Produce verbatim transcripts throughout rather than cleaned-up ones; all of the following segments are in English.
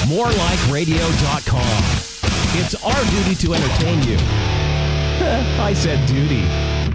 more like radio dot com. It's our duty to entertain you. I said duty.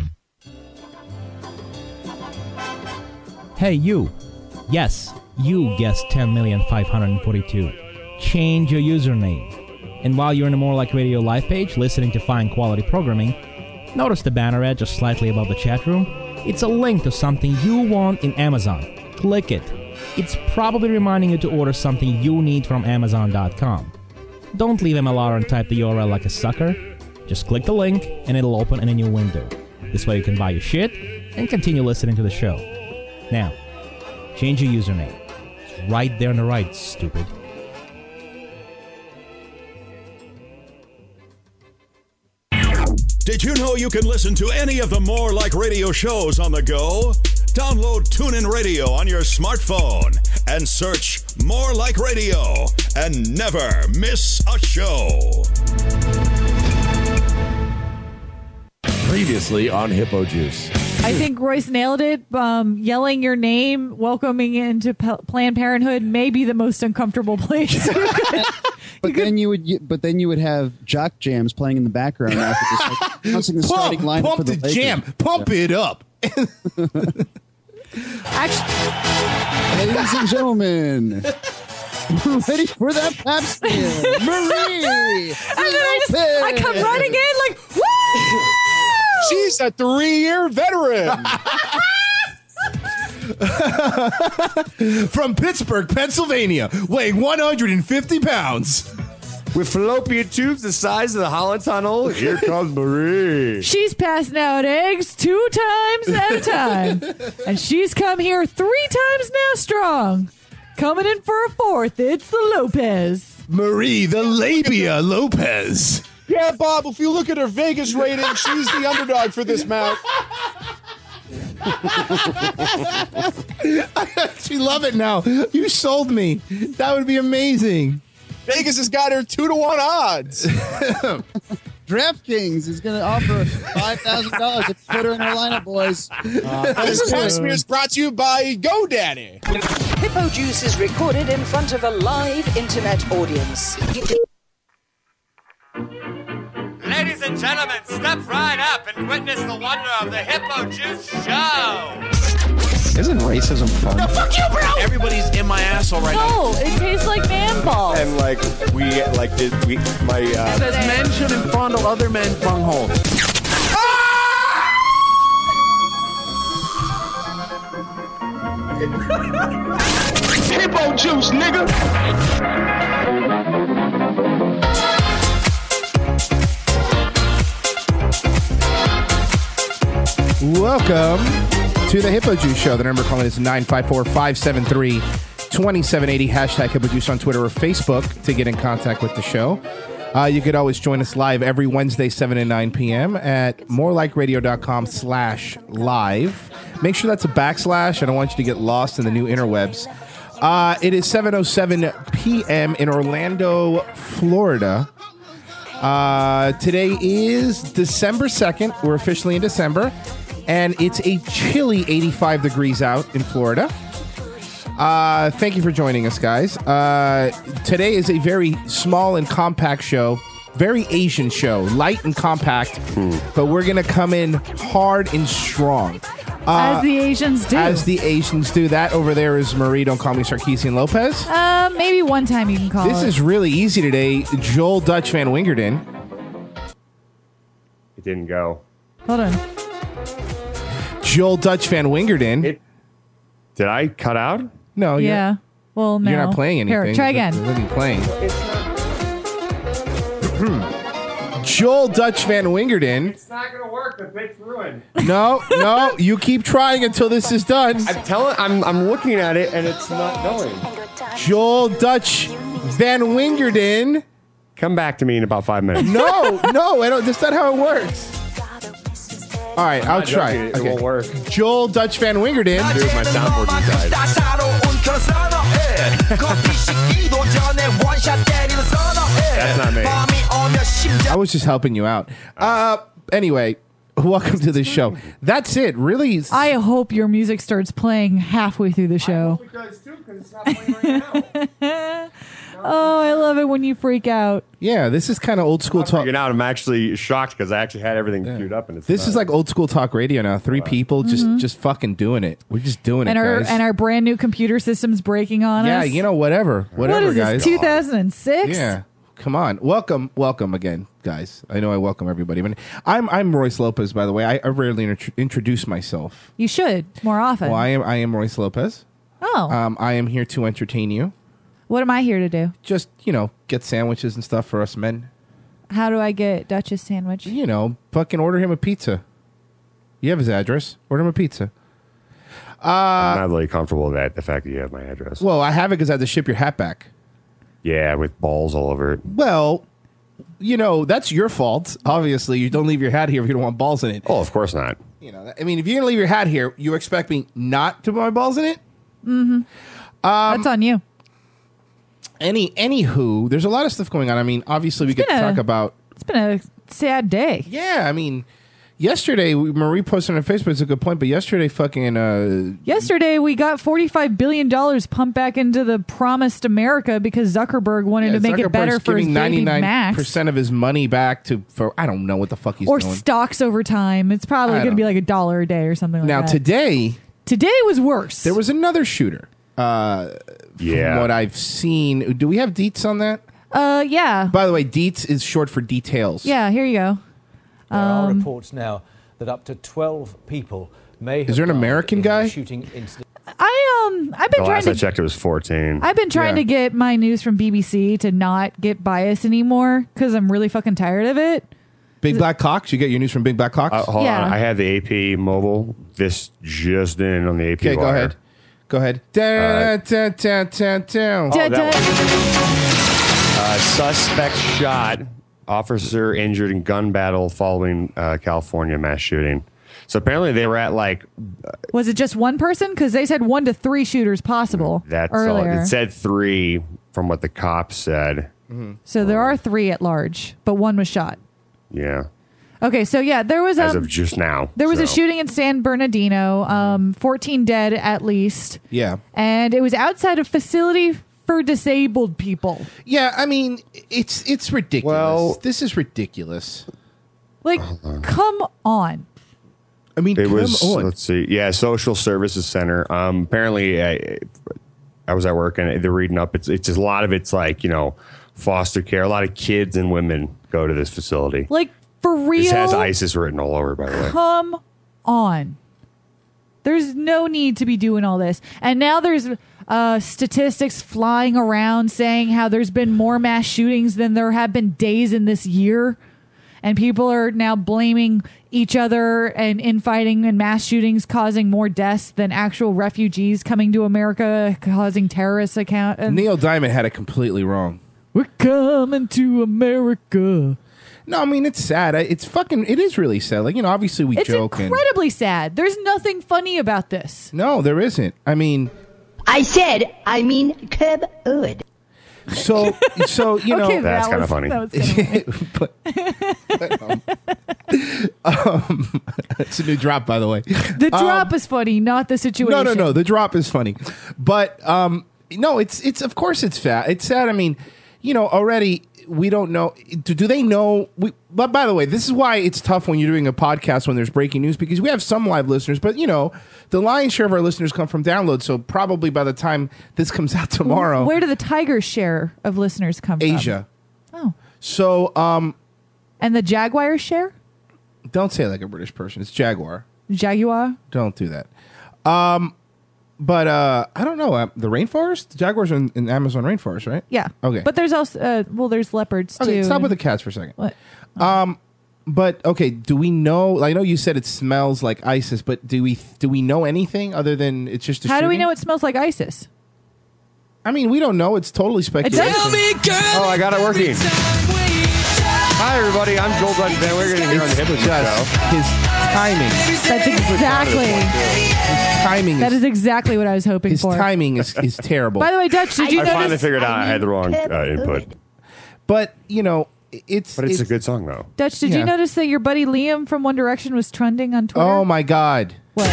Hey, you. Yes, you guessed ten million five hundred forty-two. Change your username. And while you're in the More Like Radio live page, listening to fine quality programming, notice the banner ad just slightly above the chat room? It's a link to something you want in Amazon. Click it. It's probably reminding you to order something you need from amazon dot com. Don't leave M L R and type the U R L like a sucker. Just click the link and it'll open in a new window. This way you can buy your shit and continue listening to the show. Now, change your username. It's right there on the right, stupid. Did you know you can listen to any of the More Like Radio shows on the go? Download TuneIn Radio on your smartphone and search More Like Radio and never miss a show. Previously on Hippo Juice. I think Royce nailed it. Um, yelling your name, welcoming into P- Planned Parenthood may be the most uncomfortable place. But then you would, you, but then you would have jock jams playing in the background after this, like, announcing the starting pump, lineup pump for the, the Lakers. jam, pump yeah. it up. Actually, ladies and gentlemen, ready for that pap smear, Marie. and then I just, I come running in like, woo! She's a three-year veteran. From Pittsburgh, Pennsylvania, weighing one hundred fifty pounds. With fallopian tubes the size of the Holland Tunnel, here comes Marie. She's passing out eggs two times at a time. And she's come here three times now strong. Coming in for a fourth, it's the Lopez. Marie, the labia Lopez. Yeah, Bob, if you look at her Vegas rating, she's the underdog for this match. I actually love it now. You sold me. That would be amazing. Vegas has got her two to one odds. DraftKings is going to offer five thousand dollars if you put her in her lineup, boys. Uh, This pap smear is brought to you by GoDaddy. Hippo Juice is recorded in front of a live internet audience. Ladies and gentlemen, step right up and witness the wonder of the Hippo Juice Show. Isn't racism fun? No, fuck you, bro! Everybody's in my asshole right now. No, it tastes like man balls. And like we like did we my uh It says men shouldn't fondle other men's bungholes. Hippo Juice, nigga. Welcome to the Hippo Juice Show. The number calling is nine five four, five seven three, two seven eight zero. Hashtag Hippo Juice on Twitter or Facebook to get in contact with the show. Uh, you could always join us live every Wednesday, seven and nine p.m. at morelikeradio.com slash live. Make sure that's a backslash. I don't want you to get lost in the new interwebs. Uh, it is seven oh seven p.m. in Orlando, Florida. Uh, today is December second. We're officially in December. And it's a chilly eighty-five degrees out in Florida. Uh, thank you for joining us, guys. Uh, today is a very small and compact show. Very Asian show. Light and compact. Mm. But we're going to come in hard and strong. Uh, as the Asians do. As the Asians do. That over there is Marie. Don't call me Sarkeesian Lopez. Uh, maybe one time you can call This it. is really easy today. Joel Dutch Van Wingerden. It didn't go. Hold on. Joel Dutch Van Wingerden. It, did I cut out? No. You're, Yeah. Well, no. You're not playing anything. Here, try again. What are you playing? Joel Dutch Van Wingerden. It's not gonna work. The bit's ruined. No, no. You keep trying until this is done. I'm telling. I'm I'm looking at it and it's not going. Joel Dutch Van Wingerden. Come back to me in about five minutes. No, no. I don't. That's not how it works. All right, I'm I'll not try. joking. It Okay. won't work. Joel Dutch Van Wingerden. Here's my soundboard inside. That's not me. I was just helping you out. Uh, anyway, welcome to the show. That's it. Really. I hope your music starts playing halfway through the show. It does too, because it's not playing right now. Oh, love it when you freak out. Yeah, this is kind of old school I'm talk. freaking out. I'm actually shocked because I actually had everything queued up. And it's This not. is like old school talk radio now. Three people just Mhm. just fucking doing it. We're just doing And it, our guys. and our brand new computer system's breaking on yeah, us. you know, whatever, whatever, what is guys. this? two thousand six. Yeah, come on, welcome, welcome again, guys. I know I welcome everybody, but I'm I'm Royce Lopez, by the way. I, I rarely intro- introduce myself. You should more often. Well, I am I am Royce Lopez. Oh, Um, I am here to entertain you. what am I here to do? Just you know, get sandwiches and stuff for us men. How do I get Dutch's sandwich? You know, fucking order him a pizza. You have his address. Order him a pizza. Uh, I'm not really comfortable with that. The fact that you have my address. Well, I have it because I had to ship your hat back. Yeah, with balls all over it. Well, you know, that's your fault. Obviously, you don't leave your hat here if you don't want balls in it. Oh, of course not. You know, I mean, if you're gonna leave your hat here, you expect me not to put my balls in it? Mm-hmm. Um, That's on you. Any, anywho, there's a lot of stuff going on. I mean, obviously, we could been a- talk about. It's been a sad day. Yeah, I mean, yesterday we- Marie posted on Facebook. It's a good point, but yesterday, fucking. Uh, Yesterday, we got forty-five billion dollars pumped back into the promised America because Zuckerberg wanted to make it better Zuckerberg's for his giving baby ninety-nine Max. percent of his money back to for I don't know what the fuck he's Or doing. stocks over time. It's probably I going to don't- be like a dollar a day or something like Now that. today, Today was worse. there was another shooter. Uh, Yeah. From what I've seen, do we have deets on that? Uh, yeah. By the way, deets is short for details. Yeah, here you go. There are Um, reports now that up to twelve people may have Is there an died American in the guy? shooting incident. I um I've been The trying last I to checked, it was fourteen. I've been trying Yeah. to get my news from B B C to not get biased anymore because I'm really fucking tired of it. Big Black Cocks. You get your news from Big Black Cocks. Uh, hold Yeah. on. I have the A P mobile. This just in on the A P Okay, go wire. ahead. Go ahead. Da, da, da, da, da. Oh, that one. Uh, suspect shot. Officer injured in gun battle following uh, California mass shooting. So apparently they were at like Was it just one person? Because they said one to three shooters possible that's all. earlier. It said three from what the cops said. So there are three at large, but one was shot. Yeah, Okay, so yeah, there was as um, of just now. there was a So, shooting in San Bernardino, um, fourteen dead at least, Yeah. and it was outside a facility for disabled people. Yeah, I mean, it's it's ridiculous. Well- this is ridiculous. Like, come on. I mean, It come was. on. Let's see. Yeah, social services center. Um, apparently, I, I was at work and they're reading up. It's it's just a lot of it's like you know foster care. A lot of kids and women go to this facility. Like, for real. This has ISIS written all over, by the way. Come on. There's no need to be doing all this. And now there's uh, statistics flying around saying how there's been more mass shootings than there have been days in this year. And people are now blaming each other and infighting and mass shootings causing more deaths than actual refugees coming to America causing terrorist account. And Neil Diamond had it completely wrong. we're coming to America. No, I mean it's sad. I- It's fucking. It is really sad. Like you know, obviously we It's joke. and incredibly sad. There's nothing funny about this. No, there isn't. I mean, I said, I mean, Cub Hood. so so you know. Okay, That's that kinda was- funny. that was kinda funny. um, it's a new drop, by the way. The drop is funny, not the situation. No, no, no. The drop is funny, but um, no, it's it's of course it's fat. It's sad. I mean, you know, already we don't know. Do, do they know? We, but by the way, this is why it's tough when you're doing a podcast when there's breaking news because we have some live listeners, but you know, the lion's share of our listeners come from download. So probably by the time this comes out tomorrow, Where do the Tiger's share of listeners come Asia. from? Oh. So um, And the Jaguar share? don't say it like a British person. It's Jaguar. Jaguar? Don't do that. Um, but uh, I don't know. Uh, the rainforest? The jaguars are in, in Amazon rainforest, right? Yeah. Okay. But there's also, uh, well, there's leopards Okay, too. stop with the and- cats for a second. What? Um, but okay, do we know? I know you said it smells like ISIS, but do we do we know anything other than it's just a How do we shooting? know it smells like ISIS? I mean, we don't know. It's totally speculation. Oh, I got it working. Hi, everybody. I'm Joel Dutch Van Wiggert here on the Hippo Show. His timing. That's exactly. His timing. That is, is exactly what I was hoping his for. timing is, is terrible. By the way, Dutch, did you I notice? finally figured out I had the wrong uh, input. But you know, it's But it's, a good song, though. Dutch, did Yeah. you notice that your buddy Liam from One Direction was trending on Twitter? Oh my God. What?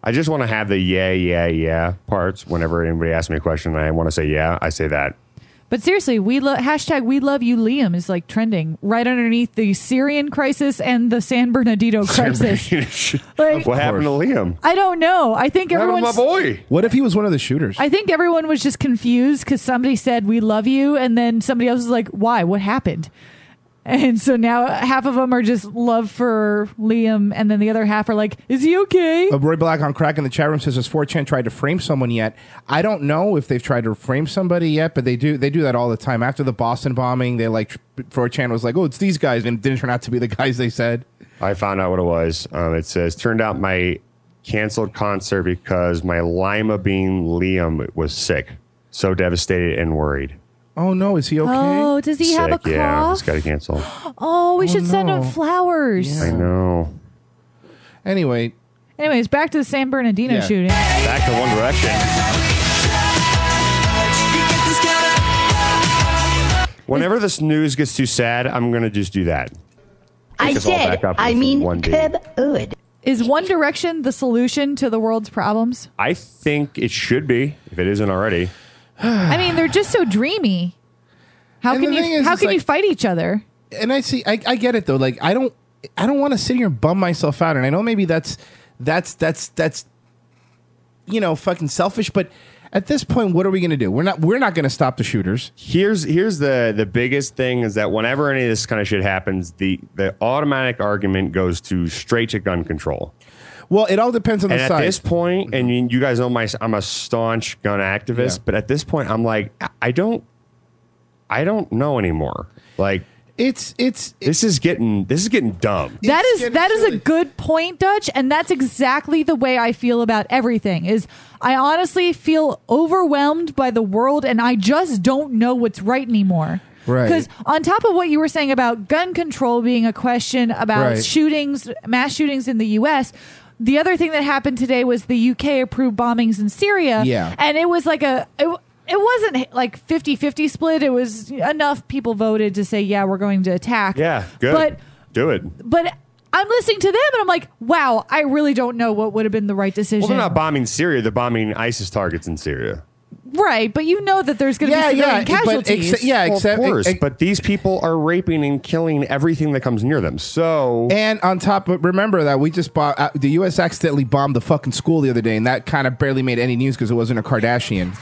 I just want to have the yeah, yeah, yeah parts. Whenever anybody asks me a question and I want to say yeah, I say that. But seriously, we lo- hashtag we love you Liam is like trending right underneath the Syrian crisis and the San Bernardino crisis. Like, what happened to Liam? I don't know. I think What happened to everyone's my boy? What if he was one of the shooters? I think everyone was just confused because somebody said we love you, and then somebody else was like, "Why? What happened?" And so now half of them are just love for Liam, and then the other half are like, "Is he okay?" Uh, Roy Black on Crack in the chat room says, "Has four chan tried to frame someone yet?" I don't know if they've tried to frame somebody yet, but they do. They do that all the time. After the Boston bombing, they like four chan was like, "Oh, it's these guys," and it didn't turn out to be the guys they said. I found out what it was. Um, it says, turned out my canceled concert because my Lima Bean Liam was sick, so devastated and worried. Oh no, is he okay? Oh, does he Sick, have a cough? yeah, it's got to cancel. Oh, we Oh, should send him no. flowers. I know. Anyway, Anyways, back to the San Bernardino Yeah. shooting. Back to One Direction. Whenever this news gets too sad, I'm going to just do that. I Take us all said, back up I with mean, one beat. Cub Hood. Is One Direction the solution to the world's problems? I think it should be, if it isn't already. I mean, they're just so dreamy. How And can the you thing is, how it's can you like- fight each other? and I see, I, I get it though. Like, I don't, I don't want to sit here and bum myself out. And I know maybe that's, that's, that's, that's, you know, fucking selfish. But at this point, what are we going to do? We're not, we're not going to stop the shooters. Here's here's the the biggest thing is that whenever any of this kind of shit happens, the the automatic argument goes to straight to gun control. Well, it all depends on And the at side. this point, and you, you guys know my I'm a staunch gun activist, Yeah. but at this point, I'm like, I don't, I don't know anymore. Like it's it's this is getting this is getting dumb. That is that is a good point, Dutch, and that's exactly the way I feel about everything. Is I honestly feel overwhelmed by the world, and I just don't know what's right anymore. Right. Because on top of what you were saying about gun control being a question about Right. shootings, mass shootings in the U S, the other thing that happened today was the U K approved bombings in Syria. Yeah. And it was like a... It, it wasn't like fifty-fifty split. It was enough people voted to say, yeah, we're going to attack. Yeah, good. But Do it. but I'm listening to them and I'm like, wow, I really don't know what would have been the right decision. Well, they're not bombing Syria; they're bombing ISIS targets in Syria. Right, but you know that there's going to Yeah, be civilian yeah, but casualties. except- yeah, Well, except- of course. ex- but these people are raping and killing everything that comes near them. So And on top of, remember that we just bought, uh, the U S accidentally bombed the fucking school the other day, and that kind of barely made any news because it wasn't a Kardashian.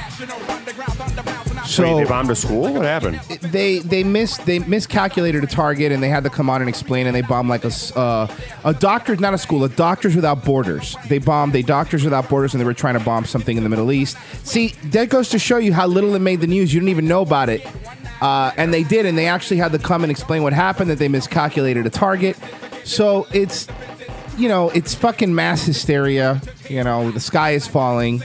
So wait, they bombed a school? What happened? they they missed they miscalculated a target, and they had to come on and explain, and they bombed like a s- uh, a doctor's not a school, a Doctors Without Borders. They bombed a Doctors Without Borders, and they were trying to bomb something in the Middle East. See, that goes to show you how little it made the news. You didn't even know about it, uh, and they did, and they actually had to come and explain what happened, that they miscalculated a target. So it's, you know, it's fucking mass hysteria. You know, the sky is falling.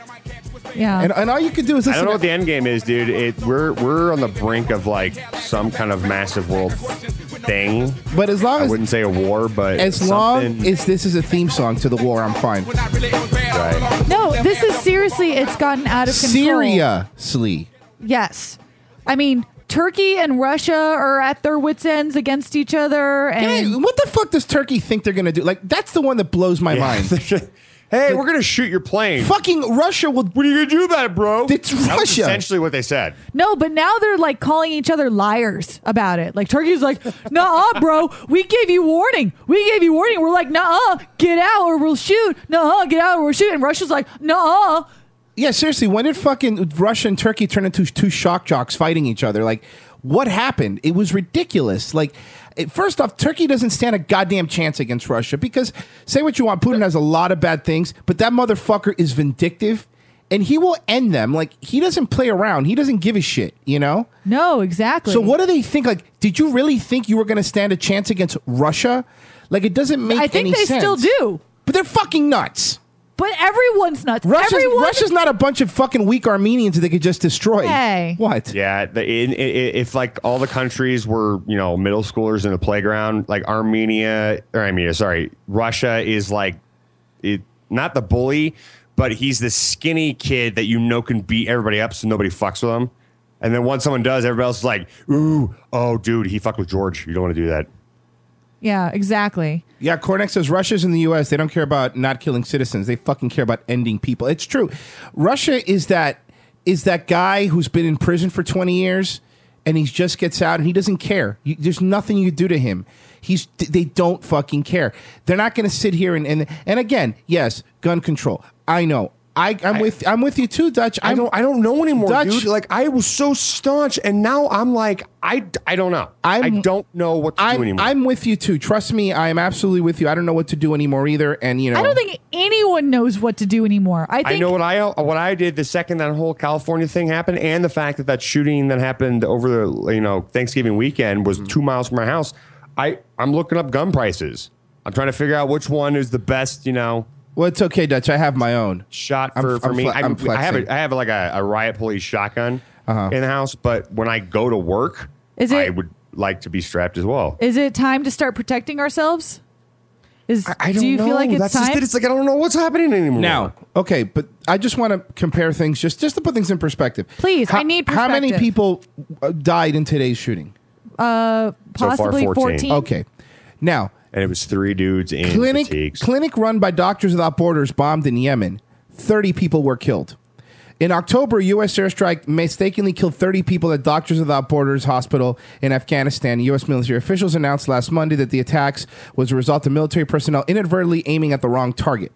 Yeah. And, and all you can do is I listen don't know to- what the end game is, dude. It, we're we're on the brink of like some kind of massive world thing. But as long I as wouldn't say a war, but as long something- as this is a theme song to the war, I'm fine. right. No, this is seriously, it's gotten out of control. Seriously. Yes. I mean, Turkey and Russia are at their wits' ends against each other. And Hey, what the fuck does Turkey think they're gonna do? Like, that's the one that blows my Yeah. mind. Hey, we're gonna shoot your plane. Fucking Russia will. What are you gonna do about it, bro? It's That was Russia. essentially what they said. no, but now they're like calling each other liars about it. Like Turkey's like, nah, bro, we gave you warning. We gave you warning. We're like, nah, get out or we'll shoot. Nah, get out or we'll shoot. And Russia's like, nah. Yeah, seriously. When did fucking Russia and Turkey turn into two shock jocks fighting each other? Like, what happened? It was ridiculous. Like, it, first off, Turkey doesn't stand a goddamn chance against Russia because, say what you want, Putin has a lot of bad things, but that motherfucker is vindictive, and he will end them. Like, he doesn't play around. He doesn't give a shit, you know? No, exactly. So what do they think? Like, did you really think you were going to stand a chance against Russia? Like, it doesn't make I think any they sense. still do. But they're fucking nuts. But everyone's nuts. Russia's, Everyone, Russia's not a bunch of fucking weak Armenians that they could just destroy. Hey. What? Yeah, the, in, in, if like all the countries were, you know, middle schoolers in the playground, like Armenia or Armenia, sorry, Russia is like it, not the bully, but he's the skinny kid that you know can beat everybody up, so nobody fucks with him. And then once someone does, everybody else is like, "Ooh, oh, dude, he fucked with George. You don't want to do that." Yeah, exactly. Yeah, Cornex says Russia's in the U S. They don't care about not killing citizens. They fucking care about ending people. It's true. Russia is that is that guy who's been in prison for twenty years and he just gets out and he doesn't care. You, there's nothing you do to him. He's they don't fucking care. They're not going to sit here and, and and again, yes, gun control. I know. I, I'm I, with I'm with you too, Dutch. I'm, I don't I don't know anymore, Dutch, dude. Like I was so staunch, and now I'm like I, I don't know. I'm, I don't know what to I'm, do anymore. I'm with you too. Trust me, I am absolutely with you. I don't know what to do anymore either. And you know, I don't think anyone knows what to do anymore. I think I know what I what I did the second that whole California thing happened, and the fact that that shooting that happened over the you know Thanksgiving weekend was two miles from my house. I I'm looking up gun prices. I'm trying to figure out which one is the best. You know. Well, it's okay, Dutch. I have my own shot for, I'm, for I'm me. fle- I'm, I'm I have a, I have like a, a riot police shotgun uh-huh. in the house, but when I go to work, Is it- I would like to be strapped as well. Is it time to start protecting ourselves? Is I, I don't do you know. feel like it's That's time? just it. It's like I don't know what's happening anymore. Now, okay, but I just want to compare things just just to put things in perspective. Please, I need How many perspective. people uh, died in today's shooting? uh, So far, possibly fourteen. fourteen. Okay, now. And it was three dudes in Clinic, fatigues. clinic run by Doctors Without Borders bombed in Yemen. thirty people were killed. In October, a U S airstrike mistakenly killed thirty people at Doctors Without Borders hospital in Afghanistan. U S military officials announced last Monday that the attacks was a result of military personnel inadvertently aiming at the wrong target.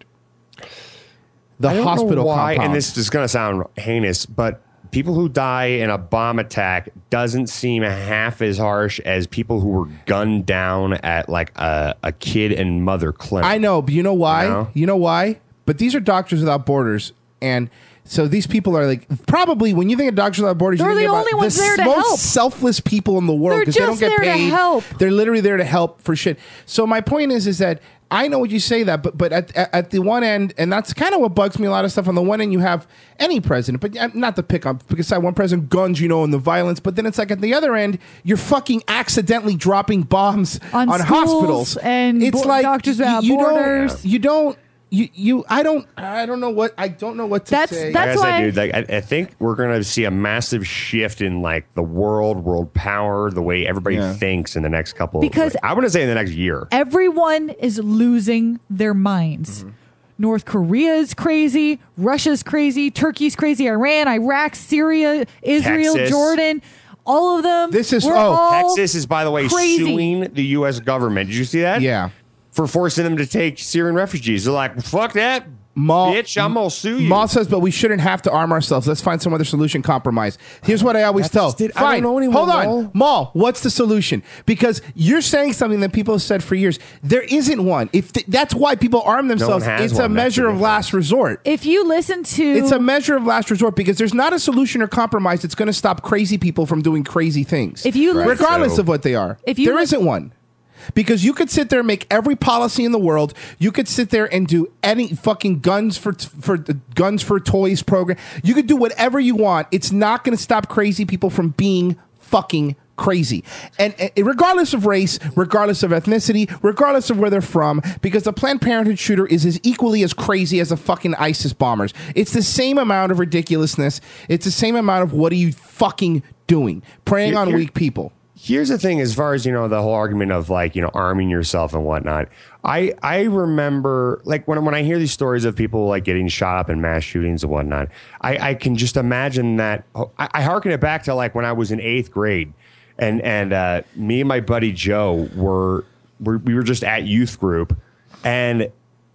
The I don't hospital know why, compound. and this is going to sound heinous, but people who die in a bomb attack doesn't seem half as harsh as people who were gunned down at like a, a kid and mother clinic. I know, but you know why? You know? You know why? But these are Doctors Without Borders, and so these people are like probably when you think of Doctors Without Borders, They're you think the about only ones the there to most help. selfless people in the world They're because they don't just get there to paid. help. They're literally there to help for shit. So my point is, is that I know what you say that, but but at, at, at the one end, and that's kind of what bugs me a lot of stuff. On the one end, you have any president, but uh, not to pick on because I one president guns, you know, and the violence. But then it's like at the other end, you're fucking accidentally dropping bombs On on, schools hospitals and it's bo- like Doctors Without you, you Borders. Don't, you don't. You, you I don't I don't know what I don't know what to That's- say. that's like I why- said, dude, like I, I think we're gonna see a massive shift in like the world, world power, the way everybody Yeah. thinks in the next couple. Because- like, I want to say in the next year. Everyone is losing their minds. Mm-hmm. North Korea is crazy. Russia's crazy. Turkey's crazy. Iran, Iraq, Syria, Israel, Texas. Jordan. All of them. This is- we're oh, all Texas is, by the way, crazy. suing the U S government. Did you see that? Yeah. For forcing them to take Syrian refugees. They're like, fuck that, Maul, bitch. I'm gonna sue you. Maul says, but we shouldn't have to arm ourselves. Let's find some other solution. Compromise. Here's what I always That's tell. just it. I Fine. don't know anyone, Hold on, Maul. Maul. What's the solution? Because you're saying something that people have said for years. There isn't one. If th- that's why people arm themselves, has it's a one. That's measure the of difference. last resort. If you listen to. It's a measure of last resort because there's not a solution or compromise that's going to stop crazy people from doing crazy things. If you listen- regardless So- of what they are, If you there li- isn't one. Because you could sit there and make every policy in the world. You could sit there and do any fucking guns for for guns for toys program. You could do whatever you want. It's not going to stop crazy people from being fucking crazy. And, and regardless of race, regardless of ethnicity, regardless of where they're from, because the Planned Parenthood shooter is as equally as crazy as the fucking ISIS bombers. It's the same amount of ridiculousness. It's the same amount of what are you fucking doing? Preying Here- on here- weak people. Here's the thing, as far as, you know, the whole argument of like, you know, arming yourself and whatnot. I I remember like when when I hear these stories of people like getting shot up in mass shootings and whatnot, I, I can just imagine that. I, I hearken it back to like when I was in eighth grade, and and uh, me and my buddy Joe were, were we were just at youth group, and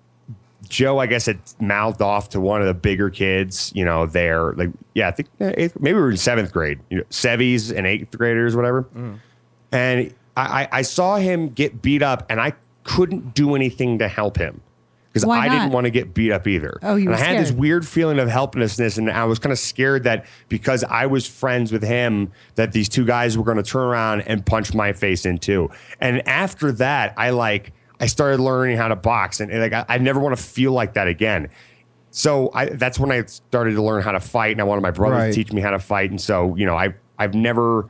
Joe, I guess, had mouthed off to one of the bigger kids, you know, there, like, yeah, I think uh, eighth, maybe we were in seventh grade, you know, sevies and eighth graders, whatever. Mm. And I, I, I saw him get beat up, and I couldn't do anything to help him because Why I not? didn't want to get beat up either. Oh, you and were I had this scared. weird feeling of helplessness, and I was kind of scared that because I was friends with him, that these two guys were going to turn around and punch my face in too. And after that, I like. I started learning how to box, and, and like I, I never want to feel like that again. So I, that's when I started to learn how to fight, and I wanted my brother Right. to teach me how to fight. And so, you know, I've I've never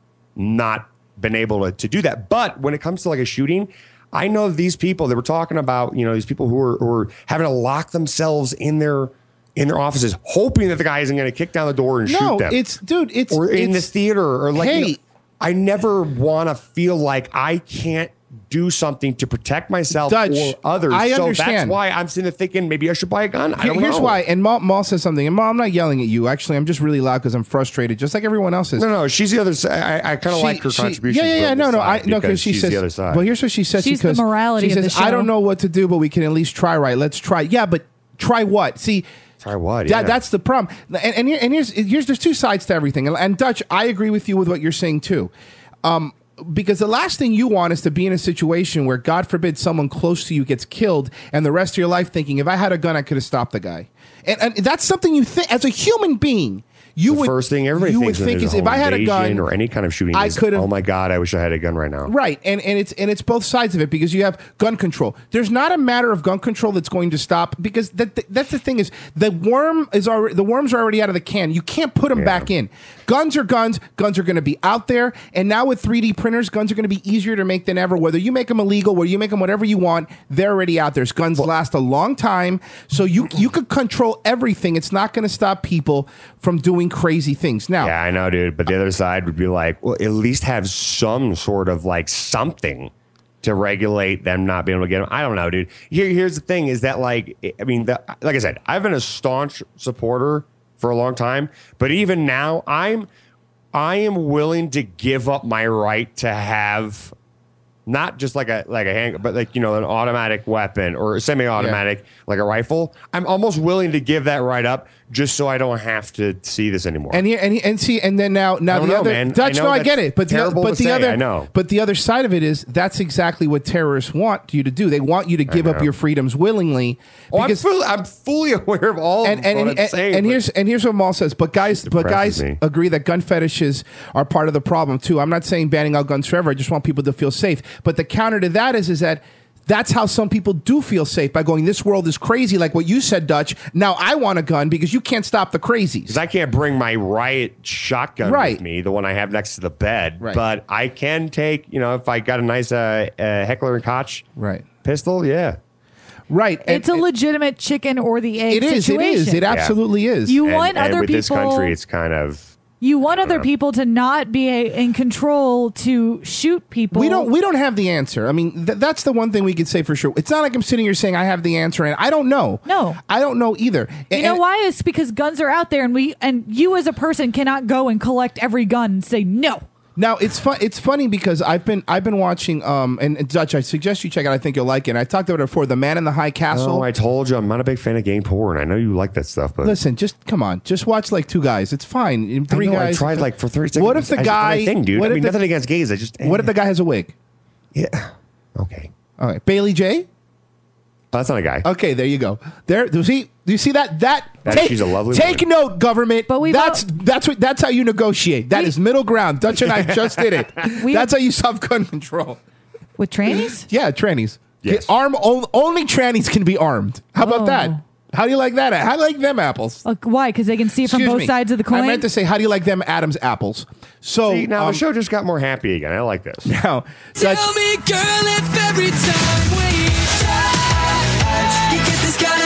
not been able to, to do that. But when it comes to like a shooting, I know these people that we're talking about, you know, these people who are, who are having to lock themselves in their in their offices, hoping that the guy isn't going to kick down the door and No, shoot them. it's dude. It's or in it's, this theater, or like, you Hey. know, I never want to feel like I can't do something to protect myself Dutch, or others. I so understand. that's why I'm sitting there thinking maybe I should buy a gun. I Here- don't Here's know. why. And Maul, Maul says something. And Maul, I'm not yelling at you. Actually, I'm just really loud because I'm frustrated, just like everyone else is. No, no, she's the other side. I, I kind of She- like her she- contribution. Yeah, yeah, yeah. No, no, I no because she she's says the other side. Well, here's what she says. She's because the morality she of says, the I show. don't know what to do, but we can at least try. Right? Let's try. Yeah, but try what? See. Try what? That, Yeah. That's the problem. And and, here, and here's here's there's two sides to everything. And, and Dutch, I agree with you with what you're saying too. Um, because the last thing you want is to be in a situation where, God forbid, someone close to you gets killed, and the rest of your life thinking, if I had a gun, I could have stopped the guy. And, and that's something you think as a human being. You the would first thing everybody you thinks would when think there's is a if I had a home gun invasion or any kind of shooting, I is, could've- oh my God, I wish I had a gun right now. Right, and and it's and it's both sides of it because you have gun control. There's not a matter of gun control that's going to stop because that that's the thing is the worm is already the worms are already out of the can. You can't put them Yeah. back in. Guns are guns. Guns are going to be out there, and now with three D printers, guns are going to be easier to make than ever. Whether you make them illegal, whether you make them whatever you want, they're already out there. Guns last a long time, so you you could control everything. It's not going to stop people from doing crazy things. Now, Yeah, I know, dude. But the other side would be like, well, at least have some sort of like something to regulate them not being able to get them. I don't know, dude. Here, here's the thing: is that like, I mean, the, like I said, I've been a staunch supporter for a long time, but even now, I'm, I am willing to give up my right to have. Not just like a like a hand, but like you know an automatic weapon or a semi-automatic like a rifle. I'm almost willing to give that right up just so I don't have to see this anymore. And here and he, and see and then now now I don't the know, other man. Dutch. I know No, I that's get it, but the terrible but to the say, other I know. but the other side of it is that's exactly what terrorists want you to do. They want you to give up know. your freedoms willingly. oh, I'm, fully, I'm fully aware of all and of and, what and, I'm and, saying. and but- here's and here's what Maul says. But guys, but guys depresses me. agree that gun fetishes are part of the problem too. I'm not saying banning all guns forever. I just want people to feel safe. But the counter to that is is that. That's how some people do feel safe by going, this world is crazy, like what you said, Dutch. Now I want a gun because you can't stop the crazies. Because I can't bring my riot shotgun Right. with me, the one I have next to the bed. Right. But I can take, you know, if I got a nice uh, uh, Heckler and Koch Right. pistol, yeah. Right. And- It's a legitimate chicken or the egg It is. It situation. is. It absolutely is. You And, want and other with people. this country, it's kind of. You want other people to not be a, in control to shoot people. We don't. We don't have the answer. I mean, th- that's the one thing we could say for sure. It's not like I'm sitting here saying I have the answer, and I don't know. No. I don't know either. You And- know and- why? It's because guns are out there, and we and you as a person cannot go and collect every gun and say no. Now it's fun. It's funny because I've been I've been watching. Um, and, and Dutch, I suggest you check it out. I think you'll like it. And I talked about it before. The Man in the High Castle. Oh, I told you, I'm not a big fan of gay porn. I know you like that stuff, but. Listen, just come on. Just watch like two guys. It's fine. Three I know, guys. I tried like for thirty seconds. What if the I- guy? my thing, dude. What I if mean, the- nothing against gays. I just. What if the guy has a wig? Yeah. Okay. All right, Bailey J. Oh, that's not a guy. Okay, there you go. There, do you see? Do you see that? That, That- take, she's a lovely Take woman. note, government. But we that's that's what that's how you negotiate. That is middle ground. Dutch and I just did it. We- that's how you solve gun control. With trannies? Yeah, trannies. Yes. Arm o- only trannies can be armed. How about Oh. that? How do you like that? How do you like them apples? Like, why? Because they can see it from Excuse both me. sides of the coin. I meant to say, how do you like them Adam's apples? So See, now um, the show just got more happy again. I like this. now, Dutch, Tell me, girl, if every time we touch, you get this kind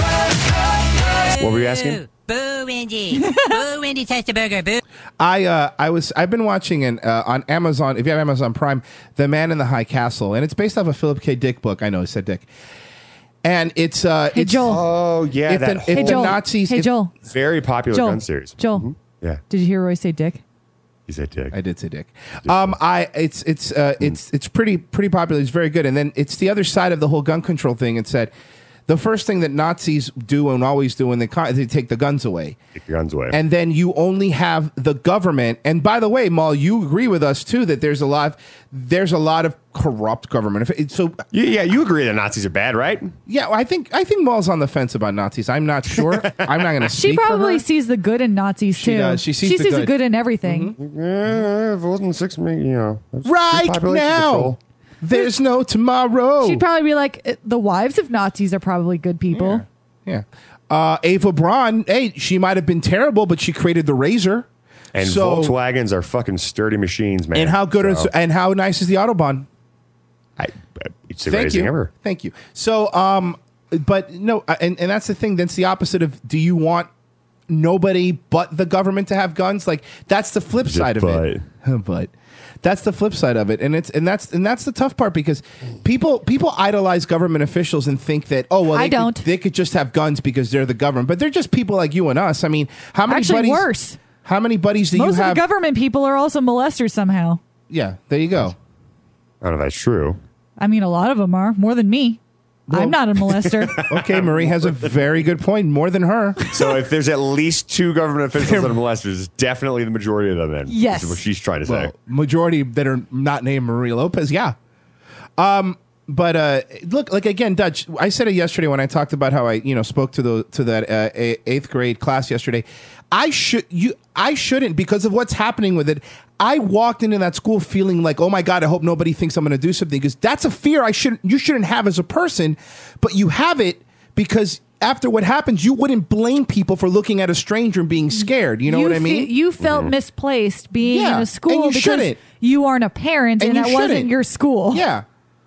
of. What were you asking? Boo, Wendy. Boo, Wendy, taste a burger. Boo. I uh, I was I've been watching an, uh, on Amazon. If you have Amazon Prime, The Man in the High Castle, and it's based off a Philip K. Dick book. I know I said Dick, and it's uh, Hey, it's Joel. Oh, yeah. if that the, if Hey, the Joel. Nazis. Hey, if- Joel. Very popular Joel. gun series. Joel. Mhm. Yeah. Did you hear Roy say dick? He said dick. I did say Dick. Um, I it's it's uh, it's it's pretty pretty popular. It's very good. And then it's the other side of the whole gun control thing. It said the first thing that Nazis do and always do when they con- they take the guns away. Take your guns away. And then you only have the government. And by the way, Maul, you agree with us too that there's a lot, there's a lot of corrupt government. If it- So You- yeah, you agree that Nazis are bad, right? yeah, I think I think Maul's on the fence about Nazis. I'm not sure. I'm not going to She speak for probably her. sees the good in Nazis She too. does. She sees she the sees the good. good in everything. Yeah, if it wasn't six million, you know. that's Right population now, control. there's no tomorrow. She'd probably be like, "Uh, the wives of Nazis are probably good people. Yeah. Uh, Ava Braun, hey, she might have been terrible, but she created the Razor. And So- Volkswagens are fucking sturdy machines, man. And how good is So, and how nice is the Autobahn? I, it's the Thank greatest you. thing ever. Thank you. So, um, but no, uh, and, and that's the thing. That's the opposite of do you want nobody but the government to have guns? Like, that's the flip Just side of it. But That's the flip side of it, and it's and that's and that's the tough part because people people idolize government officials and think that oh well they I don't. Could, they could just have guns because they're the government, but they're just people like you and us. I mean, how many Actually, buddies? worse. How many buddies do Most you have? of the government people are also molesters somehow. Yeah, there you go. I don't know if that's true. I mean, a lot of them are more than me. I'm not a molester. Okay, Marie has a very good point. More than her. So if there's at least two government officials that are molesters, definitely the majority of them then. Yes. Is what she's trying to say. Well, majority that are not named Marie Lopez, yeah. Um, but uh, look, like again, Dutch. I said it yesterday when I talked about how I, you know, spoke to the to that uh, eighth grade class yesterday. I should you. I shouldn't because of what's happening with it. I walked into that school feeling like, oh my God, I hope nobody thinks I'm going to do something because that's a fear I shouldn't. You shouldn't have as a person, but you have it because after what happens, you wouldn't blame people for looking at a stranger and being scared. You know you what I mean? fe- you felt misplaced being Yeah, in a school and you because shouldn't. you aren't a parent and, And you that wasn't shouldn't. your school. Yeah.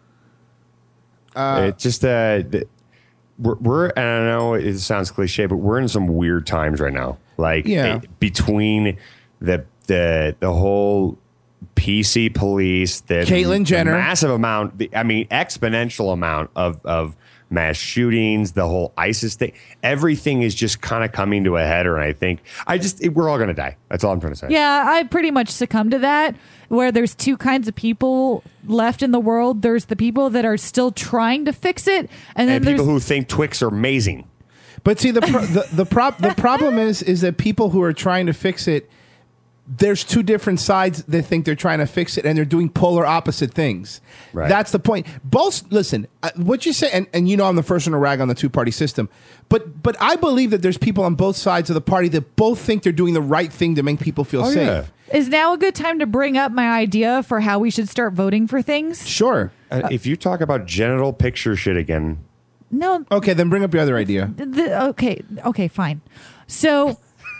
It's just uh, th- we're, we're, and I know it sounds cliche, but we're in some weird times right now. Like Yeah. it- between the the the whole P C police, the Caitlyn the Jenner. massive amount, the, I mean, exponential amount of of mass shootings, the whole ISIS thing, everything is just kind of coming to a head. And I think I just it, we're all gonna die. That's all I'm trying to say. Yeah, I pretty much succumb to that. Where there's two kinds of people left in the world. There's the people that are still trying to fix it, and then And there's people who think Twix are amazing. But see, the pro- the the, prop- the problem is is that people who are trying to fix it, there's two different sides that think they're trying to fix it, and they're doing polar opposite things. Right. That's the point. Both listen, uh, what you say, and, and you know I'm the first one to rag on the two party system, but but I believe that there's people on both sides of the party that both think they're doing the right thing to make people feel Oh, safe. yeah. is now a good time to bring up my idea for how we should start voting for things. Sure. Uh, if you talk about genital picture shit again, No, Okay, then bring up your other idea. the, okay, okay, fine. So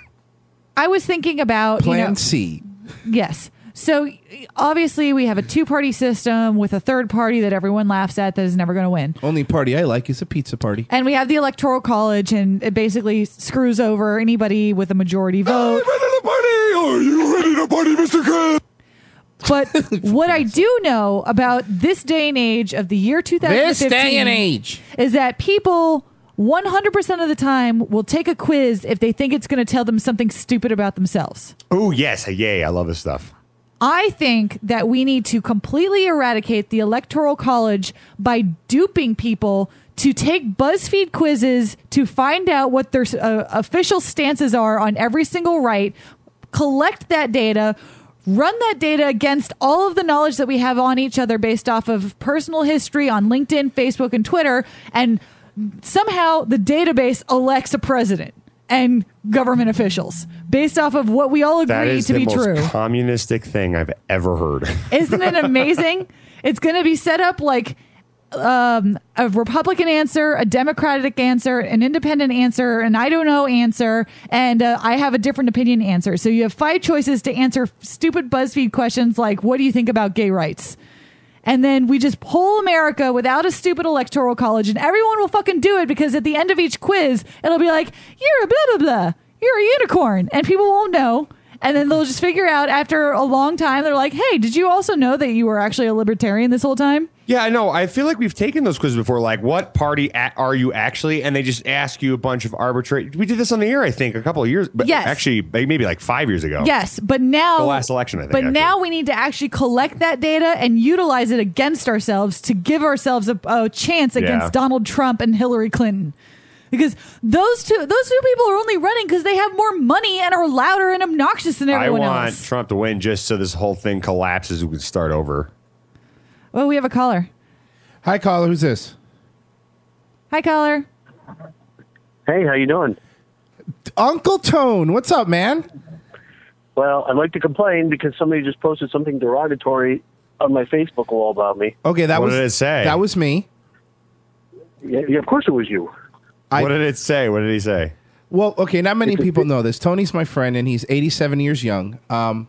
I was thinking about Plan you know, C. Yes. So obviously we have a two-party system with a third party that everyone laughs at that is never going to win. Only party I like is a pizza party. And we have the Electoral College, and it basically screws over anybody with a majority vote. Are you ready to party, Mister Krabs? But what I do know about this day and age of the year two thousand fifteen This day and age. is that people one hundred percent of the time will take a quiz if they think it's going to tell them something stupid about themselves. oh yes, yay! I love this stuff. I think that we need to completely eradicate the Electoral College by duping people to take BuzzFeed quizzes to find out what their uh, official stances are on every single right, collect that data, run that data against all of the knowledge that we have on each other based off of personal history on LinkedIn, Facebook, and Twitter, and somehow the database elects a president and government officials based off of what we all That agree is to the be most true. communistic thing I've ever heard. Isn't it amazing? It's going to be set up like um, a Republican answer, a Democratic answer, an independent answer, an I don't know answer, and uh, I have a different opinion answer. So you have five choices to answer stupid BuzzFeed questions like, what do you think about gay rights? And then we just poll America without a stupid electoral college, and everyone will fucking do it because at the end of each quiz, it'll be like, you're a blah, blah, blah. You're a unicorn. And people won't know. And then they'll just figure out after a long time, they're like, hey, did you also know that you were actually a libertarian this whole time? Yeah, I know. I feel like we've taken those quizzes before. Like, what party a- are you actually? And they just ask you a bunch of arbitrary. We did this on the air, I think, a couple of years. But Yes. actually, maybe like five years ago. Yes, but now The last election, I think, But actually. now we need to actually collect that data and utilize it against ourselves to give ourselves a, a chance against Yeah. Donald Trump and Hillary Clinton. Because those two those two people are only running because they have more money and are louder and obnoxious than I everyone want else. Trump to win just so this whole thing collapses. We can start over. Well, we have a caller. Hi, caller. Who's this? Hi, caller. Hey, how you doing? Uncle Tone. What's up, man? Well, I'd like to complain because somebody just posted something derogatory on my Facebook wall about me. Okay, that What was did it say? That was me. Yeah, yeah, of course it was you. I- what did it say? What did he say? Well, okay, not many people know this. Tony's my friend, and he's eighty-seven years young. Um,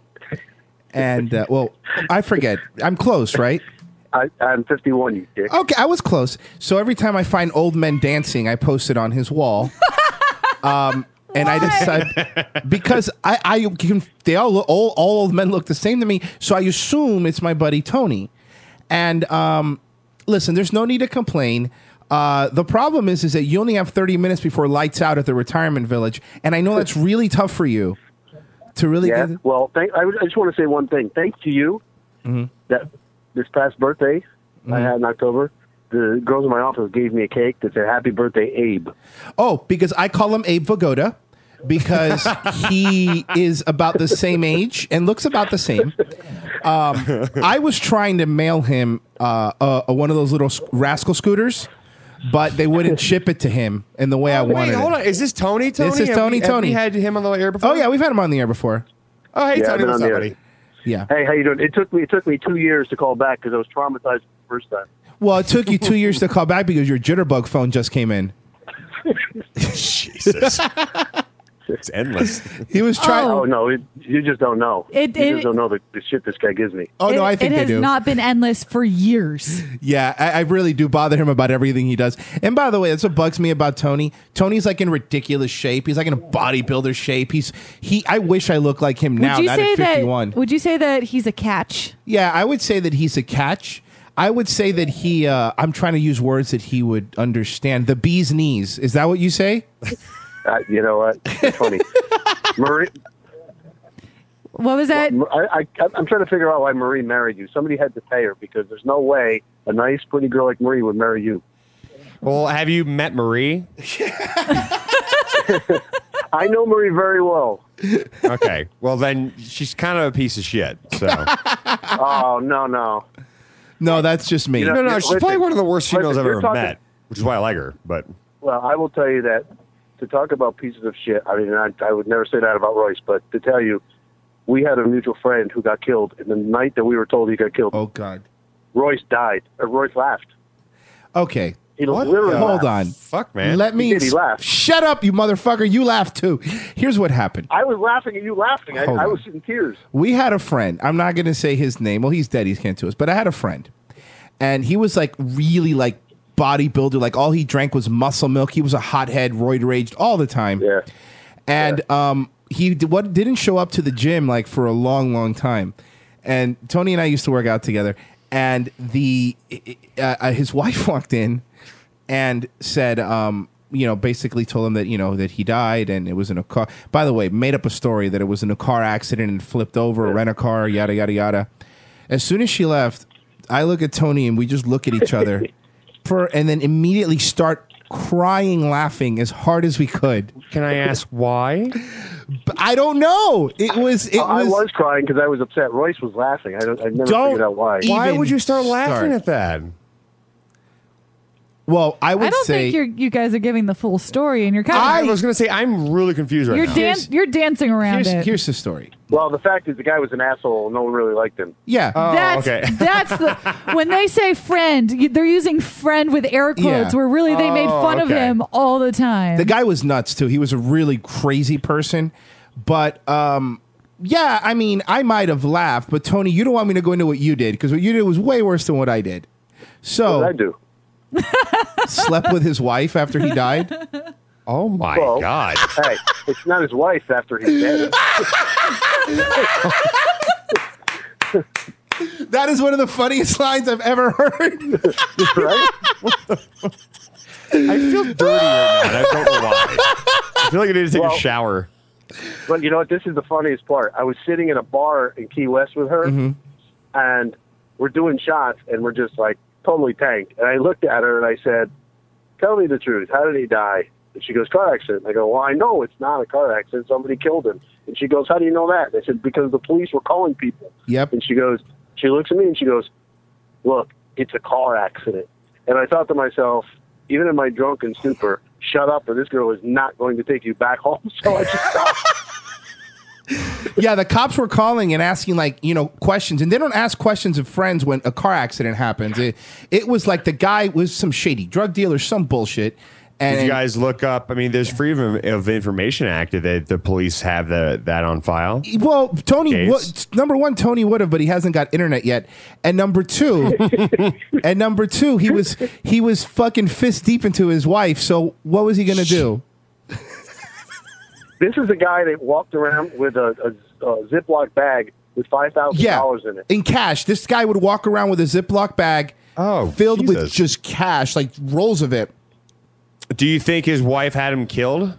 and uh, well, I forget. I'm close, right? I, I'm fifty-one, you dick. Okay, I was close. So every time I find old men dancing, I post it on his wall. um, And I decided because I, I can, they all, all all old men look the same to me, so I assume it's my buddy Tony. And um, listen, there's no need to complain. Uh, the problem is, is that you only have thirty minutes before lights out at the retirement village, and I know that's really tough for you to really. Yeah. Get Well, thank, I, I just want to say one thing. Thanks to you mm-hmm. that this past birthday Mm-hmm. I had in October, the girls in my office gave me a cake that said "Happy Birthday, Abe." Oh, because I call him Abe Vigoda because he is about the same age and looks about the same. Um, I was trying to mail him uh, uh, one of those little sc- rascal scooters, but they wouldn't ship it to him in the way I Wait, wanted hold it. on. Is this Tony? Tony? This is Have Tony. we- have Tony. we had him on the air before? Oh yeah, we've had him on the air before. Oh hey Yeah, I've Tony, been what's on up, the air. buddy? Yeah. Hey, how you doing? It took me it took me two years to call back because I was traumatized the first time. Well, it took you two years to call back because your jitterbug phone just came in. Jesus. It's endless. He was trying. Oh no, it, you just don't know. It- you it- just don't know the, the shit this guy gives me. Oh no, It- I think it they has do. not been endless for years. Yeah, I, I really do bother him about everything he does. And by the way, that's what bugs me about Tony. Tony's like in ridiculous shape. He's like in a bodybuilder shape. He's he. I wish I looked like him now. would you Not say at fifty-one. that? Would you say that he's a catch? Yeah, I would say that he's a catch. I would say that he. Uh, I'm trying to use words that he would understand. The bee's knees. Is that what you say? Uh, you know what? It's funny. Marie, What was that? I, I, I'm trying to figure out why Marie married you. Somebody had to pay her because there's no way a nice, pretty girl like Marie would marry you. Well, have you met Marie? I know Marie very well. Okay. Well, then she's kind of a piece of shit. So Oh no, no. No, that's just me. You know- no, no, she's listen, probably one of the worst females listen, I've you're ever talking- met, which is why I like her. But Well, I will tell you that to talk about pieces of shit. I mean, I, I would never say that about Royce, but to tell you, we had a mutual friend who got killed, and the night that we were told he got killed, oh God, Royce died. Or Royce laughed. Okay. He literally Hold laughed. on. Fuck, man. Let me. He did, he laughed. Shut up, you motherfucker. You laughed too. Here's what happened. I was laughing and you laughing. I, Hold I on. was in tears. We had a friend. I'm not going to say his name. Well, he's dead. He can't to us. But I had a friend, and he was like really like bodybuilder. Like all he drank was muscle milk. He was a hothead, roid raged all the time. Yeah. And um, he d- what didn't show up to the gym like for a long, long time. And Tony and I used to work out together. And the uh, uh, his wife walked in and said, um, you know, basically told him that, you know, that he died and it was in a car. By the way, made up a story that it was in a car accident and flipped over, rent a car, yada, yada, yada. As soon as she left, I look at Tony and we just look at each other for, and then immediately start crying, laughing as hard as we could. Can I ask why? I don't know. It was, it I was, was crying because I was upset. Royce was laughing. I, don't, I never Don't figured out why. Why even would you start laughing start. at that? well, I would I don't say, think you're, you guys are giving the full story, and you're kind I of was going to say I'm really confused right you're now. dan- you're dancing around here's, it. here's the story. Well, the fact is the guy was an asshole. No one really liked him. Yeah. Oh, that's okay. that's the when they say friend, you- they're using friend with air quotes, Yeah. where really they made Oh, fun of okay. him all the time. The guy was nuts too. He was a really crazy person. But um, yeah, I mean, I might have laughed, but Tony, you don't want me to go into what you did because what you did was way worse than what I did. So What did I do? slept with his wife after he died. Oh my Well, god! Hey, it's not his wife after he's dead. That is one of the funniest lines I've ever heard. Right? I feel dirty right now. and I don't know why. I feel like I need to take Well- a shower. But you know what? This is the funniest part. I was sitting in a bar in Key West with her, and we're doing shots, and we're just like totally tanked. And I looked at her and I said, "Tell me the truth. How did he die?" And she goes, "Car accident." And I go, "Well, I know it's not a car accident. Somebody killed him." And she goes, "How do you know that?" And I said, "Because the police were calling people." Yep. And she goes, she looks at me and she goes, "Look, it's a car accident." And I thought to myself, even in my drunken stupor, shut up or this girl is not going to take you back home. So I just stopped. Yeah, the cops were calling and asking like, you know, questions. And they don't ask questions of friends when a car accident happens. It, it was like the guy was some shady drug dealer, some bullshit. And Did you guys look up? I mean, there's Freedom of Information Act. Did the, the police have the, that on file? Well, Tony, Case. would, number one, Tony would have, but he hasn't got internet yet. And number two, and number two, he was he was fucking fist deep into his wife. So what was he gonna do? This is a guy that walked around with a, a, a Ziploc bag with five thousand Yeah, dollars in it. in cash. This guy would walk around with a Ziploc bag Oh, filled with Jesus. just cash, like rolls of it. Do you think his wife had him killed?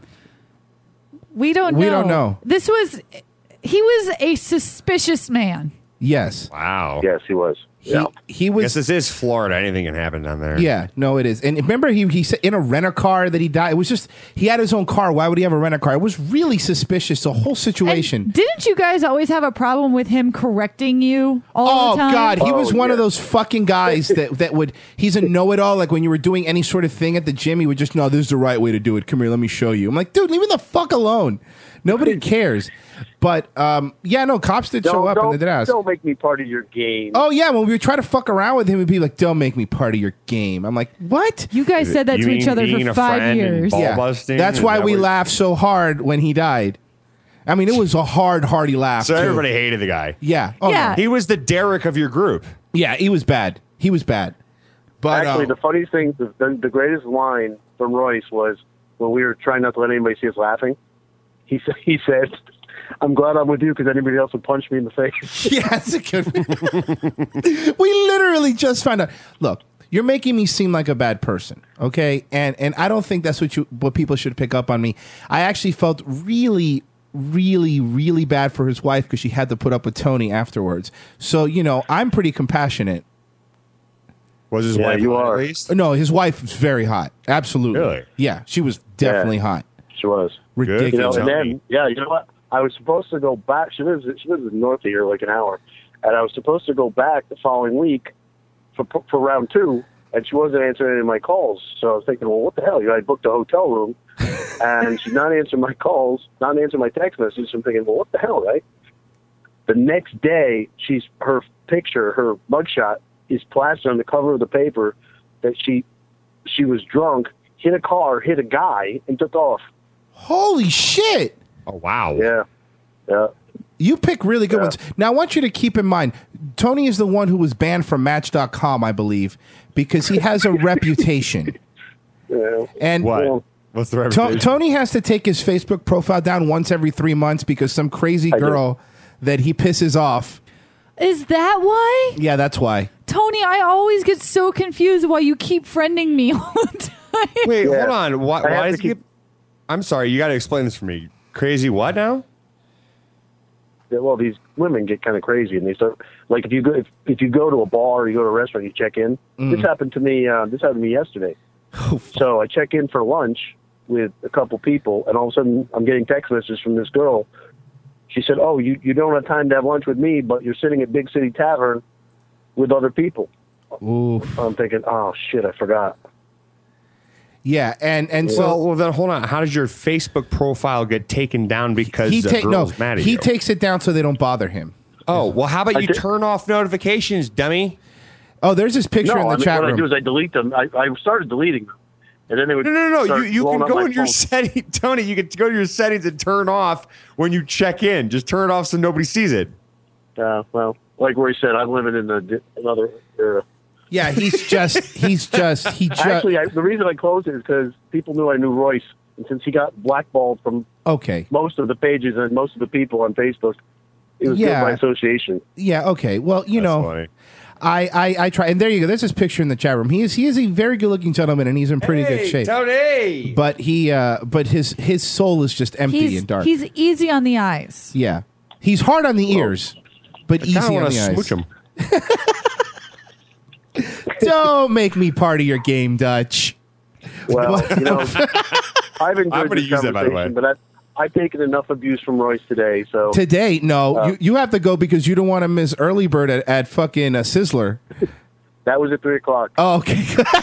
We don't know. We don't know. This was, he was a suspicious man. Yes. Wow. Yes, he was. He, he I was. guess this is Florida. Anything can happen down there. Yeah, no, it is. And remember, he he said in a rent a car that he died. It was just he had his own car. Why would he have a rent a car? It was really suspicious. The whole situation. Didn't you guys always have a problem with him correcting you all Oh the time? God, he was Oh, one of yeah. those fucking guys that that would. He's a know-it-all. Like when you were doing any sort of thing at the gym, he would just know this is the right way to do it. Come here, let me show you. I'm like, dude, leave me the fuck alone. Nobody cares. But um, yeah, no, cops did show Don't, up and they don't, did ask. don't make me part of your game. Oh yeah, when we would try to fuck around with him, he'd be like, "Don't make me part of your game." I'm like, "What?" You guys said that You to each mean other being for a five friend and years. ball Yeah, busting? that's Is why that we what- laughed so hard when he died. I mean, it was a hard, hearty laugh. So too. everybody hated the guy. Yeah. Oh, Yeah. He was the Derek of your group. Yeah, he was bad. He was bad. But Actually, uh, the funniest thing, the, the, the greatest line from Royce was when we were trying not to let anybody see us laughing. He said, he said, "I'm glad I'm with you because anybody else would punch me in the face." yeah, that's a good one. We literally just found out. Look, you're making me seem like a bad person, okay? And and I don't think that's what you what people should pick up on me. I actually felt really, really, really bad for his wife because she had to put up with Tony afterwards. So you know, I'm pretty compassionate. Was his Yeah, wife you hot, are. at least? No, his wife was very hot. Absolutely. Really? Yeah, she was definitely Yeah. hot. She was. Ridiculous. You know, and Tony. then, yeah, you know what? I was supposed to go back. She lives, she lives north of here, like an hour. And I was supposed to go back the following week for for round two, and she wasn't answering any of my calls. So I was thinking, well, what the hell? You know, I booked a hotel room, and she's not answering my calls, not answering my text messages. I'm thinking, well, what the hell, right? The next day, she's her picture, her mugshot, is plastered on the cover of the paper that she she was drunk, hit a car, hit a guy, and took off. Holy shit! Oh, wow. Yeah, yeah. You pick really good Yeah. ones. Now, I want you to keep in mind, Tony is the one who was banned from Match dot com, I believe, because he has a reputation. Yeah. And What? What's the To- reputation? Tony has to take his Facebook profile down once every three months because some crazy I do. girl that he pisses off. Is that why? Yeah, that's why. Tony, I always get so confused why you keep friending me all the time. Wait, Yeah. hold on. Why, I have why to does he keep- get... I'm sorry, you got to explain this for me. Crazy what now? Yeah, well, these women get kind of crazy, and they start like if you go if, if you go to a bar or you go to a restaurant, you check in. Mm. This happened to me. Uh, this happened to me yesterday. Oh, So I check in for lunch with a couple people, and all of a sudden I'm getting text messages from this girl. She said, "Oh, you you don't have time to have lunch with me, but you're sitting at Big City Tavern with other people." Oof. I'm thinking, "Oh shit, I forgot." Yeah, and and so well, well, then hold on. How does your Facebook profile get taken down because he the take no girl's mad at he you? takes it down so they don't bother him. Oh, well, how about I you did- turn off notifications, dummy? Oh, there's this picture No, in the I mean, chat what I do room. is I delete them. I, I started deleting them, and then they would. No, no, no. start You, you blowing can up go my in your phone. setting, Tony. You can go to your settings and turn off when you check in. Just turn it off so nobody sees it. Uh, well, like where he said, I'm living in the di- another era. Yeah, he's just he's just he just Actually, I, the reason I closed it is because people knew I knew Royce, and since he got blackballed from okay. most of the pages and most of the people on Facebook, it was Yeah. good by association. Yeah, okay. Well, you That's know, funny. I, I I try, and there you go. There's this picture in the chat room. He is he is a very good looking gentleman, and he's in pretty good Hey, shape. Tony. But he uh, but his his soul is just empty He's, and dark. he's easy on the eyes. Yeah, he's hard on the ears, but I easy kind of on want the to eyes. smooch him. Don't make me part of your game, Dutch. Well, you know, I've enjoyed I'm gonna this use that, by the way. conversation, but I, I've taken enough abuse from Royce today. So Today, no, Uh, you, you have to go because you don't want to miss early bird at, at fucking uh, Sizzler. that was at three o'clock. Oh, okay.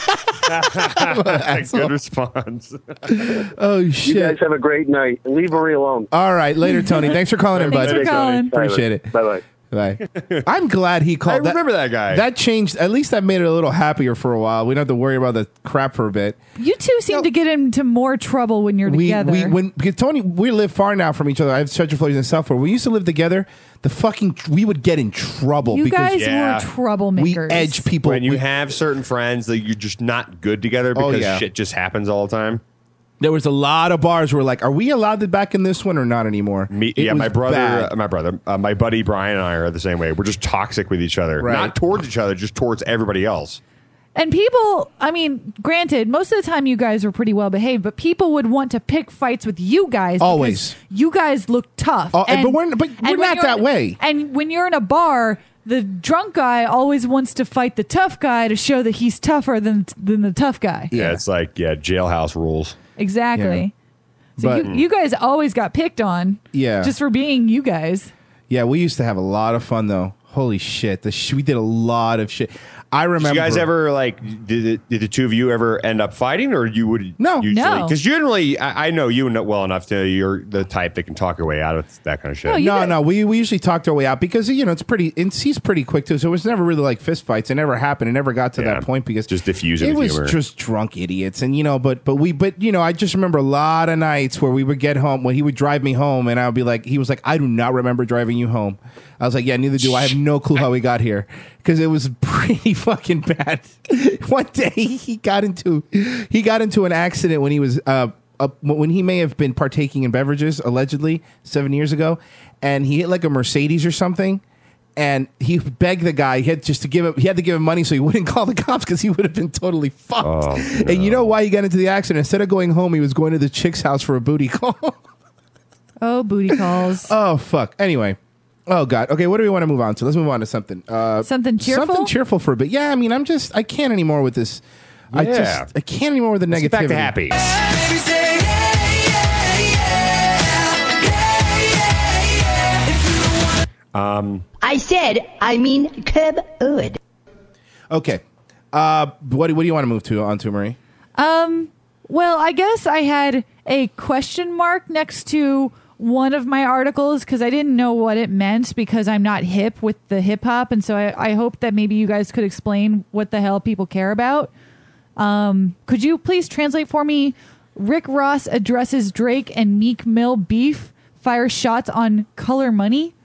Good response. Oh You shit. guys have a great night. And leave Marie alone. All right, later, Tony. Thanks for calling in, bud. Thanks for calling. Appreciate it. Bye bye. Bye. I'm glad he I called. remember that guy. That changed. At least that made it a little happier for a while. We don't have to worry about the crap for a bit. You two seem to get into more trouble when you're We together. we when because Tony, we live far now from each other. I have Central Florida and South Florida. We used to live together. The fucking we would get in trouble you because guys Yeah. were troublemakers. we edge people. when you we- have certain friends that you're just not good together Oh, because yeah. shit just happens all the time. There was a lot of bars where like, are we allowed to back in this one or not anymore? Me, It yeah, was my brother, bad. uh, my brother, uh, my buddy Brian and I are the same way. We're just toxic with each other, Right. not towards each other, just towards everybody else. And people, I mean, granted, most of the time you guys were pretty well behaved, but people would want to pick fights with you guys. because Always. You guys look tough. Oh, but we're- but and we're when not you're that in- way. And when you're in a bar, the drunk guy always wants to fight the tough guy to show that he's tougher than than the tough guy. Yeah, it's like yeah, jailhouse rules. Exactly. So But- you, you guys always got picked on. Yeah. Just for being you guys. Yeah, we used to have a lot of fun though. Holy shit, the sh- we did a lot of shit. I remember. Did you guys ever like? Did, it, did the two of you ever end up fighting, or you would no, usually? No. Because generally, I, I know you know well enough to you're the type that can talk your way out of that kind of shit. No, no, we, we usually talked our way out because you know it's pretty. And he's pretty quick too, so it was never really like fist fights. It never happened. It never got to Yeah. that point because just diffusing it with was humor. just drunk idiots, and you know, but but we but you know, I just remember a lot of nights where we would get home when he would drive me home, and I would be like, he was like, I do not remember driving you home. I was like, yeah, neither do I. I have no clue how we got here because it was pretty fucking bad. One day he got into he got into an accident when he was uh, uh when he may have been partaking in beverages allegedly seven years ago, and he hit like a Mercedes or something. And he begged the guy he had just to give him he had to give him money so he wouldn't call the cops because he would have been totally fucked. Oh, And you know why he got into the accident? Instead of going home, he was going to the chick's house for a booty call. Oh, booty calls. Oh fuck. Anyway. Oh god. Okay, what do we want to move on to? Let's move on to something. Uh, Something cheerful? Something cheerful for a bit. Yeah, I mean, I'm just I can't anymore with this. I Yeah. just I can't anymore with the Let's negativity. get back to happy. Baby, say yeah, yeah, yeah, yeah, yeah. If you don't wanna Um, I said, I mean, Cub Hood. Okay. Uh, what do- what do you want to move to on to, Marie? Um, well, I guess I had a question mark next to one of my articles because I didn't know what it meant because I'm not hip with the hip hop. And so I, I hope that maybe you guys could explain what the hell people care about. Um, could you please translate for me? Rick Ross addresses Drake and Meek Mill beef, fires shots on Color Money.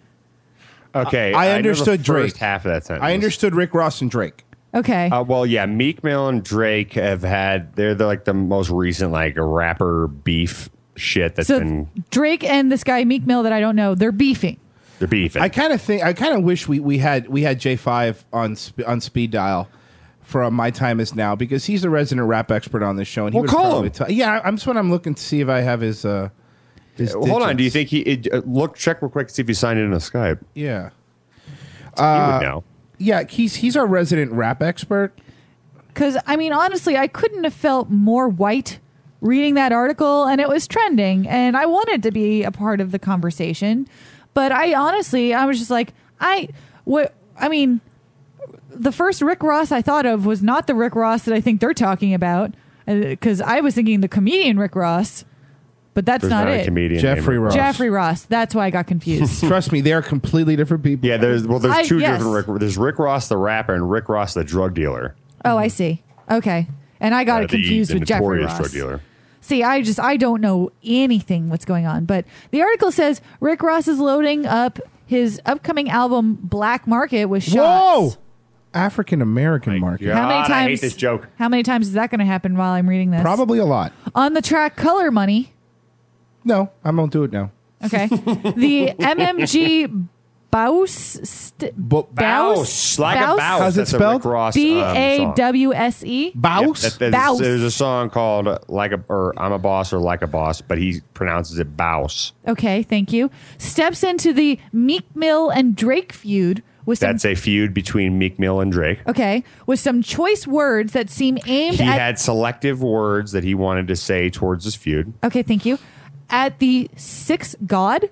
okay, I know the understood first Drake. half of that sentence. I understood Rick Ross and Drake. Okay. Uh, well, yeah, Meek Mill and Drake have had they're the, like the most recent like rapper beef shit that's so been Drake and this guy Meek Mill that I don't know, they're beefing. they're beefing. I kind of think I kind of wish we, we had we had J five on sp- on speed dial for My Time Is Now because he's the resident rap expert on this show. And he Well, would call probably him. tell- yeah, I'm just what I'm looking to see if I have his. Uh, his Hold on, digits. do you think he it, uh, look check real quick to see if he signed in on Skype? Yeah. he Uh, would know. Yeah, he's he's our resident rap expert. Because, I mean, honestly, I couldn't have felt more white reading that article, and it was trending, and I wanted to be a part of the conversation. But I honestly, I was just like, I, what, I mean, the first Rick Ross I thought of was not the Rick Ross that I think they're talking about, because I was thinking the comedian Rick Ross, but that's There's not, not a it. comedian Jeffrey named- Ross. Jeffrey Ross. That's why I got confused. Trust me, they are completely different people. Yeah, there's well, there's I- two yes. different Rick. There's Rick Ross the rapper and Rick Ross the drug dealer. Oh, I see. Okay. And I got Uh, it the- confused the with Jeffrey notorious Ross. drug dealer. See, I just I don't know anything what's going on, but the article says Rick Ross is loading up his upcoming album Black Market with shots. Whoa! African American market. How many God, times? I hate this joke. How many times is that going to happen while I'm reading this? Probably a lot. On the track Color Money. No, I won't do it now. Okay. The M M G Baus. St- Baus, like a Baus. How's it That's a spelled? Rick Ross, B um, A song. W S E. Baus? Yep, that- there's, Baus. there's a song called uh, like a or I'm a boss or like a boss, but he pronounces it Baus. Okay, thank you. Steps into the Meek Mill and Drake feud with some. That's a feud between Meek Mill and Drake. Okay, with some choice words that seem aimed He at. had selective words that he wanted to say towards this feud. Okay, thank you. At the sixth god.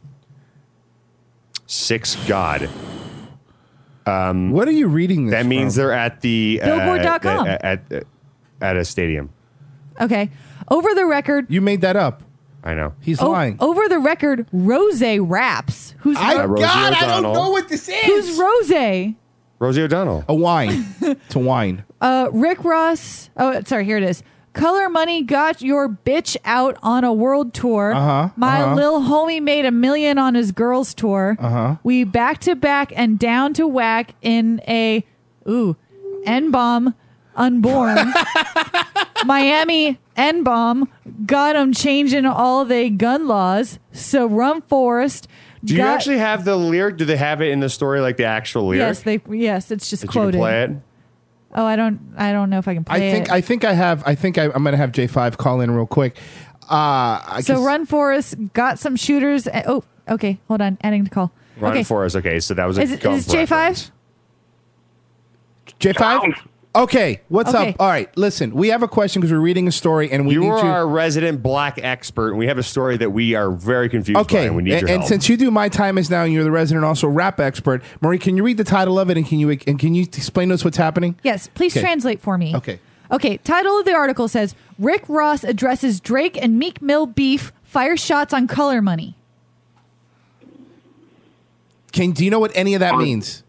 Six God. Um, what are you reading this That means from? they're at the uh, Billboard dot com. At, at, at at a stadium. Okay, over the record. You made that up. I know. He's o- lying. Over the record, Rose raps. Who's I, Uh, Rosie God, I don't O'Donnell. know what this is. Who's Rose? Rosie O'Donnell. A wine. It's a wine. Uh, Rick Ross. Oh, sorry. Here it is. Color Money got your bitch out on a world tour. Uh-huh, My uh-huh. lil homie made a million on his girls tour. Uh-huh. We back to back and down to whack in a ooh N-bomb unborn Miami N-bomb got them changing all they gun laws. So Rum Forest. Do you got, actually have the lyric? Do they have it in the story, like the actual lyric? Yes, they. Yes, it's just that quoted. You can play it. Oh, I don't. I don't know if I can play I think it. I think I have. I think I, I'm going to have J five call in real quick. Uh, I so guess- Run Forest got some shooters. uh, Oh, okay. Hold on. Adding the call. Run okay. for us. Okay, so that was a Is, gun is J five? J five? Okay, what's Okay. up? All right, listen, we have a question because we're reading a story and we You need are you. our resident black expert, and we have a story that we are very confused Okay, by, and we need and, your and help. since you do My Time Is Now and you're the resident also rap expert, Marie, can you read the title of it and can you and can you explain to us what's happening? Yes, please Okay. translate for me. Okay. Okay, title of the article says Rick Ross addresses Drake and Meek Mill beef, fires shots on color money. Can do you know what any of that means?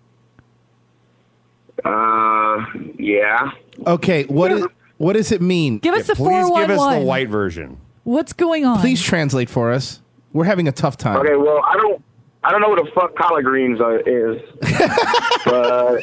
Uh, yeah. Okay, what is what does it mean? Give us the Please give us the four one one. white version. What's going on? Please translate for us. We're having a tough time. Okay, well, I don't, I don't know what the fuck collard greens are, is, but,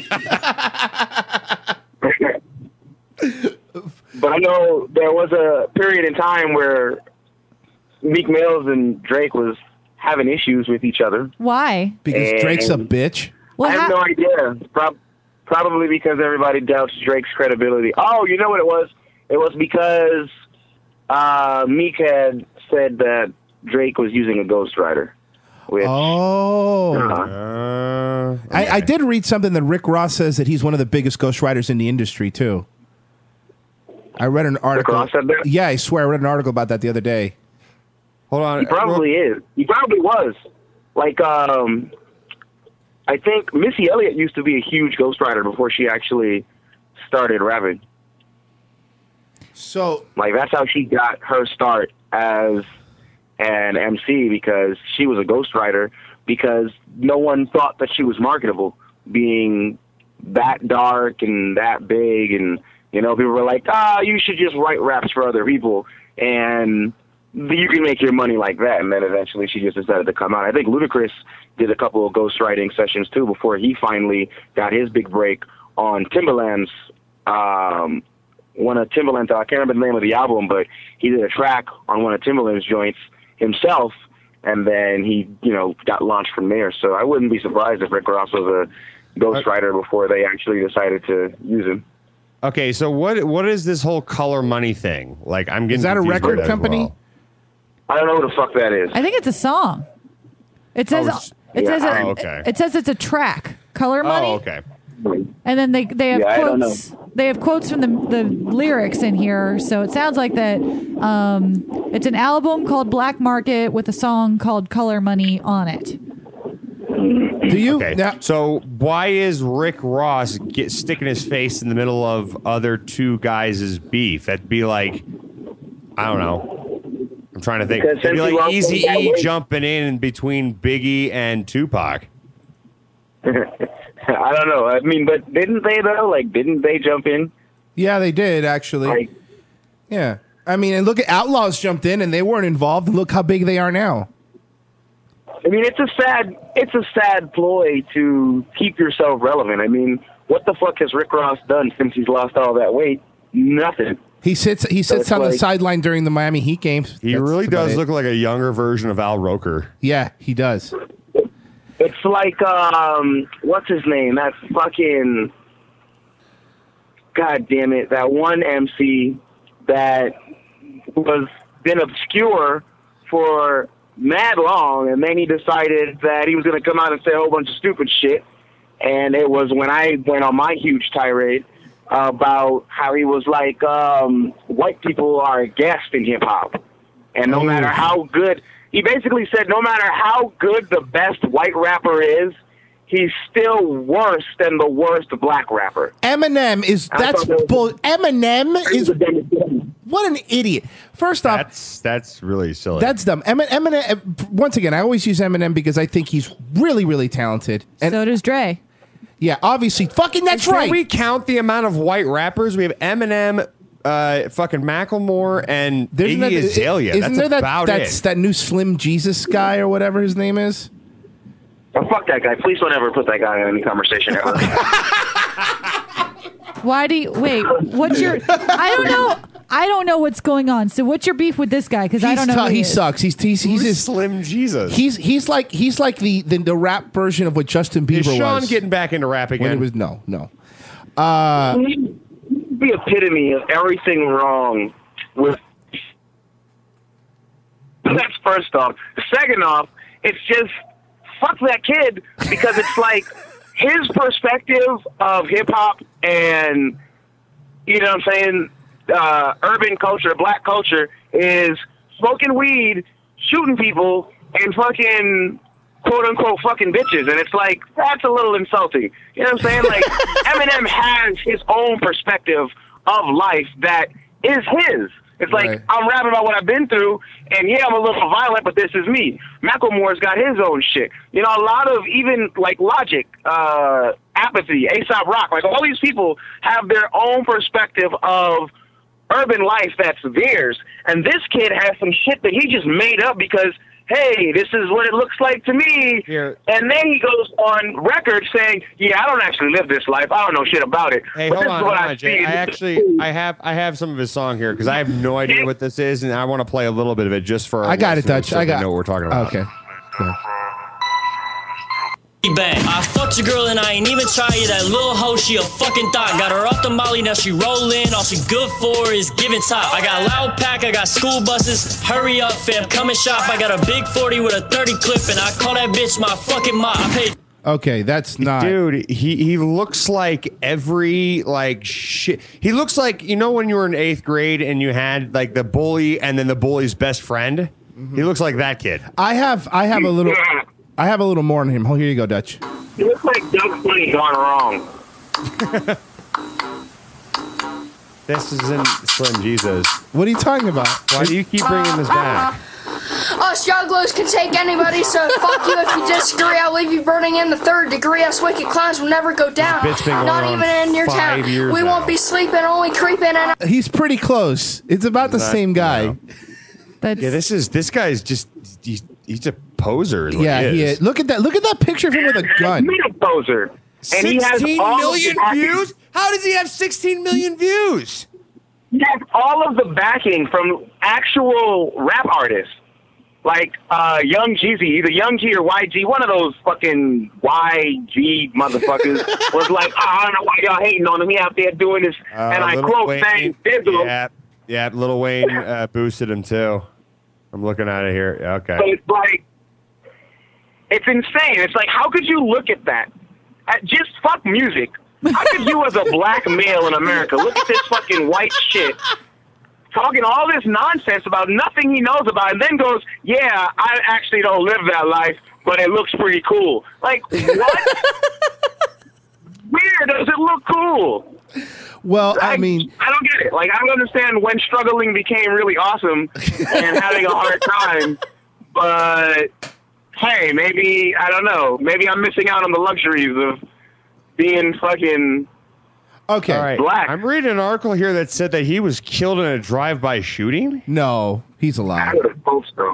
but I know there was a period in time where Meek Mills and Drake was having issues with each other. Why? Because Drake's a bitch. Well, I have how- no idea. Prob- probably because everybody doubts Drake's credibility. Oh, you know what it was? It was because uh, Meek had said that Drake was using a ghostwriter. Which, Oh. uh, I, I did read something that Rick Ross says that he's one of the biggest ghostwriters in the industry too. I read an article. Ross said that? Yeah, I swear I read an article about that the other day. Hold on. He probably is. He probably was. Like, um, I think Missy Elliott used to be a huge ghostwriter before she actually started rapping. So, like, that's how she got her start as an M C, because she was a ghostwriter, because no one thought that she was marketable, being that dark and that big, and, you know, people were like, ah, you should just write raps for other people, and you can make your money like that. And then eventually she just decided to come out. I think Ludacris did a couple of ghostwriting sessions too before he finally got his big break on Timbaland's, um, one of Timbaland's, I can't remember the name of the album, but he did a track on one of Timbaland's joints himself, and then he, you know, got launched from there. So I wouldn't be surprised if Rick Ross was a ghostwriter before they actually decided to use him. Okay, so what what is this whole color money thing? Like, I'm getting Is that a confused by record that as company? well. I don't know what the fuck that is. I think it's a song. It says Oh, it's- it says yeah, it, oh, okay. it says it's a track. Color money. Oh, okay. And then they they have Yeah, I don't quotes. They have quotes from the the lyrics in here, so it sounds like that. Um, it's an album called Black Market with a song called Color Money on it. Do you? Okay. So why is Rick Ross get sticking his face in the middle of other two guys' beef? That'd be like, I don't know. I'm trying to think. Because It'd be since he like lost Easy him that E way- jumping in between Biggie and Tupac. I don't know. I mean, but didn't they though? Like, didn't they jump in? Yeah, they did actually. Yeah, I mean, and look at Outlaws jumped in and they weren't involved. And look how big they are now. I mean, it's a sad, it's a sad ploy to keep yourself relevant. I mean, what the fuck has Rick Ross done since he's lost all that weight? Nothing. He sits. He So sits it's on the like- sideline during the Miami Heat games. He That's really about does it. look like a younger version of Al Roker. Yeah, he does. It's like, um, what's his name? That fucking, God damn it, that one M C that was been obscure for mad long, and then he decided that he was going to come out and say a whole bunch of stupid shit. And it was when I went on my huge tirade about how he was like, um, white people are a guest in hip hop. And no matter how good, he basically said, no matter how good the best white rapper is, he's still worse than the worst black rapper. Eminem is I that's thought that was- bull. Eminem is what an idiot. First off, That's that's really silly. that's dumb. Emin- Eminem. Once again, I always use Eminem because I think he's really, really talented. And so does Dre. Yeah, obviously, fucking that's Can right. we count the amount of white rappers? We have Eminem, uh, fucking Macklemore, and There's Iggy that- Azalea. Isn't That's there that, about that's it. that new Slim Jesus guy or whatever his name is? Oh, fuck that guy. Please don't ever put that guy in any conversation ever. Why do you wait? What's your? I don't know. I don't know what's going on. So what's your beef with this guy? Because I He's don't know. tou- who he he is. sucks. He's he's he's Who's his, Slim Jesus. he's he's like he's like the the, the rap version of what Justin Bieber Is Sean was. getting back into rap when again? it was no no. Uh, The epitome of everything wrong with. That's first off. Second off, it's just fuck that kid because it's like his perspective of hip hop and you know what I'm saying, uh, urban culture, black culture is smoking weed, shooting people, and fucking quote unquote fucking bitches. And it's like, that's a little insulting. You know what I'm saying? Like, Eminem has his own perspective of life that is his. It's like, Right. I'm rapping about what I've been through, and yeah, I'm a little violent, but this is me. Macklemore's got his own shit. You know, a lot of even, like, Logic, uh, Apathy, A$AP Rock, like, all these people have their own perspective of urban life that's theirs. And this kid has some shit that he just made up because, hey, this is what it looks like to me. Here. And then he goes on record saying, yeah, I don't actually live this life. I don't know shit about it. Hey, but hold this on, is what hold I on, Jay. see. I actually, I have, I have some of his song here because I have no idea what this is, and I want to play a little bit of it just for. Our I got it, listeners Dutch. so I they got. know what we're talking about. Okay. Yeah. Bang. I fucked your girl and I ain't even try you. That little hoe, she a fucking thought. Got her off the molly, now she rollin'. All she good for is giving top. I got loud pack, I got school buses. Hurry up, fam, come and shop. I got a big forty with a thirty clip, and I call that bitch my fucking mom. I paid. Okay, that's not. Dude, he he looks like every like shit. He looks like, you know when you were in eighth grade and you had like the bully and then the bully's best friend. He looks like that kid. I have I have a little I have a little more on him. Oh, here you go, Dutch. He looks like Doug Funny gone wrong. This isn't Slim Jesus. What are you talking about? Why do you keep bringing this back? Us jugglers can take anybody, so fuck you if you disagree. I'll leave you burning in the third degree. Us wicked clowns will never go down. This bit's been Not going even on in your five town. years We now. won't be sleeping, only creeping. And He's pretty close. It's about the That- same guy. That's, Yeah, this is this guy's just he's, he's a poser. Is what Yeah, he he is. is. Look at that. Look at that picture of him with a gun. He's a poser. And he has sixteen all million of the backing. views? How does he have sixteen million views? He has all of the backing from actual rap artists. Like uh, Young Jeezy, either Young G or Y G, one of those fucking Y G motherfuckers was like, oh, I don't know why y'all hating on him. He out there doing this. Uh, and I Lil quote, Wayne- saying, Dizzle. Yeah, yeah. Lil Wayne uh, boosted him too. I'm looking at it here. Okay. So it's like, it's insane. It's like, how could you look at that? At just fuck music. How could you, as a black male in America, look at this fucking white shit, talking all this nonsense about nothing he knows about, and then goes, yeah, I actually don't live that life, but it looks pretty cool. Like, what? Where does it look cool? Well, I mean, I don't get it. Like, I don't understand when struggling became really awesome and having a hard time. But hey, maybe I don't know. Maybe I'm missing out on the luxuries of being fucking okay. All right. black. I'm reading an article here that said that he was killed in a drive-by shooting. No, he's I alive. would have hoped so.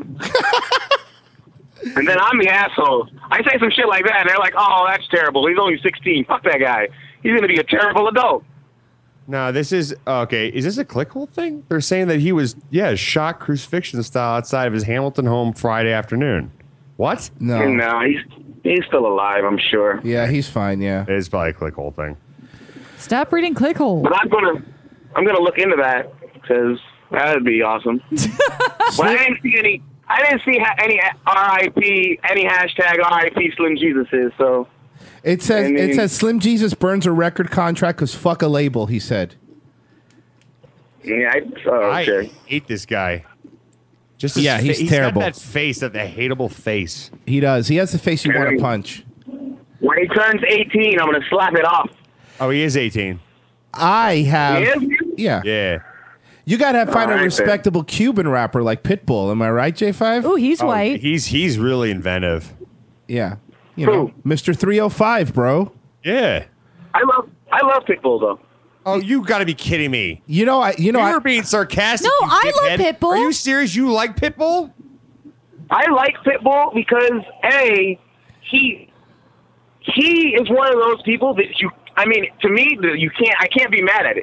And then I'm the asshole. I say some shit like that, and they're like, "Oh, that's terrible. He's only sixteen. Fuck that guy. He's gonna be a terrible adult." No, this is okay. Is this a clickhole thing? They're saying that he was, yeah, shot crucifixion style outside of his Hamilton home Friday afternoon. What? No. No, he's he's still alive. I'm sure. Yeah, he's fine. Yeah. It is probably a clickhole thing. stop reading clickhole. But I'm gonna I'm gonna look into that because that would be awesome. But I didn't see any. I didn't see ha- any R I P, any hashtag R I P Slim Jesus is. So It says I mean- it says Slim Jesus burns a record contract because fuck a label. He said. yeah, I, oh, okay. I hate this guy. Just his Yeah, fa- he's he's terrible. Got that face, that the hateable face. He does. He has the face you want to punch. When he turns eighteen, I'm gonna slap it off. Oh, he is eighteen. I have. He is? Yeah. Yeah. You gotta have, find All a right, respectable Cuban rapper like Pitbull. Am I right, J five? Ooh, he's Oh, white. He's he's really inventive. Yeah. You know, Mister three oh five, bro. Yeah. I love I love Pitbull though. Oh, you got to be kidding me. You know, I. You know, You're I. being sarcastic. No, you I love dickhead. Pitbull. Are you serious? You like Pitbull? I like Pitbull because a he he is one of those people that you. I mean, to me, that you can't. I can't be mad at it.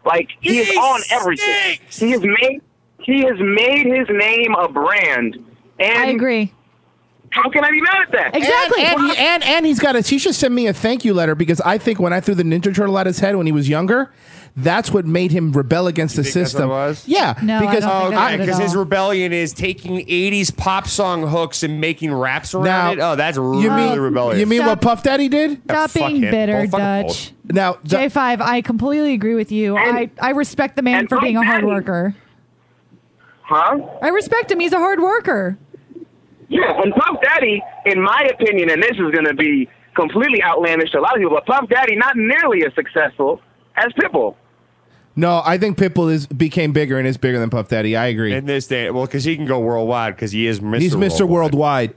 Like he, is He on everything. stinks! He has made he has made his name a brand. And I agree. How can I be mad at that? Exactly. And, and, he, and and he's got a. He should send me a thank you letter because I think when I threw the Ninja Turtle at his head when he was younger, that's what made him rebel against the think that's system. what it was? Yeah, No, I because don't think that's Okay, it at because his all. rebellion is taking eighties pop song hooks and making raps around Now, it. Oh, that's really you mean rebellious. you mean Stop- what Puff Daddy did? Stop fuck being him. bitter, Well, fuck him Dutch. Now, J five, I completely agree with you. And- I, I respect the man and for being a Puff hard Daddy- worker. Huh? I respect him. He's a hard worker. Yeah, and Puff Daddy, in my opinion, and this is going to be completely outlandish to a lot of people, but Puff Daddy not nearly as successful as Pitbull. no, I think Pitbull is became bigger and is bigger than Puff Daddy. I agree. in this day, well, because he can go worldwide because he is Mister He's Mister Worldwide,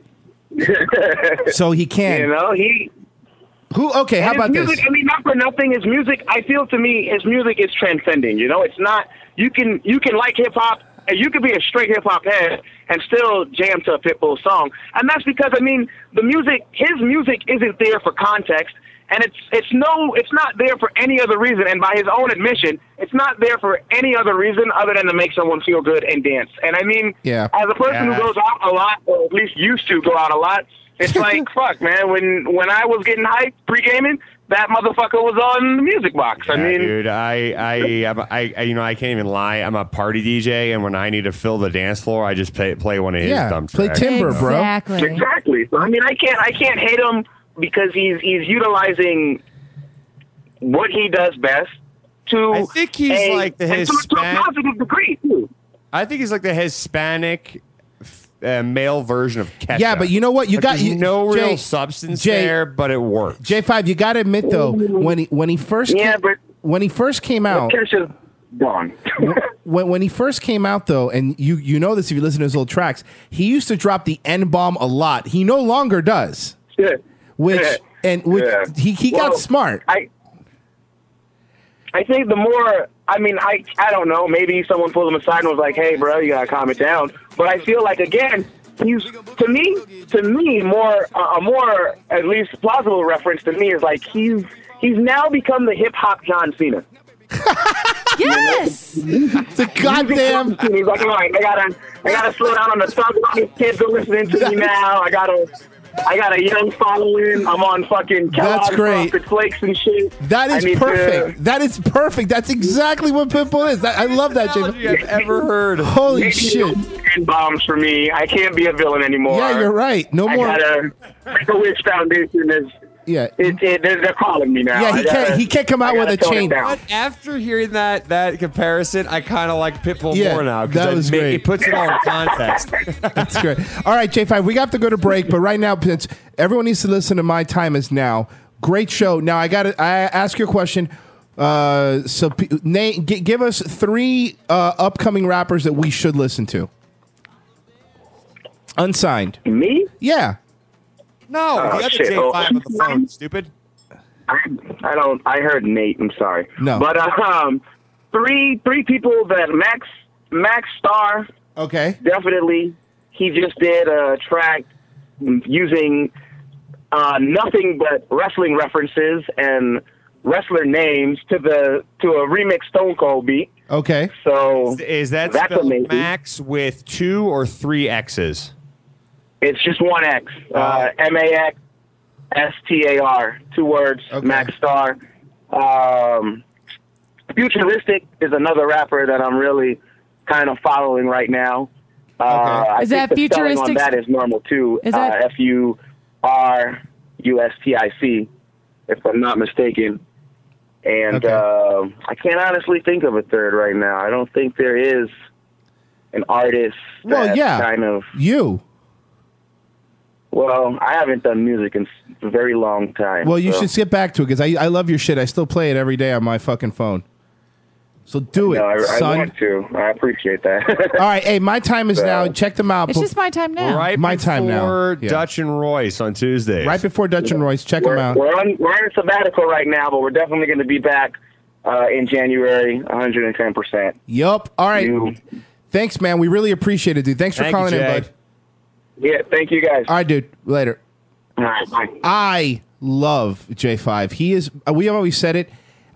so he can. You know, he. Who? Okay, how and his about music, this? I mean, not for nothing. His music, I feel to me, his music is transcending. You know, it's not. You can you can like hip hop. You could be a straight hip hop head and still jam to a Pitbull song, and that's because I mean, the music, his music isn't there for context, and it's it's no, it's not there for any other reason. And by his own admission, it's not there for any other reason other than to make someone feel good and dance. And I mean, Yeah. as a person Yeah. who goes out a lot, or at least used to go out a lot, it's like fuck, man. When when I was getting hyped pre gaming, that motherfucker was on the music box. I Yeah, mean, dude, I, I, I'm, I, I, you know, I can't even lie. I'm a party D J, and when I need to fill the dance floor, I just play, play one of his Yeah, dumb play tracks. Timber, bro. Exactly. exactly. So I mean, I can't I can't hate him because he's he's utilizing what he does best to. I think he's a, like the and to, to a Hispanic- positive degree too. I think he's like the Hispanic uh, male version of Kesha. Yeah, but you know what? You Like, got there's you, no Jay, real substance Jay- there, but it works. J five, you got to admit though, when he when he first Yeah, came, but when he first came out, Kesha's gone. when when he first came out though, and you you know this if you listen to his old tracks, he used to drop the N bomb a lot. He no longer does. Yeah. Which Yeah. and which Yeah. he he Well, got smart. I I think the more, I mean, I I don't know. Maybe someone pulled him aside and was like, "Hey, bro, you gotta calm it down." But I feel like again, he's to me, to me, more uh, a more at least plausible reference to me is like he's he's now become the hip hop John Cena. Yes. The goddamn. He's like, all right, I gotta I gotta slow down on the thug life. Kids are listening to me now. I gotta. I got a young following. I'm on fucking That's Kellogg's great. Frosted Flakes and shit. That I is need perfect. to- That is perfect. That's exactly what Pitbull is. That, I love that, J Analogy I've ever heard. Holy Maybe shit. And bombs for me. I can't be a villain anymore. Yeah, you're right. No I more. gotta. The Witch Foundation is. Yeah. It, it, they're, they're calling me now. Yeah, he I gotta- can't. He can't come out I with a gotta tone it chain. down. But after hearing that that comparison, I kind of like Pitbull Yeah, more now that because was it, ma- great. it puts it all in context. That's great. All right, J five, we have to go to break, but right now, since everyone needs to listen to My Time Is Now. Great show. Now, I got to I ask you a question. Uh, so, p- Nate, g- give us three uh, upcoming rappers that we should listen to. Unsigned. Me? Yeah. No, Oh, the other shit. J five on the phone, stupid. I, I don't. I heard Nate. I'm sorry. No. But um, three three people that Max Max Star. Okay. Definitely. He just did a track using uh, nothing but wrestling references and wrestler names to the to a remix Stone Cold beat. Okay. So Is that that's spelled amazing. Max with two or three X's? It's just one X. Uh, M A X S T A R. Two words. Max Star. Um, Futuristic is another rapper that I'm really kind of following right now. Uh, I Is think that the spelling on Futuristic's- that is normal too. Is that- uh, F U R U S T I C, if I'm not mistaken. And uh, I can't honestly think of a third right now. I don't think there is an artist Well, that's yeah. kind of. You. Well, I haven't done music in a very long time. Well, you so- should get back to it because I, I love your shit. I still play it every day on my fucking phone. So do it, No, I, I son. want to. I appreciate that. All right, hey, My Time Is So- Now. Check them out. It's just my time now. Right My time now. before Yeah. Dutch and Royce on Tuesday. Right before Dutch and Royce. Check we're, them out. We're on, we're on sabbatical right now, but we're definitely going to be back uh, in January, one hundred ten percent. Yup. All right. You- Thanks, man. We really appreciate it, dude. Thanks for Thank you, calling in, Jay. bud. Yeah, thank you guys. All right, dude. Later. All right, bye. I love J five. He is, uh, we have always said it.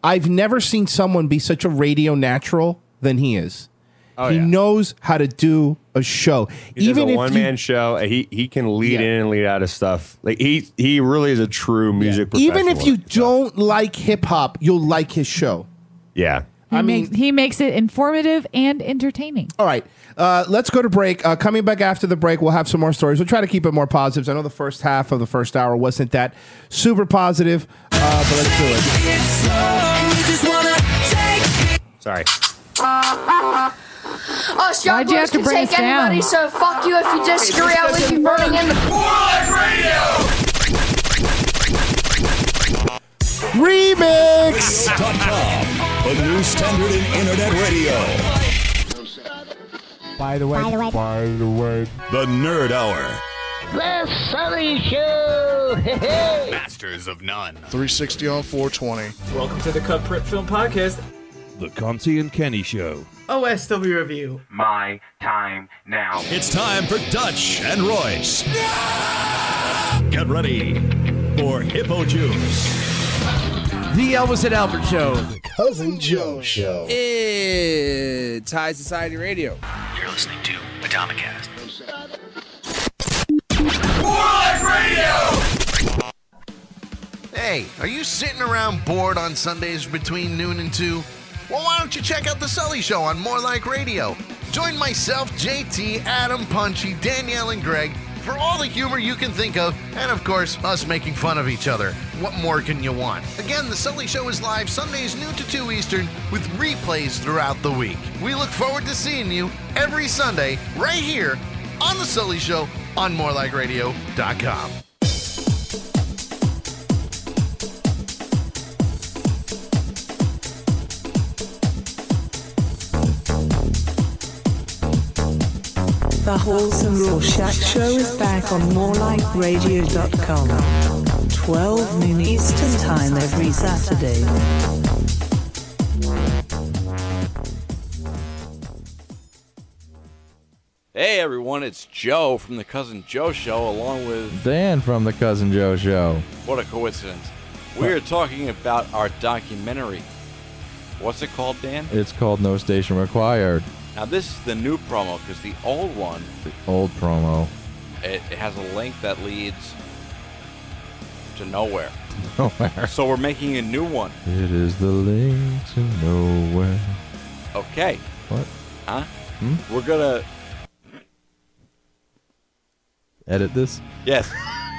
I've never seen someone be such a radio natural than he is. Oh, he yeah. knows how to do a show. He Even does a if one you- man show. He he can lead Yeah. in and lead out of stuff. Like he he really is a true music professional. Even if you don't like hip hop, you'll like his show. Yeah. He I mean, makes he makes it informative and entertaining. all right. Uh, let's go to break. Uh, coming back after the break, we'll have some more stories. We'll try to keep it more positive. I know the first half of the first hour wasn't that super positive, uh, but let's do it. Sorry. Us young Why'd you boys have to can bring take us down? anybody, so fuck you if you disagree. I'll leave you burning in the Remix dot com, the new standard in internet radio. By the way, By the way. by the way, The Nerd Hour. The Sully Show! Masters of None. three sixty on four twenty. Welcome to the Cut Prep Film Podcast. The Conti and Kenny Show. O S W Review. My time now. It's time for Dutch and Royce. Get ready for Hippo Juice. The Elvis and Albert Show. The Cousin Joe Show. It's High Society Radio. You're listening to Atomicast. Hey, are you sitting around bored on Sundays between noon and two? Well, why don't you check out The Sully Show on More Like Radio? Join myself, J T, Adam, Punchy, Danielle, and Greg for all the humor you can think of, and of course, us making fun of each other. What more can you want? Again, The Sully Show is live Sundays noon to two Eastern with replays throughout the week. We look forward to seeing you every Sunday right here on The Sully Show on more like radio dot com. The Wholesome Rorschach Show is back on more like radio dot com. twelve noon Eastern Time every Saturday. Hey everyone, it's Joe from the Cousin Joe Show, along with Dan from the Cousin Joe Show. what a coincidence. We are talking about our documentary. What's it called, Dan? It's called No Station Required. Now this is the new promo because the old one, The old promo. it, it has a link that leads to nowhere. Nowhere. So we're making a new one. It is the link to nowhere. Okay. What? Huh? Hmm? We're gonna Edit this? yes.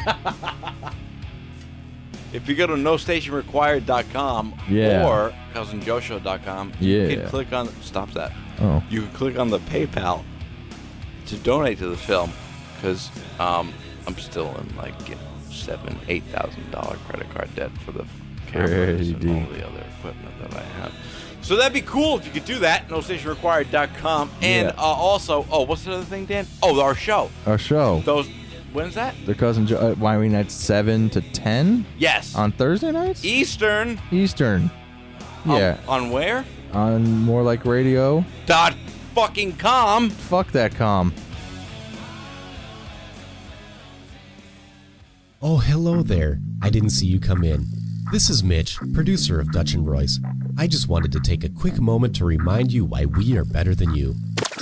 If you go to no station required dot com Yeah. or cousin joe show dot com, Yeah. you can click on stop that. Oh. You can click on the PayPal to donate to the film because um, I'm still in like you know seven, eight thousand dollar credit card debt for the cameras and all the other equipment that I have. So that'd be cool if you could do that. no station required dot com and Yeah. uh, also, oh, what's the other thing, Dan? Oh, our show. Our show. Those. When's that? The Cousin Joe. Uh, Wyoming nights seven to ten? Yes. On Thursday nights? Eastern. Eastern. Yeah. On, on where? On More Like Radio. Dot fucking com. Fuck that com. Oh, hello there. I didn't see you come in. This is Mitch, producer of Dutch and Royce. I just wanted to take a quick moment to remind you why we are better than you.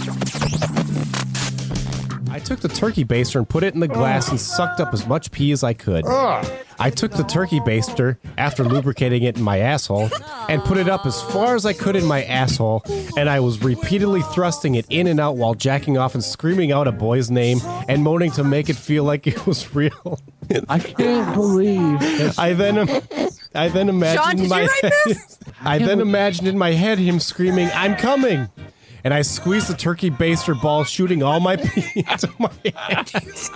I took the turkey baster and put it in the glass and sucked up as much pee as I could. I took the turkey baster, after lubricating it in my asshole, and put it up as far as I could in my asshole, and I was repeatedly thrusting it in and out while jacking off and screaming out a boy's name and moaning to make it feel like it was real. I can't believe this. I then I then imagined Sean, in did my you write head, this? I then imagined in my head him screaming, "I'm coming!" And I squeezed the turkey baster ball, shooting all my pee into my hands.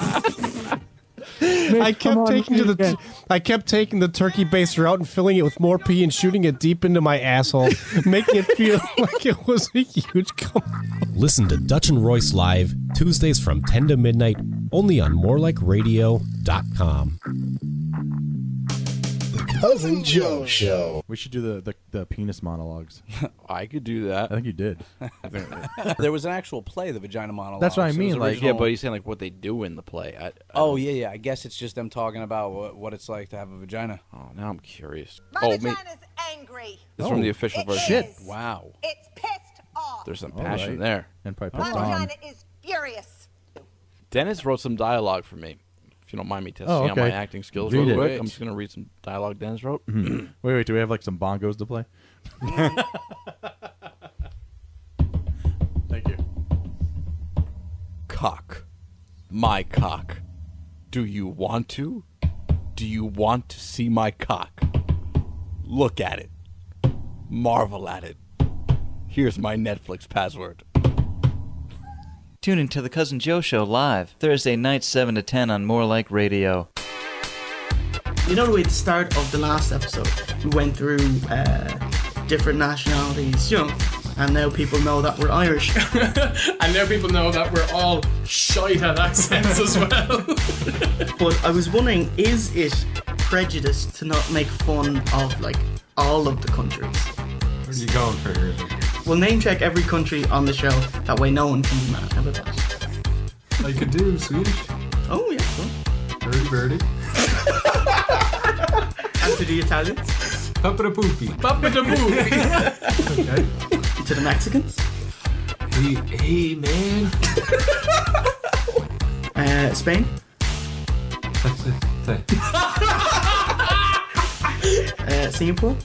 I kept taking to the I kept taking the turkey baster out and filling it with more pee and shooting it deep into my asshole, making it feel like it was a huge cum. Listen to Dutch and Royce live Tuesdays from ten to midnight, only on more like radio dot com. The Cousin Joe Show. We should do the, the, the penis monologues. I could do that. I think you did. There was an actual play, the Vagina Monologue. That's what I mean, like- Yeah, but he's saying like what they do in the play. I, I Oh, don't- yeah, yeah. I guess it's just them talking about what, what it's like to have a vagina. Oh, now I'm curious. My oh, vagina's me. angry. It's from the official It version. is. Wow. It's pissed off. There's some All passion right. there. And probably My pissed on. vagina is furious. Dennis wrote some dialogue for me. If you don't mind me testing Oh, out my okay. acting skills Read real it. quick, Great. I'm just going to read some dialogue Dennis wrote. Mhm. Wait, wait. Do we have like some bongos to play? Thank you. Cock. My cock. Do you want to? Do you want to see my cock? Look at it. Marvel at it. Here's my Netflix password. Tune in to the Cousin Joe Show live, Thursday night, seven to ten on More Like Radio. You know the way at the start of the last episode, we went through uh, different nationalities, you know, and now people know that we're Irish. And now people know that we're all shite at accents as well. But I was wondering, is it prejudice to not make fun of, like, all of the countries? Where's he going for here? We'll name check every country on the show, that way no one can be mad. How about that? I could do Swedish. Oh, yeah, cool. Birdie birdie. And to the Italians? Papa da poopy. Papa da poopy. Okay. To the Mexicans? Hey, hey man. Uh, Spain? uh, Singapore?